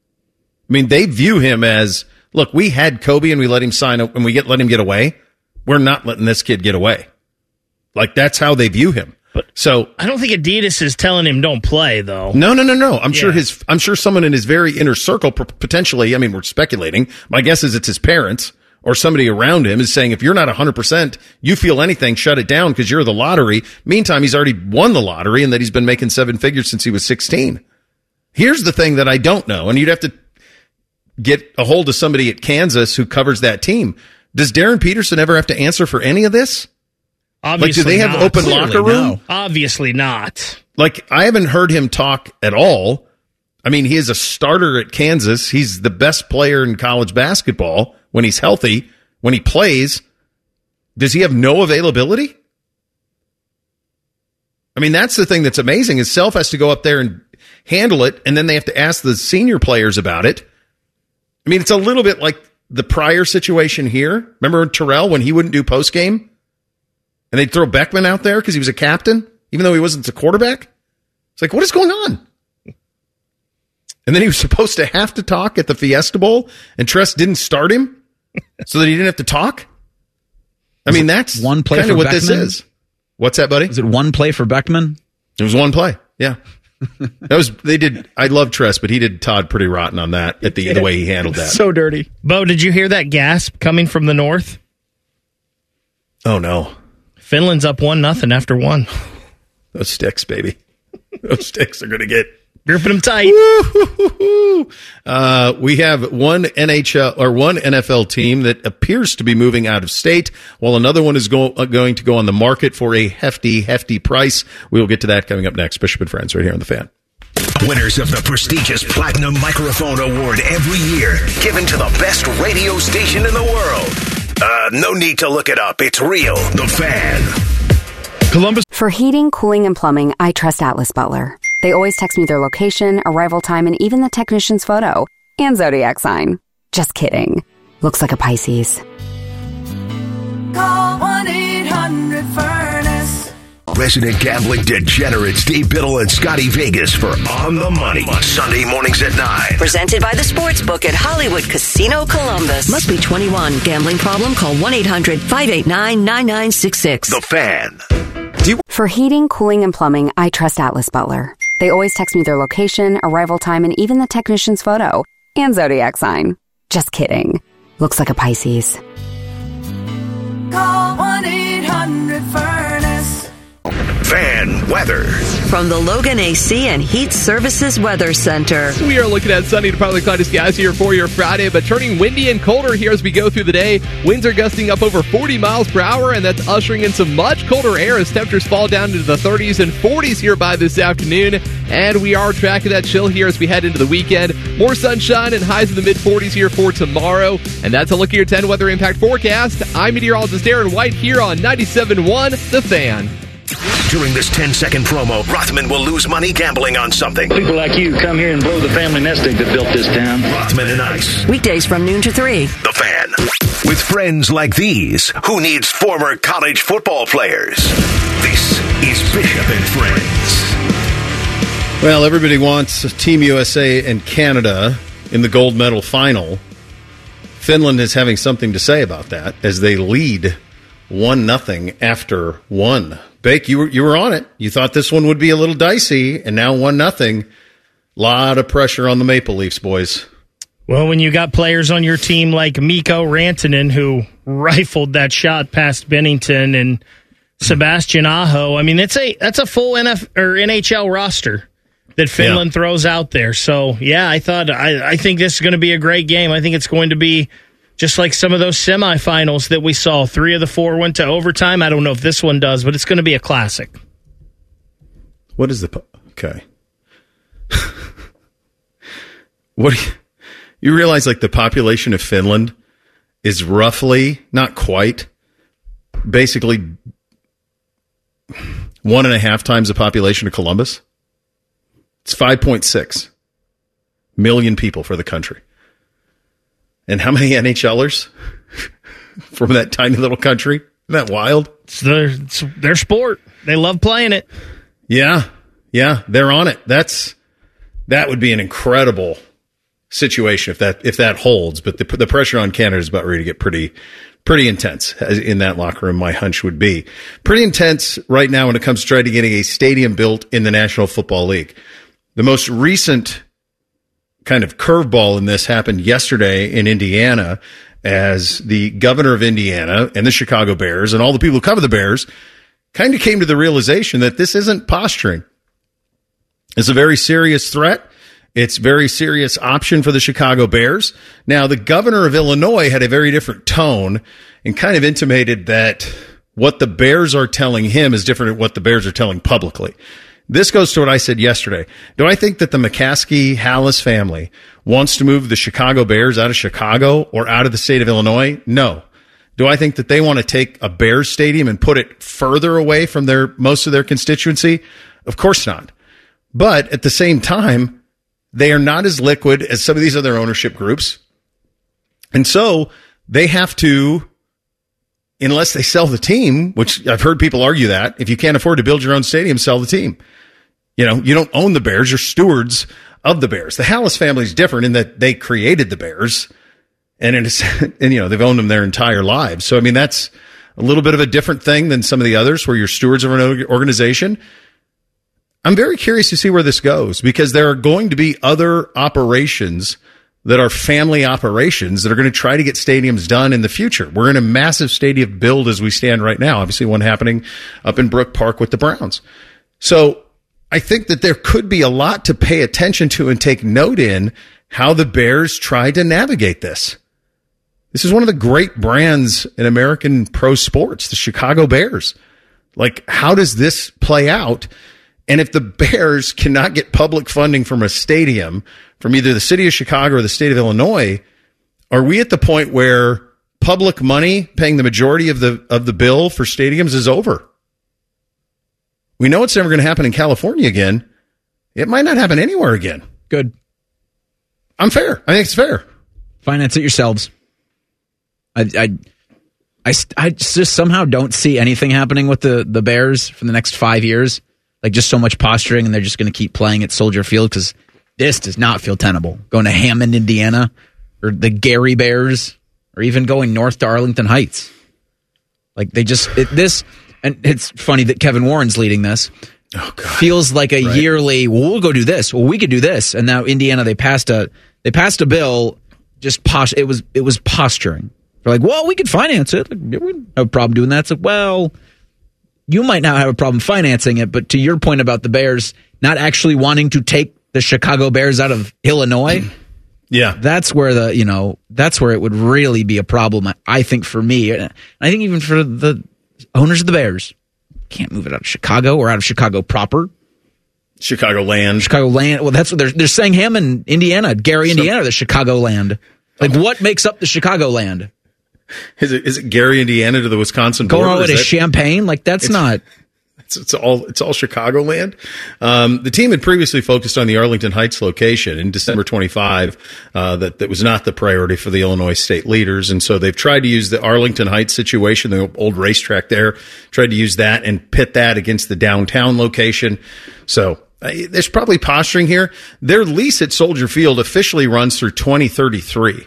I mean, they view him as, look, we had Kobe and we let him sign up, and we get let him get away. We're not letting this kid get away. Like, that's how they view him. But so I don't think Adidas is telling him don't play, though. No, no, no, no. I'm sure Yeah. his. I'm sure someone in his very inner circle, p- potentially. I mean, we're speculating. My guess is it's his parents or somebody around him is saying, if you're not one hundred percent, you feel anything, shut it down because you're the lottery. Meantime, he's already won the lottery and that he's been making seven figures since he was sixteen. Here's the thing that I don't know, and you'd have to get a hold of somebody at Kansas who covers that team. Does Darren Peterson ever have to answer for any of this? Obviously like, do they have not. open Clearly, locker room? no. Obviously not. Like, I haven't heard him talk at all. I mean, he is a starter at Kansas. He's the best player in college basketball when he's healthy. When he plays, does he have no availability? I mean, that's the thing that's amazing is Self has to go up there and handle it, and then they have to ask the senior players about it. I mean, it's a little bit like the prior situation here. Remember Terrell when he wouldn't do postgame? And they'd throw Beckman out there because he was a captain, even though he wasn't a quarterback? It's like, what is going on? And then he was supposed to have to talk at the Fiesta Bowl, and Tress didn't start him so that he didn't have to talk? I mean, that's one play kind for of what Beckman? this is. What's that, buddy? Is it one play for Beckman? It was one play, yeah. That was they did. I love Tress, but he did Todd pretty rotten on that at the the way he handled that. So dirty. Bo, did you hear that gasp coming from the north? Oh no, Finland's up one nothing after one. Those sticks, baby. Those sticks are going to get gripping them tight. Uh, we have one N H L or one N F L team that appears to be moving out of state, while another one is go, uh, going to go on the market for a hefty, hefty price. We will get to that coming up next. Bishop and Friends, right here on the Fan. Winners of the prestigious Platinum Microphone Award every year, given to the best radio station in the world. Uh, no need to look it up. It's real. The Fan. Columbus. For heating, cooling, and plumbing, I trust Atlas Butler. They always text me their location, arrival time, and even the technician's photo. And zodiac sign. Just kidding. Looks like a Pisces. Call one eight hundred furnace. Resident gambling degenerates Dave Biddle and Scotty Vegas for On the Money. Sunday mornings at nine. Presented by the Sportsbook at Hollywood Casino Columbus. Must be twenty-one. Gambling problem? Call one eight hundred five eight nine nine nine six six. The Fan. For heating, cooling, and plumbing, I trust Atlas Butler. They always text me their location, arrival time, and even the technician's photo. And zodiac sign. Just kidding. Looks like a Pisces. Call one eight hundred furnace. Fan weather. From the Logan A C and Heat Services Weather Center. We are looking at sunny to partly cloudy skies here for your Friday, but turning windy and colder here as we go through the day. Winds are gusting up over forty miles per hour, and that's ushering in some much colder air as temperatures fall down into the thirties and forties here by this afternoon. And we are tracking that chill here as we head into the weekend. More sunshine and highs in the mid forties here for tomorrow. And that's a look at your ten weather impact forecast. I'm meteorologist Darren White here on ninety-seven point one The Fan. During this ten-second promo, Rothman will lose money gambling on something. People like you come here and blow the family nest egg that built this town. Rothman and Ice. Weekdays from noon to three. The Fan. With friends like these, who needs former college football players? This is Bishop and Friends. Well, everybody wants Team U S A and Canada in the gold medal final. Finland is having something to say about that as they lead one nothing after one. Bake, you were you were on it. You thought this one would be a little dicey, and now one nothing. Lot of pressure on the Maple Leafs, boys. Well, when you got players on your team like Mikko Rantanen, who rifled that shot past Bennington, and Sebastian Aho, I mean, it's a that's a full N F or N H L roster that Finland yeah. throws out there. So, yeah, I thought I, I think this is going to be a great game. I think it's going to be just like some of those semifinals that we saw. Three of the four went to overtime. I don't know if this one does, but it's going to be a classic. What is the... Po- okay. What do you, you realize, like, the population of Finland is roughly, not quite, basically one and a half times the population of Columbus? It's five point six million people for the country. And how many NHLers from that tiny little country? Isn't that wild? It's their, it's their sport. They love playing it. Yeah, yeah, they're on it. That's that would be an incredible situation if that if that holds. But the the pressure on Canada is about ready to get pretty pretty intense in that locker room. My hunch would be pretty intense right now when it comes to trying to getting a stadium built in the National Football League. The most recent kind of curveball in this happened yesterday in Indiana as the governor of Indiana and the Chicago Bears and all the people who cover the Bears kind of came to the realization that this isn't posturing. It's a very serious threat. It's a very serious option for the Chicago Bears. Now, the governor of Illinois had a very different tone and kind of intimated that what the Bears are telling him is different than what the Bears are telling publicly. This goes to what I said yesterday. Do I think that the McCaskey-Hallis family wants to move the Chicago Bears out of Chicago or out of the state of Illinois? No. Do I think that they want to take a Bears stadium and put it further away from their most of their constituency? Of course not. But at the same time, they are not as liquid as some of these other ownership groups. And so they have to, unless they sell the team, which I've heard people argue that, if you can't afford to build your own stadium, sell the team. You know, you don't own the Bears, you're stewards of the Bears. The Hallis family is different in that they created the Bears, and, it is, and you know, they've owned them their entire lives. So, I mean, that's a little bit of a different thing than some of the others where you're stewards of an organization. I'm very curious to see where this goes because there are going to be other operations that are family operations that are going to try to get stadiums done in the future. We're in a massive stadium build as we stand right now. Obviously, one happening up in Brook Park with the Browns. So I think that there could be a lot to pay attention to and take note in how the Bears try to navigate this. This is one of the great brands in American pro sports, the Chicago Bears. Like, how does this play out? And if the Bears cannot get public funding from a stadium, from either the city of Chicago or the state of Illinois, are we at the point where public money paying the majority of the of the bill for stadiums is over. We know it's never going to happen in California again. It might not happen anywhere again. Good. I'm fair. I think it's fair. Finance it yourselves. I, I, I, I just somehow don't see anything happening with the, the Bears for the next five years. Like, just so much posturing, and they're just going to keep playing at Soldier Field because this does not feel tenable. Going to Hammond, Indiana, or the Gary Bears, or even going north to Arlington Heights. Like, they just, it, this, and it's funny that Kevin Warren's leading this. Oh, God. Feels like a right. yearly, well, we'll go do this. Well, we could do this. And now Indiana, they passed a, they passed a bill, just posh, it was, it was posturing. They're like, well, we could finance it. Like, we don't have a problem doing that. It's like, well, you might not have a problem financing it, but to your point about the Bears not actually wanting to take the Chicago Bears out of Illinois, yeah, that's where the, you know, that's where it would really be a problem, I think, for me. And I think even for the owners of the Bears. Can't move it out of Chicago or out of Chicago proper. Chicago land. Chicago land. Well, that's what they're, they're saying. Hammond, Indiana, Gary, so, Indiana, the Chicago land. Like, oh. What makes up the Chicago land? Is it is it Gary, Indiana to the Wisconsin border? Going all the way to that, Champaign? Like, that's it's, not. It's, it's all it's all Chicago land. Um, the team had previously focused on the Arlington Heights location in December twenty-fifth. Uh, that that was not the priority for the Illinois state leaders, and so they've tried to use the Arlington Heights situation, the old racetrack there, tried to use that and pit that against the downtown location. So uh, there's probably posturing here. Their lease at Soldier Field officially runs through twenty thirty-three.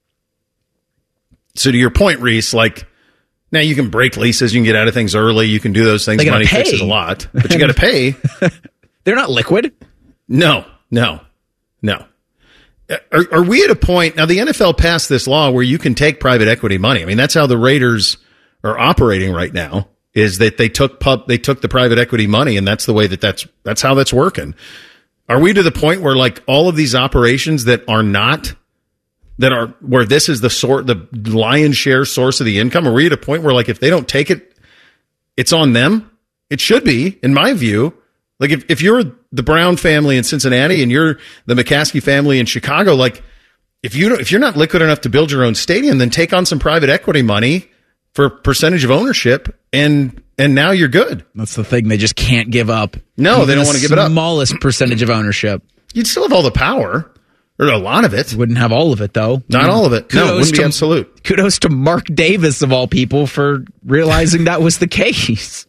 So to your point, Reese, like, now you can break leases, you can get out of things early, you can do those things. Money pay. fixes a lot, but you got to pay. They're not liquid. No, no, no. Are, are we at a point now? The N F L passed this law where you can take private equity money. I mean, that's how the Raiders are operating right now. Is that they took pub, they took the private equity money, and that's the way that that's that's how that's working. Are we to the point where, like, all of these operations that are not that are where this is the sort the lion's share source of the income? Are we at a point where, like, if they don't take it, it's on them? It should be, in my view. Like, if, if you're the Brown family in Cincinnati and you're the McCaskey family in Chicago, like, if you don't, if you're not liquid enough to build your own stadium, then take on some private equity money for percentage of ownership, and and now you're good. That's the thing; they just can't give up. No, Even they don't the want to give it up. Smallest percentage of ownership. You'd still have all the power. Or a lot of it. Wouldn't have all of it, though. Not all of it. Kudos no, it wouldn't to, be absolute. Kudos to Mark Davis, of all people, for realizing that was the case.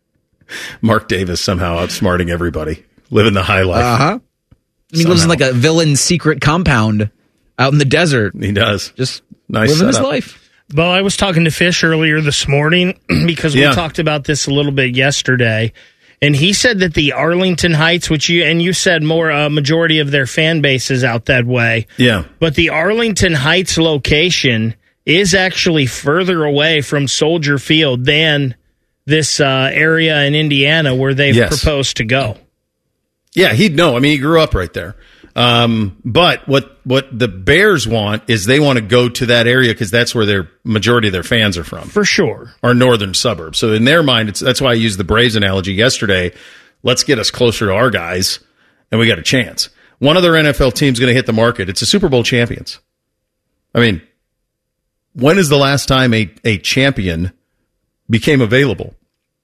Mark Davis somehow outsmarting everybody. Living the high life. Uh-huh. I mean, he lives in like a villain's secret compound out in the desert. He does. Just nice living his setup. life. Well, I was talking to Fish earlier this morning because we Yeah. talked about this a little bit yesterday. And he said that the Arlington Heights, which you and you said more a uh, majority of their fan base is out that way. Yeah. But the Arlington Heights location is actually further away from Soldier Field than this uh, area in Indiana where they've Yes. proposed to go. Yeah, he'd know. I mean, he grew up right there. Um, but what what the Bears want is they want to go to that area because that's where their majority of their fans are from. For sure. Our northern suburbs. So in their mind, it's that's why I used the Braves analogy yesterday. Let's get us closer to our guys, and we got a chance. One other N F L team's going to hit the market. It's the Super Bowl champions. I mean, when is the last time a, a champion became available?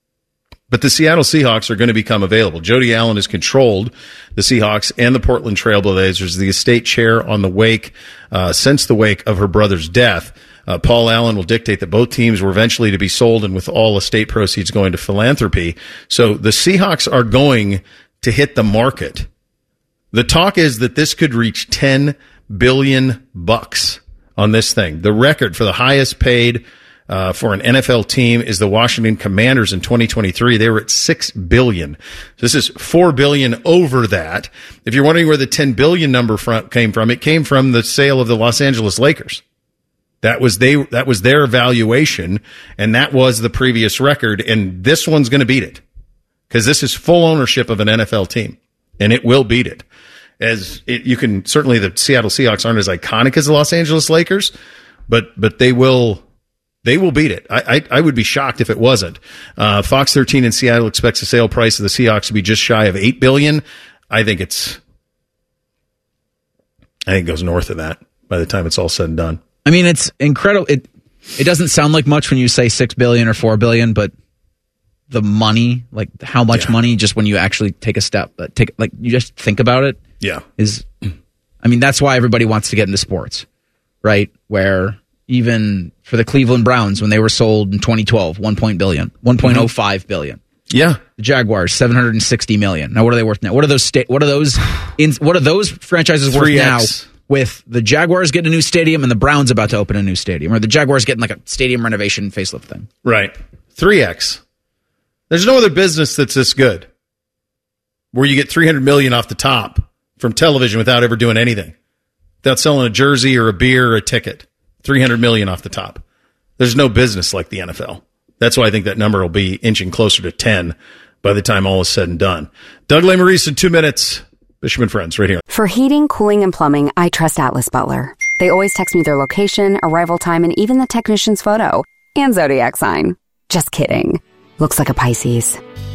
But the Seattle Seahawks are going to become available. Jody Allen has controlled the Seahawks and the Portland Trailblazers, the estate chair on the wake, uh, since the wake of her brother's death. Uh, Paul Allen will dictate that both teams were eventually to be sold, and with all estate proceeds going to philanthropy. So the Seahawks are going to hit the market. The talk is that this could reach ten billion bucks on this thing. The record for the highest paid Uh, for an N F L team is the Washington Commanders in twenty twenty-three. They were at six billion dollars. This is four billion dollars over that. If you're wondering where the ten billion dollars number front came from, it came from the sale of the Los Angeles Lakers. That was they. That was their valuation, and that was the previous record. And this one's going to beat it because this is full ownership of an N F L team, and it will beat it. As it, you can certainly, the Seattle Seahawks aren't as iconic as the Los Angeles Lakers, but but they will. They will beat it. I, I, I would be shocked if it wasn't. Uh, Fox thirteen in Seattle expects the sale price of the Seahawks to be just shy of eight billion dollars. I think it's, I think it goes north of that by the time it's all said and done. I mean, it's incredible. It, It doesn't sound like much when you say six billion or four billion, but the money, like how much yeah. money, just when you actually take a step, uh, take like you just think about it. Yeah, is I mean that's why everybody wants to get into sports, right? Where even for the Cleveland Browns when they were sold in twenty twelve, one point billion, one point oh five billion. Yeah, the Jaguars seven hundred sixty million. Now what are they worth now? What are those sta- what are those in, what are those franchises worth now? With the Jaguars getting a new stadium and the Browns about to open a new stadium, or the Jaguars getting like a stadium renovation facelift thing. Right. three X. There's no other business that's this good where you get three hundred million dollars off the top from television without ever doing anything, without selling a jersey or a beer or a ticket. three hundred million dollars off the top. There's no business like the N F L. That's why I think that number will be inching closer to ten by the time all is said and done. Doug Lesmerises in two minutes. Bishop and Friends, right here. For heating, cooling, and plumbing, I trust Atlas Butler. They always text me their location, arrival time, and even the technician's photo. And zodiac sign. Just kidding. Looks like a Pisces.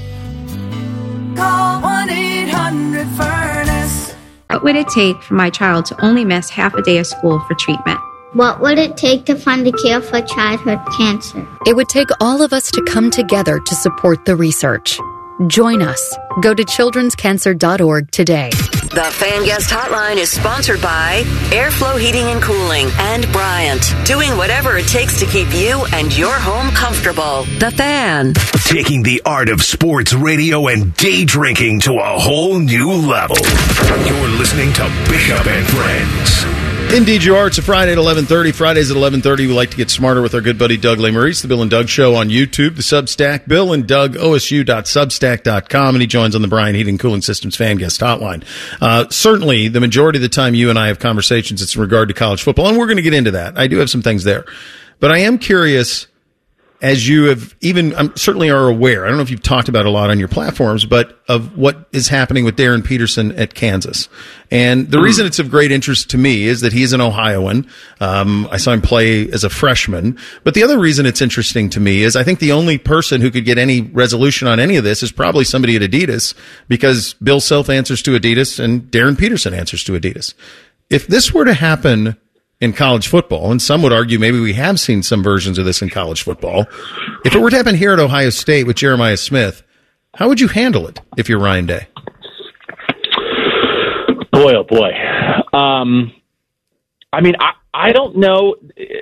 Call one eight hundred furnace. What would it take for my child to only miss half a day of school for treatment? What would it take to find a cure for childhood cancer? It would take all of us to come together to support the research. Join us. Go to children's cancer dot org today. The Fan Guest Hotline is sponsored by Airflow Heating and Cooling and Bryant, doing whatever it takes to keep you and your home comfortable. The Fan. Taking the art of sports radio and day drinking to a whole new level. You're listening to Bishop and Friends. Indeed you are. It's a Friday at eleven thirty. Fridays at eleven thirty, we like to get smarter with our good buddy Doug Lesmerises, the Bill and Doug Show on YouTube, the Substack, Bill and Doug, O S U dot substack dot com, and he joins on the Bryant Heating and Cooling Systems Fan Guest Hotline. Uh, certainly, the majority of the time you and I have conversations, it's in regard to college football, and we're going to get into that. I do have some things there. But I am curious, as you have even, um, certainly are aware, I don't know if you've talked about a lot on your platforms, but of what is happening with Darren Peterson at Kansas. And the mm. reason it's of great interest to me is that he's an Ohioan. Um, I saw him play as a freshman. But the other reason it's interesting to me is I think the only person who could get any resolution on any of this is probably somebody at Adidas, because Bill Self answers to Adidas and Darren Peterson answers to Adidas. If this were to happen in college football, and some would argue maybe we have seen some versions of this in college football. If it were to happen here at Ohio State with Jeremiah Smith, how would you handle it if you're Ryan Day? Boy, oh boy. Um, I mean, I, I don't know.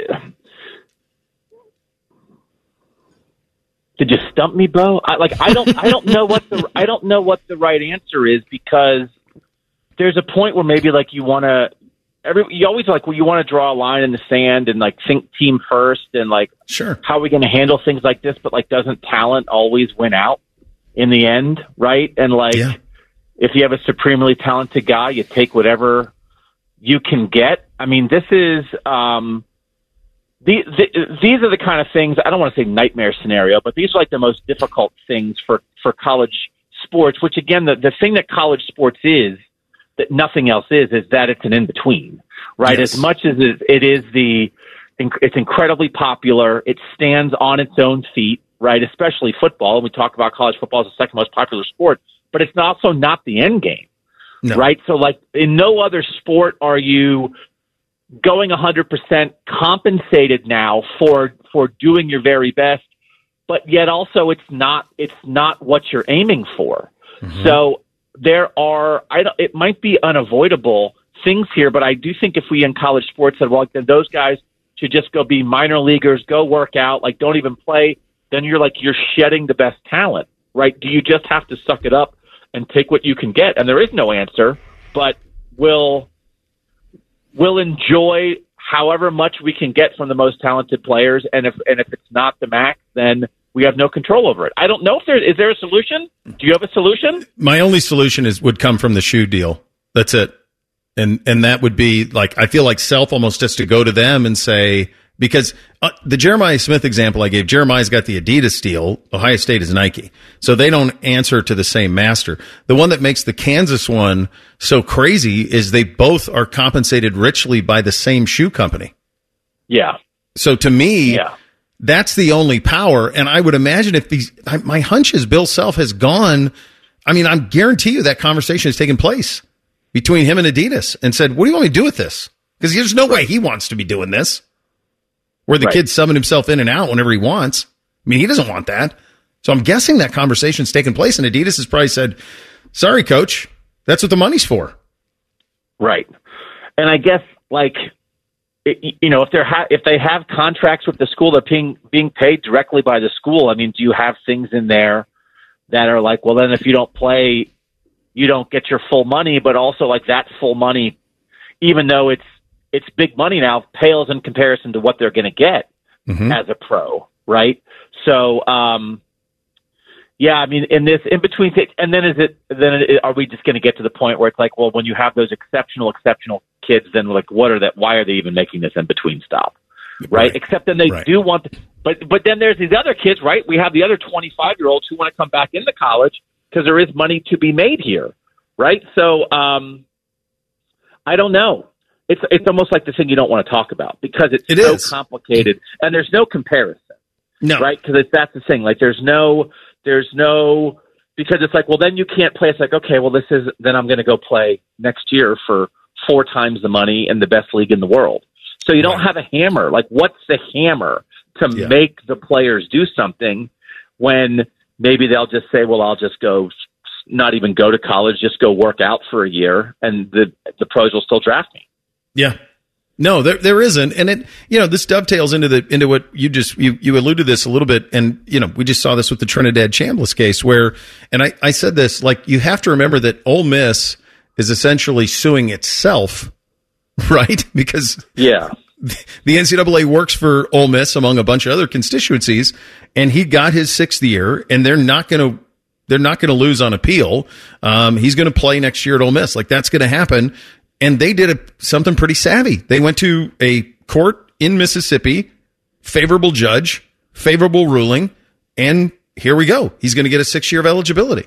Did you stump me, Bo? I, like, I don't, I don't know what the, I don't know what the right answer is, because there's a point where maybe like you want to. Every, you always like, well, you want to draw a line in the sand and like think team first and like, sure, how are we going to handle things like this? But like, doesn't talent always win out in the end? Right. And like, yeah. if you have a supremely talented guy, you take whatever you can get. I mean, this is, um, the, the, these are the kind of things, I don't want to say nightmare scenario, but these are like the most difficult things for, for college sports, which again, the, the thing that college sports is, that nothing else is, is that it's an in-between, right? Yes. As much as it, it is the, it's incredibly popular, it stands on its own feet, right? Especially football. And we talk about college football as the second most popular sport, but it's also not the end game, no. right? So like in no other sport are you going one hundred percent compensated now for, for doing your very best, but yet also it's not, it's not what you're aiming for. Mm-hmm. So, there are, I don't, it might be unavoidable things here, but I do think if we in college sports said, well, like, then those guys should just go be minor leaguers, go work out, like don't even play, then you're like, you're shedding the best talent, right? Do you just have to suck it up and take what you can get? And there is no answer, but we'll, we'll enjoy however much we can get from the most talented players. And if, and if it's not the max, then we have no control over it. I don't know if there is there a solution? Do you have a solution? My only solution is would come from the shoe deal. That's it. And and that would be like, I feel like Self almost has to go to them and say, because uh, the Jeremiah Smith example I gave, Jeremiah's got the Adidas deal. Ohio State is Nike. So they don't answer to the same master. The one that makes the Kansas one so crazy is they both are compensated richly by the same shoe company. Yeah. So to me, yeah. that's the only power. And I would imagine if these, I, my hunch is Bill Self has gone. I mean, I guarantee you that conversation has taken place between him and Adidas and said, what do you want me to do with this? Because there's no way he wants to be doing this. where the Right. kid's subbing himself in and out whenever he wants. I mean, he doesn't want that. So I'm guessing that conversation's taken place, and Adidas has probably said, sorry, coach, that's what the money's for. Right. And I guess, like, it, you know, if they're ha- if they have contracts with the school, they're being, being paid directly by the school. I mean, do you have things in there that are like, well, then if you don't play, you don't get your full money, but also like that full money, even though it's it's big money now, pales in comparison to what they're going to get mm-hmm. as a pro, right? So, um, yeah, I mean, in this in between, th- and then is it then it, are we just going to get to the point where it's like, well, when you have those exceptional, exceptional kids, then like, what are that? Why are they even making this in between stop, right? right. Except then they right. do want, but but then there's these other kids, right? We have the other twenty-five year olds who want to come back into college because there is money to be made here, right? So, um, I don't know. It's it's almost like the thing you don't want to talk about because it's it so is. complicated and there's no comparison. No. Right? Because that's the thing. Like, there's no, there's no, because it's like, well, then you can't play. It's like, okay, well, this is, then I'm going to go play next year for four times the money in the best league in the world. So you don't have a hammer. Like, what's the hammer to Yeah. make the players do something when maybe they'll just say, well, I'll just go, not even go to college, just go work out for a year, and the the pros will still draft me. Yeah. No, there there isn't. And it, you know, this dovetails into the, into what you just, you, you alluded to this a little bit. And, you know, we just saw this with the Trinidad Chambliss case where, and I, I said this, like, you have to remember that Ole Miss is essentially suing itself, right? Because yeah, the N C double A works for Ole Miss among a bunch of other constituencies, and he got his sixth year, and they're not going to, they're not going to lose on appeal. Um, he's going to play next year at Ole Miss. Like, that's going to happen. And they did a, something pretty savvy. They went to a court in Mississippi, favorable judge, favorable ruling, and here we go. He's going to get a six year of eligibility.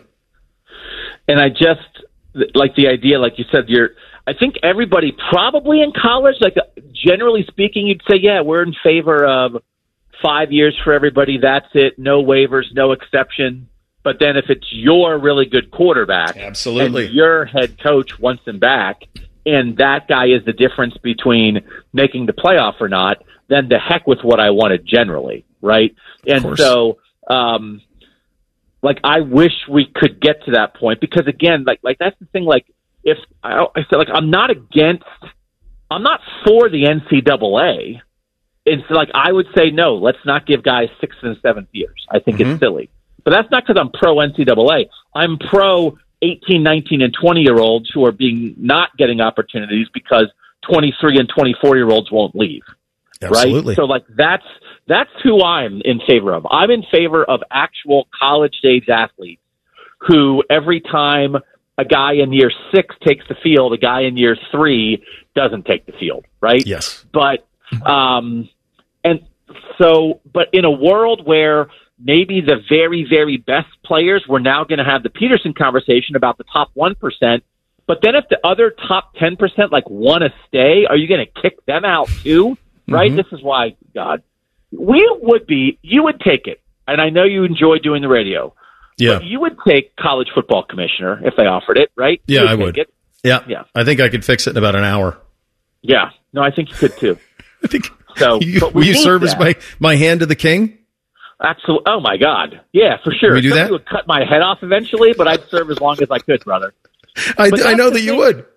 And I just like the idea, like you said, you're, I think everybody probably in college, like generally speaking, you'd say, yeah, we're in favor of five years for everybody. That's it. No waivers, no exception. But then if it's your really good quarterback, absolutely, and your head coach wants him back, and that guy is the difference between making the playoff or not, then the heck with what I wanted generally, right? And so, um, like, I wish we could get to that point because, again, like, like that's the thing. Like, if I, I said, like, I'm not against, I'm not for the N C double A. It's like I would say no. Let's not give guys sixth and seventh years. I think mm-hmm. it's silly, but that's not because I'm pro N C double A. I'm pro eighteen, nineteen, and twenty year olds who are being not getting opportunities because twenty-three and twenty-four year olds won't leave. Absolutely. Right? So like that's that's who I'm in favor of. I'm in favor of actual college stage athletes who every time a guy in year six takes the field, a guy in year three doesn't take the field. Right. Yes. But um, and so, but in a world where maybe the very, very best players, we're now going to have the Peterson conversation about the top one percent. But then if the other top ten percent like want to stay, are you going to kick them out too? Right? Mm-hmm. This is why, God, we would be, you would take it. And I know you enjoy doing the radio. Yeah. But you would take college football commissioner if they offered it, right? Yeah, would I would. It. Yeah. Yeah. I think I could fix it in about an hour. Yeah. No, I think you could too. I think so. You, but will we you need serve as that. my, my hand to the king? Absolutely. Oh my God. Yeah, for sure. Can we do Somebody that? would cut my head off eventually, but I'd serve as long as I could, brother. I, But I that's know the that you thing. would.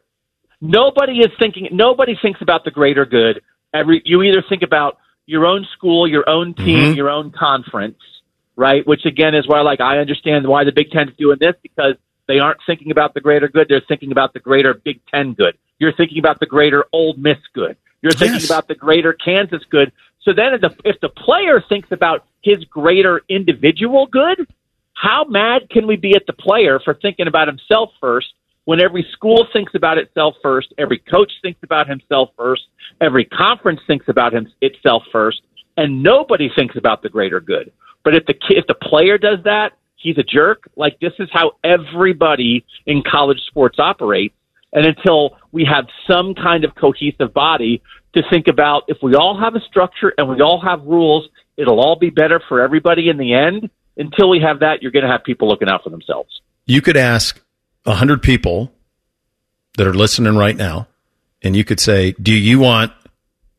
Nobody is thinking. Nobody thinks about the greater good. Every you either think about your own school, your own team, Mm-hmm. your own conference, right? Which again is why, like, I understand why the Big Ten is doing this because they aren't thinking about the greater good. They're thinking about the greater Big Ten good. You're thinking about the greater Ole Miss good. You're thinking Yes. about the greater Kansas good. So then, if the, if the player thinks about his greater individual good, how mad can we be at the player for thinking about himself first? When every school thinks about itself first, every coach thinks about himself first, every conference thinks about him, itself first, and nobody thinks about the greater good. But if the ki- if the player does that, he's a jerk. Like, this is how everybody in college sports operates. And until we have some kind of cohesive body to think about, if we all have a structure and we all have rules, it'll all be better for everybody in the end. Until we have that, you're going to have people looking out for themselves. You could ask a hundred people that are listening right now, and you could say, do you want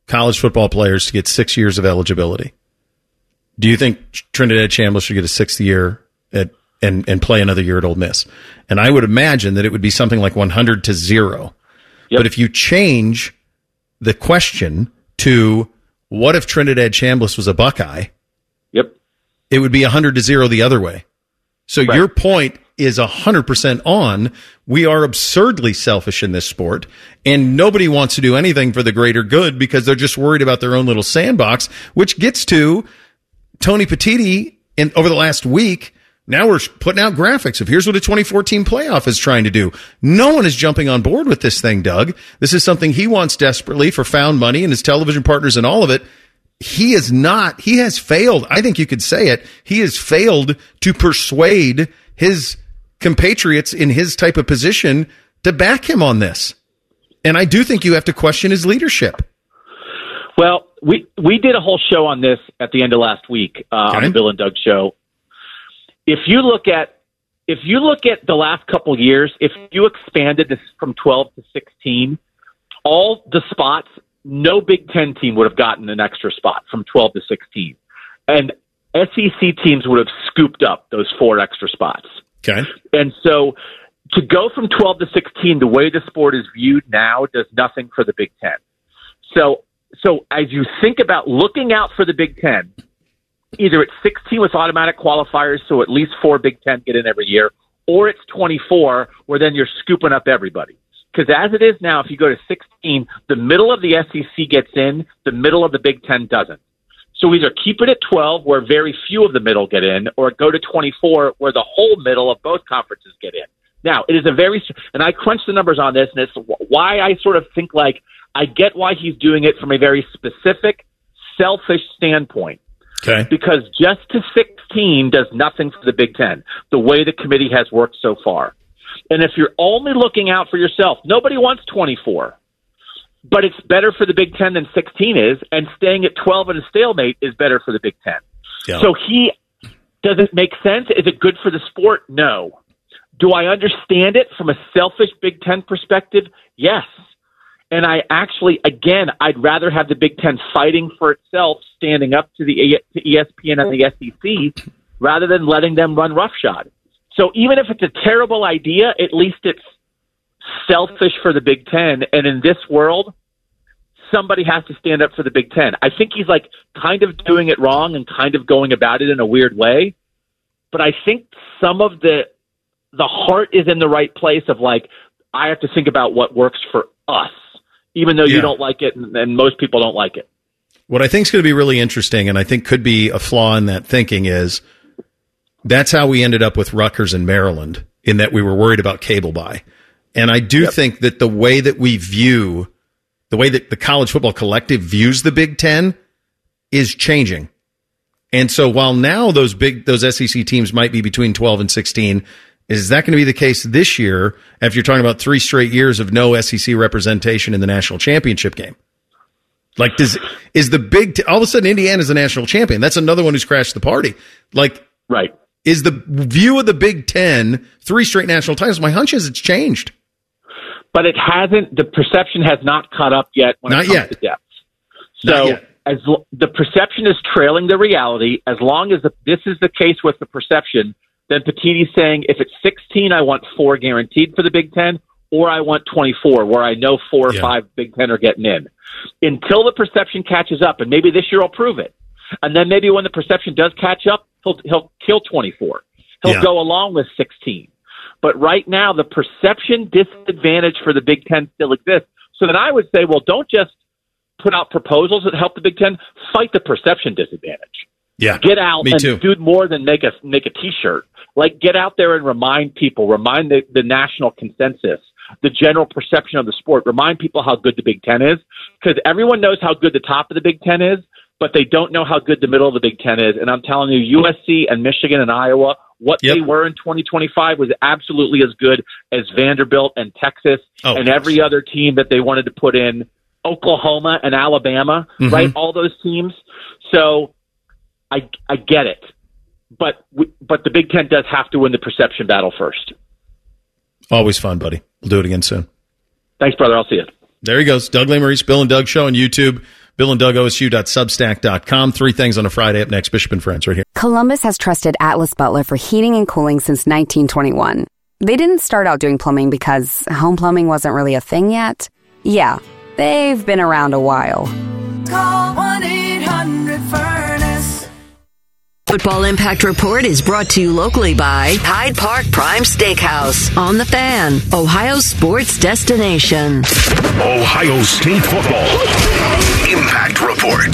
college football players to get six years of eligibility. Do you think Trinidad Chambliss should get a sixth year at and, and play another year at Ole Miss? And I would imagine that it would be something like one hundred to zero. Yep. But if you change the question to what if Trinidad Chambliss was a Buckeye? Yep. It would be one hundred to zero the other way. So right. Your point is one hundred percent on. We are absurdly selfish in this sport, and nobody wants to do anything for the greater good because they're just worried about their own little sandbox, which gets to Tony Petitti in, over the last week. Now we're putting out graphics of here's what a twenty fourteen playoff is trying to do. No one is jumping on board with this thing, Doug. This is something he wants desperately for found money and his television partners and all of it. He is not, he has failed. I think you could say it. He has failed to persuade his compatriots in his type of position to back him on this. And I do think you have to question his leadership. Well, we, we did a whole show on this at the end of last week uh, okay. on the Bill and Doug show. If you look at if you look at the last couple years, if you expanded this from twelve to sixteen, all the spots, no Big Ten team would have gotten an extra spot from twelve to sixteen, and S E C teams would have scooped up those four extra spots. Okay, and so to go from twelve to sixteen, the way the sport is viewed now, does nothing for the Big Ten. So, so as you think about looking out for the Big Ten. Either it's sixteen with automatic qualifiers, so at least four Big Ten get in every year, or it's twenty-four, where then you're scooping up everybody. Because as it is now, if you go to sixteen, the middle of the S E C gets in, the middle of the Big Ten doesn't. So either keep it at twelve, where very few of the middle get in, or go to twenty-four, where the whole middle of both conferences get in. Now, it is a very – and I crunched the numbers on this, and it's why I sort of think like I get why he's doing it from a very specific, selfish standpoint. Okay. Because just to sixteen does nothing for the Big Ten, the way the committee has worked so far. And if you're only looking out for yourself, nobody wants twenty-four. But it's better for the Big Ten than sixteen is, and staying at twelve at a stalemate is better for the Big Ten. Yeah. So he, does it make sense? Is it good for the sport? No. Do I understand it from a selfish Big Ten perspective? Yes. And I actually, again, I'd rather have the Big Ten fighting for itself, standing up to the to E S P N and the S E C, rather than letting them run roughshod. So even if it's a terrible idea, at least it's selfish for the Big Ten. And in this world, somebody has to stand up for the Big Ten. I think he's like kind of doing it wrong and kind of going about it in a weird way. But I think some of the the heart is in the right place of like, I have to think about what works for us. Even though you yeah. don't like it and, and most people don't like it. What I think is going to be really interesting, and I think could be a flaw in that thinking, is that's how we ended up with Rutgers and Maryland, in that we were worried about cable buy. And I do yep. think that the way that we view, the way that the college football collective views the Big Ten is changing. And so while now those big those S E C teams might be between twelve and sixteen, is that going to be the case this year after you're talking about three straight years of no S E C representation in the national championship game? Like, does is the Big Ten, all of a sudden Indiana's the national champion? That's another one who's crashed the party. Like, right. Is the view of the Big Ten three straight national titles? My hunch is it's changed. But it hasn't, the perception has not caught up yet when not it comes yet. to depth. So as l- the perception is trailing the reality, as long as the, this is the case with the perception, then Petitti's saying, if it's sixteen, I want four guaranteed for the Big Ten, or I want twenty-four, where I know four or yeah. five Big Ten are getting in. Until the perception catches up, and maybe this year will prove it. And then maybe when the perception does catch up, he'll, he'll kill twenty-four. He'll yeah. go along with sixteen. But right now, the perception disadvantage for the Big Ten still exists. So then I would say, well, don't just put out proposals that help the Big Ten, fight the perception disadvantage. Yeah, get out me and too. do more than make a make a T-shirt. Like, get out there and remind people, remind the, the national consensus, the general perception of the sport, remind people how good the Big Ten is, because everyone knows how good the top of the Big Ten is, but they don't know how good the middle of the Big Ten is. And I'm telling you, U S C and Michigan and Iowa, what yep. they were in twenty twenty-five was absolutely as good as Vanderbilt and Texas oh, and every other team that they wanted to put in, Oklahoma and Alabama, mm-hmm. right? All those teams. So I I get it, but but the Big Ten does have to win the perception battle first. Always fun, buddy. We'll do it again soon. Thanks, brother. I'll see you. There he goes. Doug Lesmerises, Bill and Doug Show on YouTube. Bill and Doug O S U dot substack dot com. Three things on a Friday. Up next, Bishop and Friends right here. Columbus has trusted Atlas Butler for heating and cooling since nineteen twenty-one. They didn't start out doing plumbing because home plumbing wasn't really a thing yet. Yeah, they've been around a while. Call one eight hundred furnace. Football Impact Report is brought to you locally by Hyde Park Prime Steakhouse. On the Fan, Ohio's sports destination. Ohio State football. Impact Report.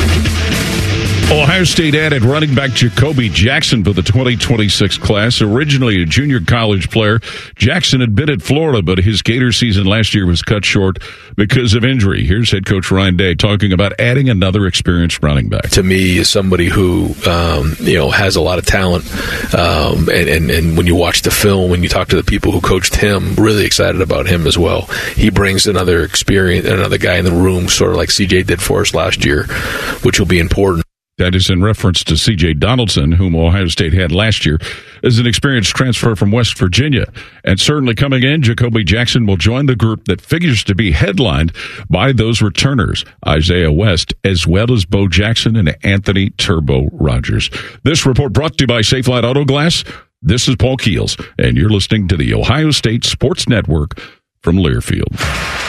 Ohio State added running back Jacoby Jackson for the twenty twenty-six class. Originally a junior college player, Jackson had been at Florida, but his Gator season last year was cut short because of injury. Here's head coach Ryan Day talking about adding another experienced running back. To me, is somebody who um, you know has a lot of talent, um, and, and and when you watch the film, when you talk to the people who coached him, really excited about him as well. He brings another experience, another guy in the room, sort of like C J did for us last year, which will be important. That is in reference to C J Donaldson, whom Ohio State had last year as an experienced transfer from West Virginia. And certainly coming in, Jacoby Jackson will join the group that figures to be headlined by those returners, Isaiah West, as well as Bo Jackson and Anthony Turbo Rogers. This report brought to you by Safelite Auto Glass. This is Paul Keels, and you're listening to the Ohio State Sports Network from Learfield.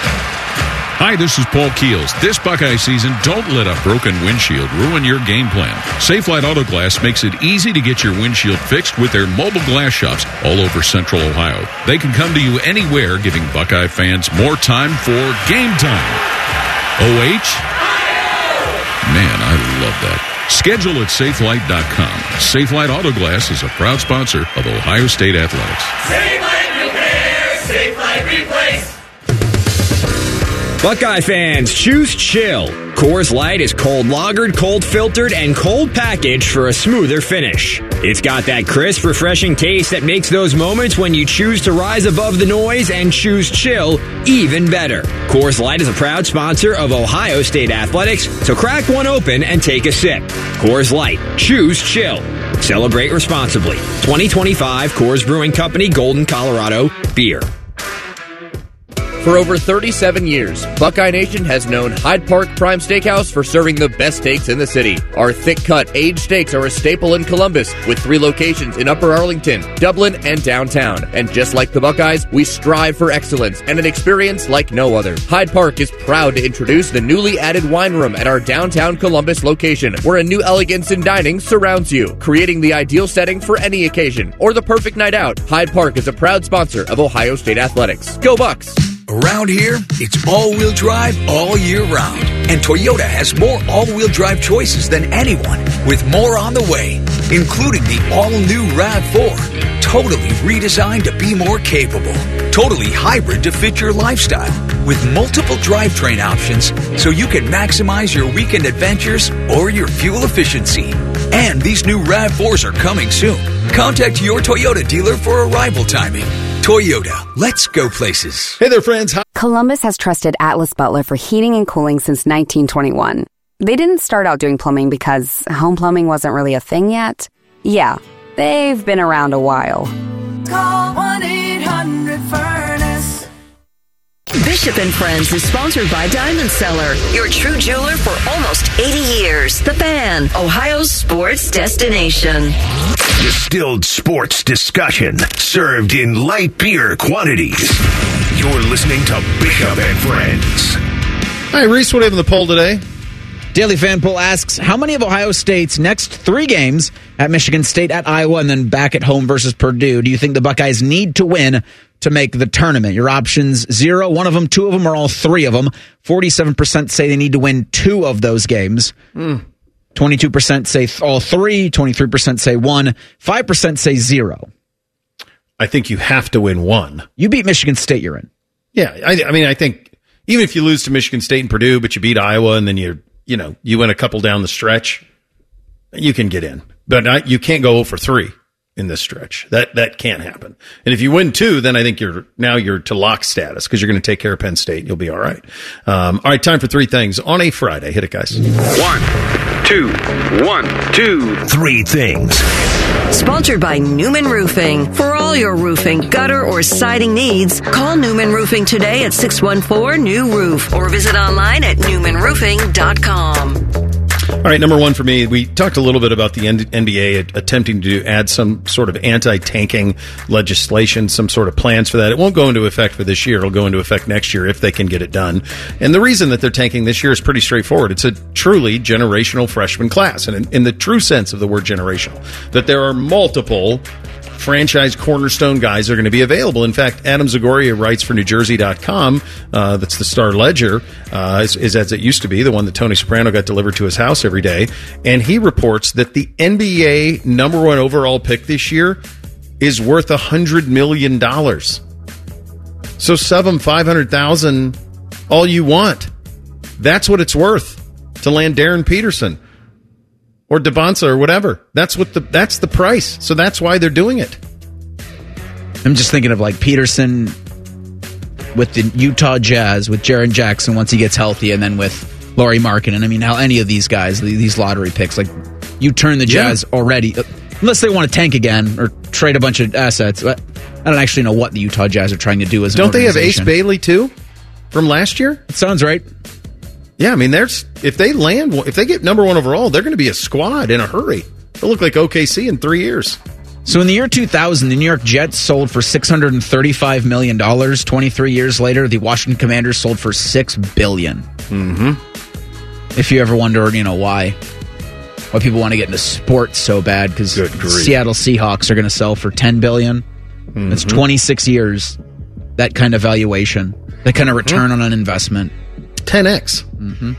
Hi, this is Paul Keels. This Buckeye season, don't let a broken windshield ruin your game plan. Safelite Auto Glass makes it easy to get your windshield fixed with their mobile glass shops all over Central Ohio. They can come to you anywhere, giving Buckeye fans more time for game time. O H? Man, I love that. Schedule at safelite dot com. Safelite Auto Glass is a proud sponsor of Ohio State Athletics. Safelite Repair, Safelite Replace. Buckeye fans, choose chill. Coors Light is cold lagered, cold filtered, and cold packaged for a smoother finish. It's got that crisp, refreshing taste that makes those moments when you choose to rise above the noise and choose chill even better. Coors Light is a proud sponsor of Ohio State Athletics, so crack one open and take a sip. Coors Light, choose chill. Celebrate responsibly. twenty twenty-five Coors Brewing Company, Golden, Colorado, beer. For over thirty-seven years, Buckeye Nation has known Hyde Park Prime Steakhouse for serving the best steaks in the city. Our thick-cut, aged steaks are a staple in Columbus, with three locations in Upper Arlington, Dublin, and downtown. And just like the Buckeyes, we strive for excellence and an experience like no other. Hyde Park is proud to introduce the newly added wine room at our downtown Columbus location, where a new elegance in dining surrounds you, creating the ideal setting for any occasion or the perfect night out. Hyde Park is a proud sponsor of Ohio State Athletics. Go Bucks! Around here, it's all-wheel drive all year round. And Toyota has more all-wheel drive choices than anyone, with more on the way, including the all-new RAV four. Totally redesigned to be more capable. Totally hybrid to fit your lifestyle. With multiple drivetrain options, so you can maximize your weekend adventures or your fuel efficiency. And these new RAV fours are coming soon. Contact your Toyota dealer for arrival timing. Toyota, let's go places. Hey there, friends. Hi. Columbus has trusted Atlas Butler for heating and cooling since nineteen twenty-one. They didn't start out doing plumbing because home plumbing wasn't really a thing yet. Yeah, they've been around a while. Call one eight hundred furnace. Bishop and Friends is sponsored by Diamond Seller, your true jeweler for almost eighty years. The Fan, Ohio's sports destination. Distilled sports discussion served in light beer quantities. You're listening to Bishop and Friends. Hi, Reese. What do we have in the poll today? Daily Fan Poll asks, how many of Ohio State's next three games at Michigan State, at Iowa, and then back at home versus Purdue do you think the Buckeyes need to win to make the tournament? Your options, zero, one of them, two of them, or all three of them. forty-seven percent say they need to win two of those games. Mm. twenty-two percent say all three. twenty-three percent say one. five percent say zero. I think you have to win one. You beat Michigan State, you're in. Yeah, I, I mean, I think even if you lose to Michigan State and Purdue, but you beat Iowa and then you you know, you win a couple down the stretch, you can get in. But I, you can't go zero for three in this stretch. That that can't happen. And if you win two, then I think you're now you're to lock status because you're going to take care of Penn State. You'll be all right. Um, all right, time for three things on a Friday. Hit it, guys. One, two, one, two, three things. Sponsored by Newman Roofing. For all your roofing, gutter, or siding needs, call Newman Roofing today at six one four, N E W roof or visit online at newman roofing dot com. All right, number one for me, we talked a little bit about the N B A attempting to add some sort of anti-tanking legislation, some sort of plans for that. It won't go into effect for this year. It'll go into effect next year if they can get it done. And the reason that they're tanking this year is pretty straightforward. It's a truly generational freshman class, and in, in the true sense of the word generational, that there are multiple franchise cornerstone guys are going to be available. In fact, Adam Zagoria writes for New Jersey dot com. Uh, that's the Star Ledger, uh, is, is as it used to be, the one that Tony Soprano got delivered to his house every day. And he reports that the N B A number one overall pick this year is worth one hundred million dollars. So sub him five hundred thousand dollars all you want. That's what it's worth to land Darren Peterson or Devonsa or whatever. That's what the that's the price. So that's why they're doing it. I'm just thinking of like Peterson with the Utah Jazz, with Jaren Jackson once he gets healthy, and then with Lauri Markkanen. I mean, how any of these guys, these lottery picks, like you turn the Jazz yeah. already, unless they want to tank again or trade a bunch of assets. I don't actually know what the Utah Jazz are trying to do as an Don't they have Ace Bailey too from last year? It sounds right. Yeah, I mean, there's if they land, if they get number one overall, they're going to be a squad in a hurry. They'll look like O K C in three years. So in the year two thousand, the New York Jets sold for six hundred thirty-five million dollars. twenty-three years later, the Washington Commanders sold for six billion dollars. Mm-hmm. If you ever wonder, you know, why why people want to get into sports so bad, because Seattle Seahawks are going to sell for ten billion dollars. Mm-hmm. That's twenty-six years, that kind of valuation, that kind of return mm-hmm. on an investment. ten x. Mm-hmm.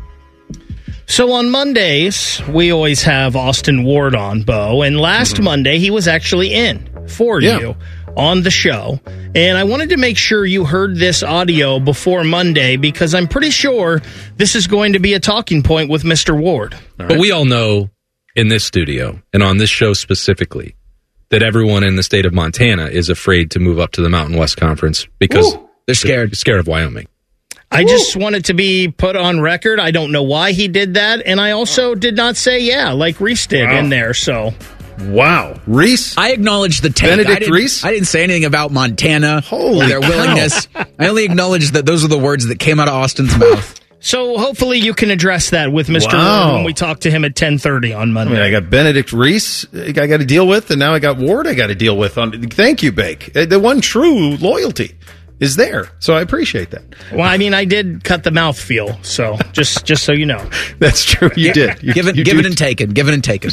So on Mondays, we always have Austin Ward on, Bo, and last mm-hmm. Monday he was actually in for yeah. you on the show. And I wanted to make sure you heard this audio before Monday, because I'm pretty sure this is going to be a talking point with Mister Ward. Right. But we all know in this studio, and on this show specifically, that everyone in the state of Montana is afraid to move up to the Mountain West Conference because Ooh, they're scared. They're scared of Wyoming. I just wanted to be put on record. I don't know why he did that, and I also did not say yeah, like Reese did wow. in there. So, wow, Reese. I acknowledge the take. Benedict I didn't, Reese. I didn't say anything about Montana Holy or their cow. willingness. I only acknowledged that those are the words that came out of Austin's mouth. So hopefully you can address that with Mister Wow. Ward when we talk to him at ten thirty on Monday. I, mean, I got Benedict Reese I got to deal with, and now I got Ward I got to deal with. On Thank you, Bake. The one true loyalty is there, so I appreciate that. Well, I mean, I did cut the mouth feel, so just just so you know. That's true, you did. You, given you given do. and taken. Given and taken.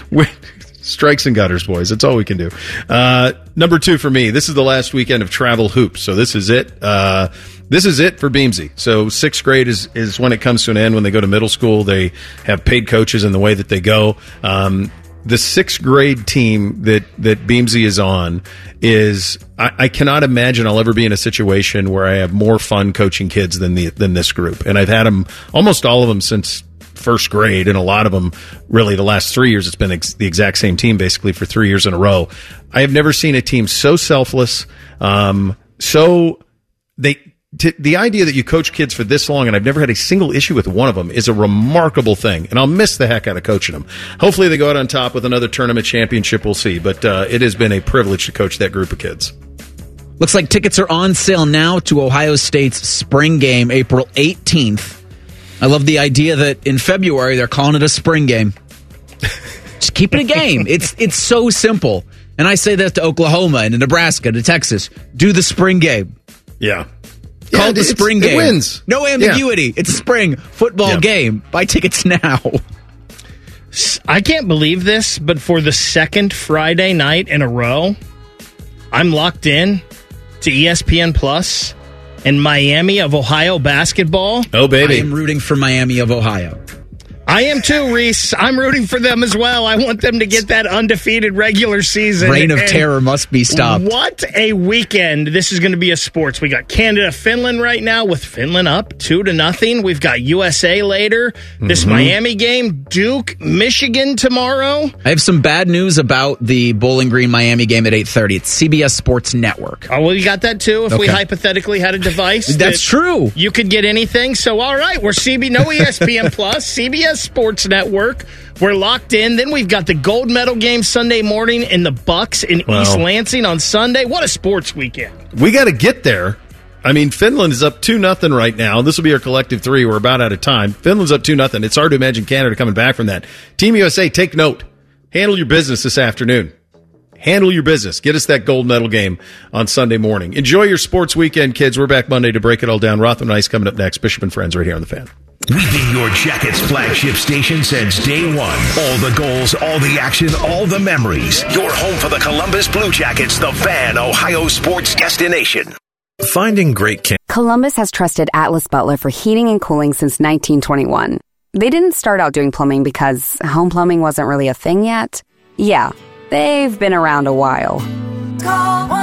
Strikes and gutters, boys. That's all we can do. Uh, number two for me, this is the last weekend of travel hoops, so this is it. Uh, this is it for Beamsy. So sixth grade is, is when it comes to an end. When they go to middle school, they have paid coaches in the way that they go. Um, the sixth grade team that, that Beamsy is on is, I, I cannot imagine I'll ever be in a situation where I have more fun coaching kids than the, than this group. And I've had them, almost all of them since first grade, and a lot of them really the last three years. It's been ex- the exact same team basically for three years in a row. I have never seen a team so selfless. Um, so they, T- the idea that you coach kids for this long, and I've never had a single issue with one of them, is a remarkable thing, and I'll miss the heck out of coaching them. Hopefully they go out on top with another tournament championship, we'll see, but uh, it has been a privilege to coach that group of kids. Looks like tickets are on sale now to Ohio State's spring game, April eighteenth. I love the idea that in February they're calling it a spring game. Just keep it a game. It's it's so simple. And I say that to Oklahoma and to Nebraska, to Texas. Do the spring game. Yeah. Call yeah, it the spring game. It wins. No ambiguity. Yeah. It's a spring football yeah. game. Buy tickets now. I can't believe this, but for the second Friday night in a row, I'm locked in to E S P N Plus and Miami of Ohio basketball. Oh, baby. I am rooting for Miami of Ohio. I am too, Reese. I'm rooting for them as well. I want them to get that undefeated regular season. Reign of And terror must be stopped. What a weekend. This is going to be a sports. We got Canada, Finland right now with Finland up two to nothing. We've got U S A later. This Mhm. Miami game, Duke, Michigan tomorrow. I have some bad news about the Bowling Green Miami game at eight thirty. It's C B S Sports Network. Oh, well, you got that too. If we Okay. hypothetically had a device, That's that true. You could get anything. So, all right, we're C B, no E S P N Plus, C B S Sports Network. We're locked in. Then we've got the gold medal game Sunday morning in the Bucks in Wow. East Lansing on Sunday. What a sports weekend! We got to get there. I mean, Finland is up two nothing right now. This will be our collective three. We're about out of time. Finland's up two nothing. It's hard to imagine Canada coming back from that. Team U S A, take note. Handle your business this afternoon. Handle your business. Get us that gold medal game on Sunday morning. Enjoy your sports weekend, kids. We're back Monday to break it all down. Rothman and Ice coming up next. Bishop and Friends right here on The Fan. We've been your Jackets flagship station since day one. All the goals, all the action, all the memories. Your home for the Columbus Blue Jackets, The Fan, Ohio sports destination. Finding great camp. Columbus has trusted Atlas Butler for heating and cooling since nineteen twenty-one. They didn't start out doing plumbing because home plumbing wasn't really a thing yet. Yeah, they've been around a while. Call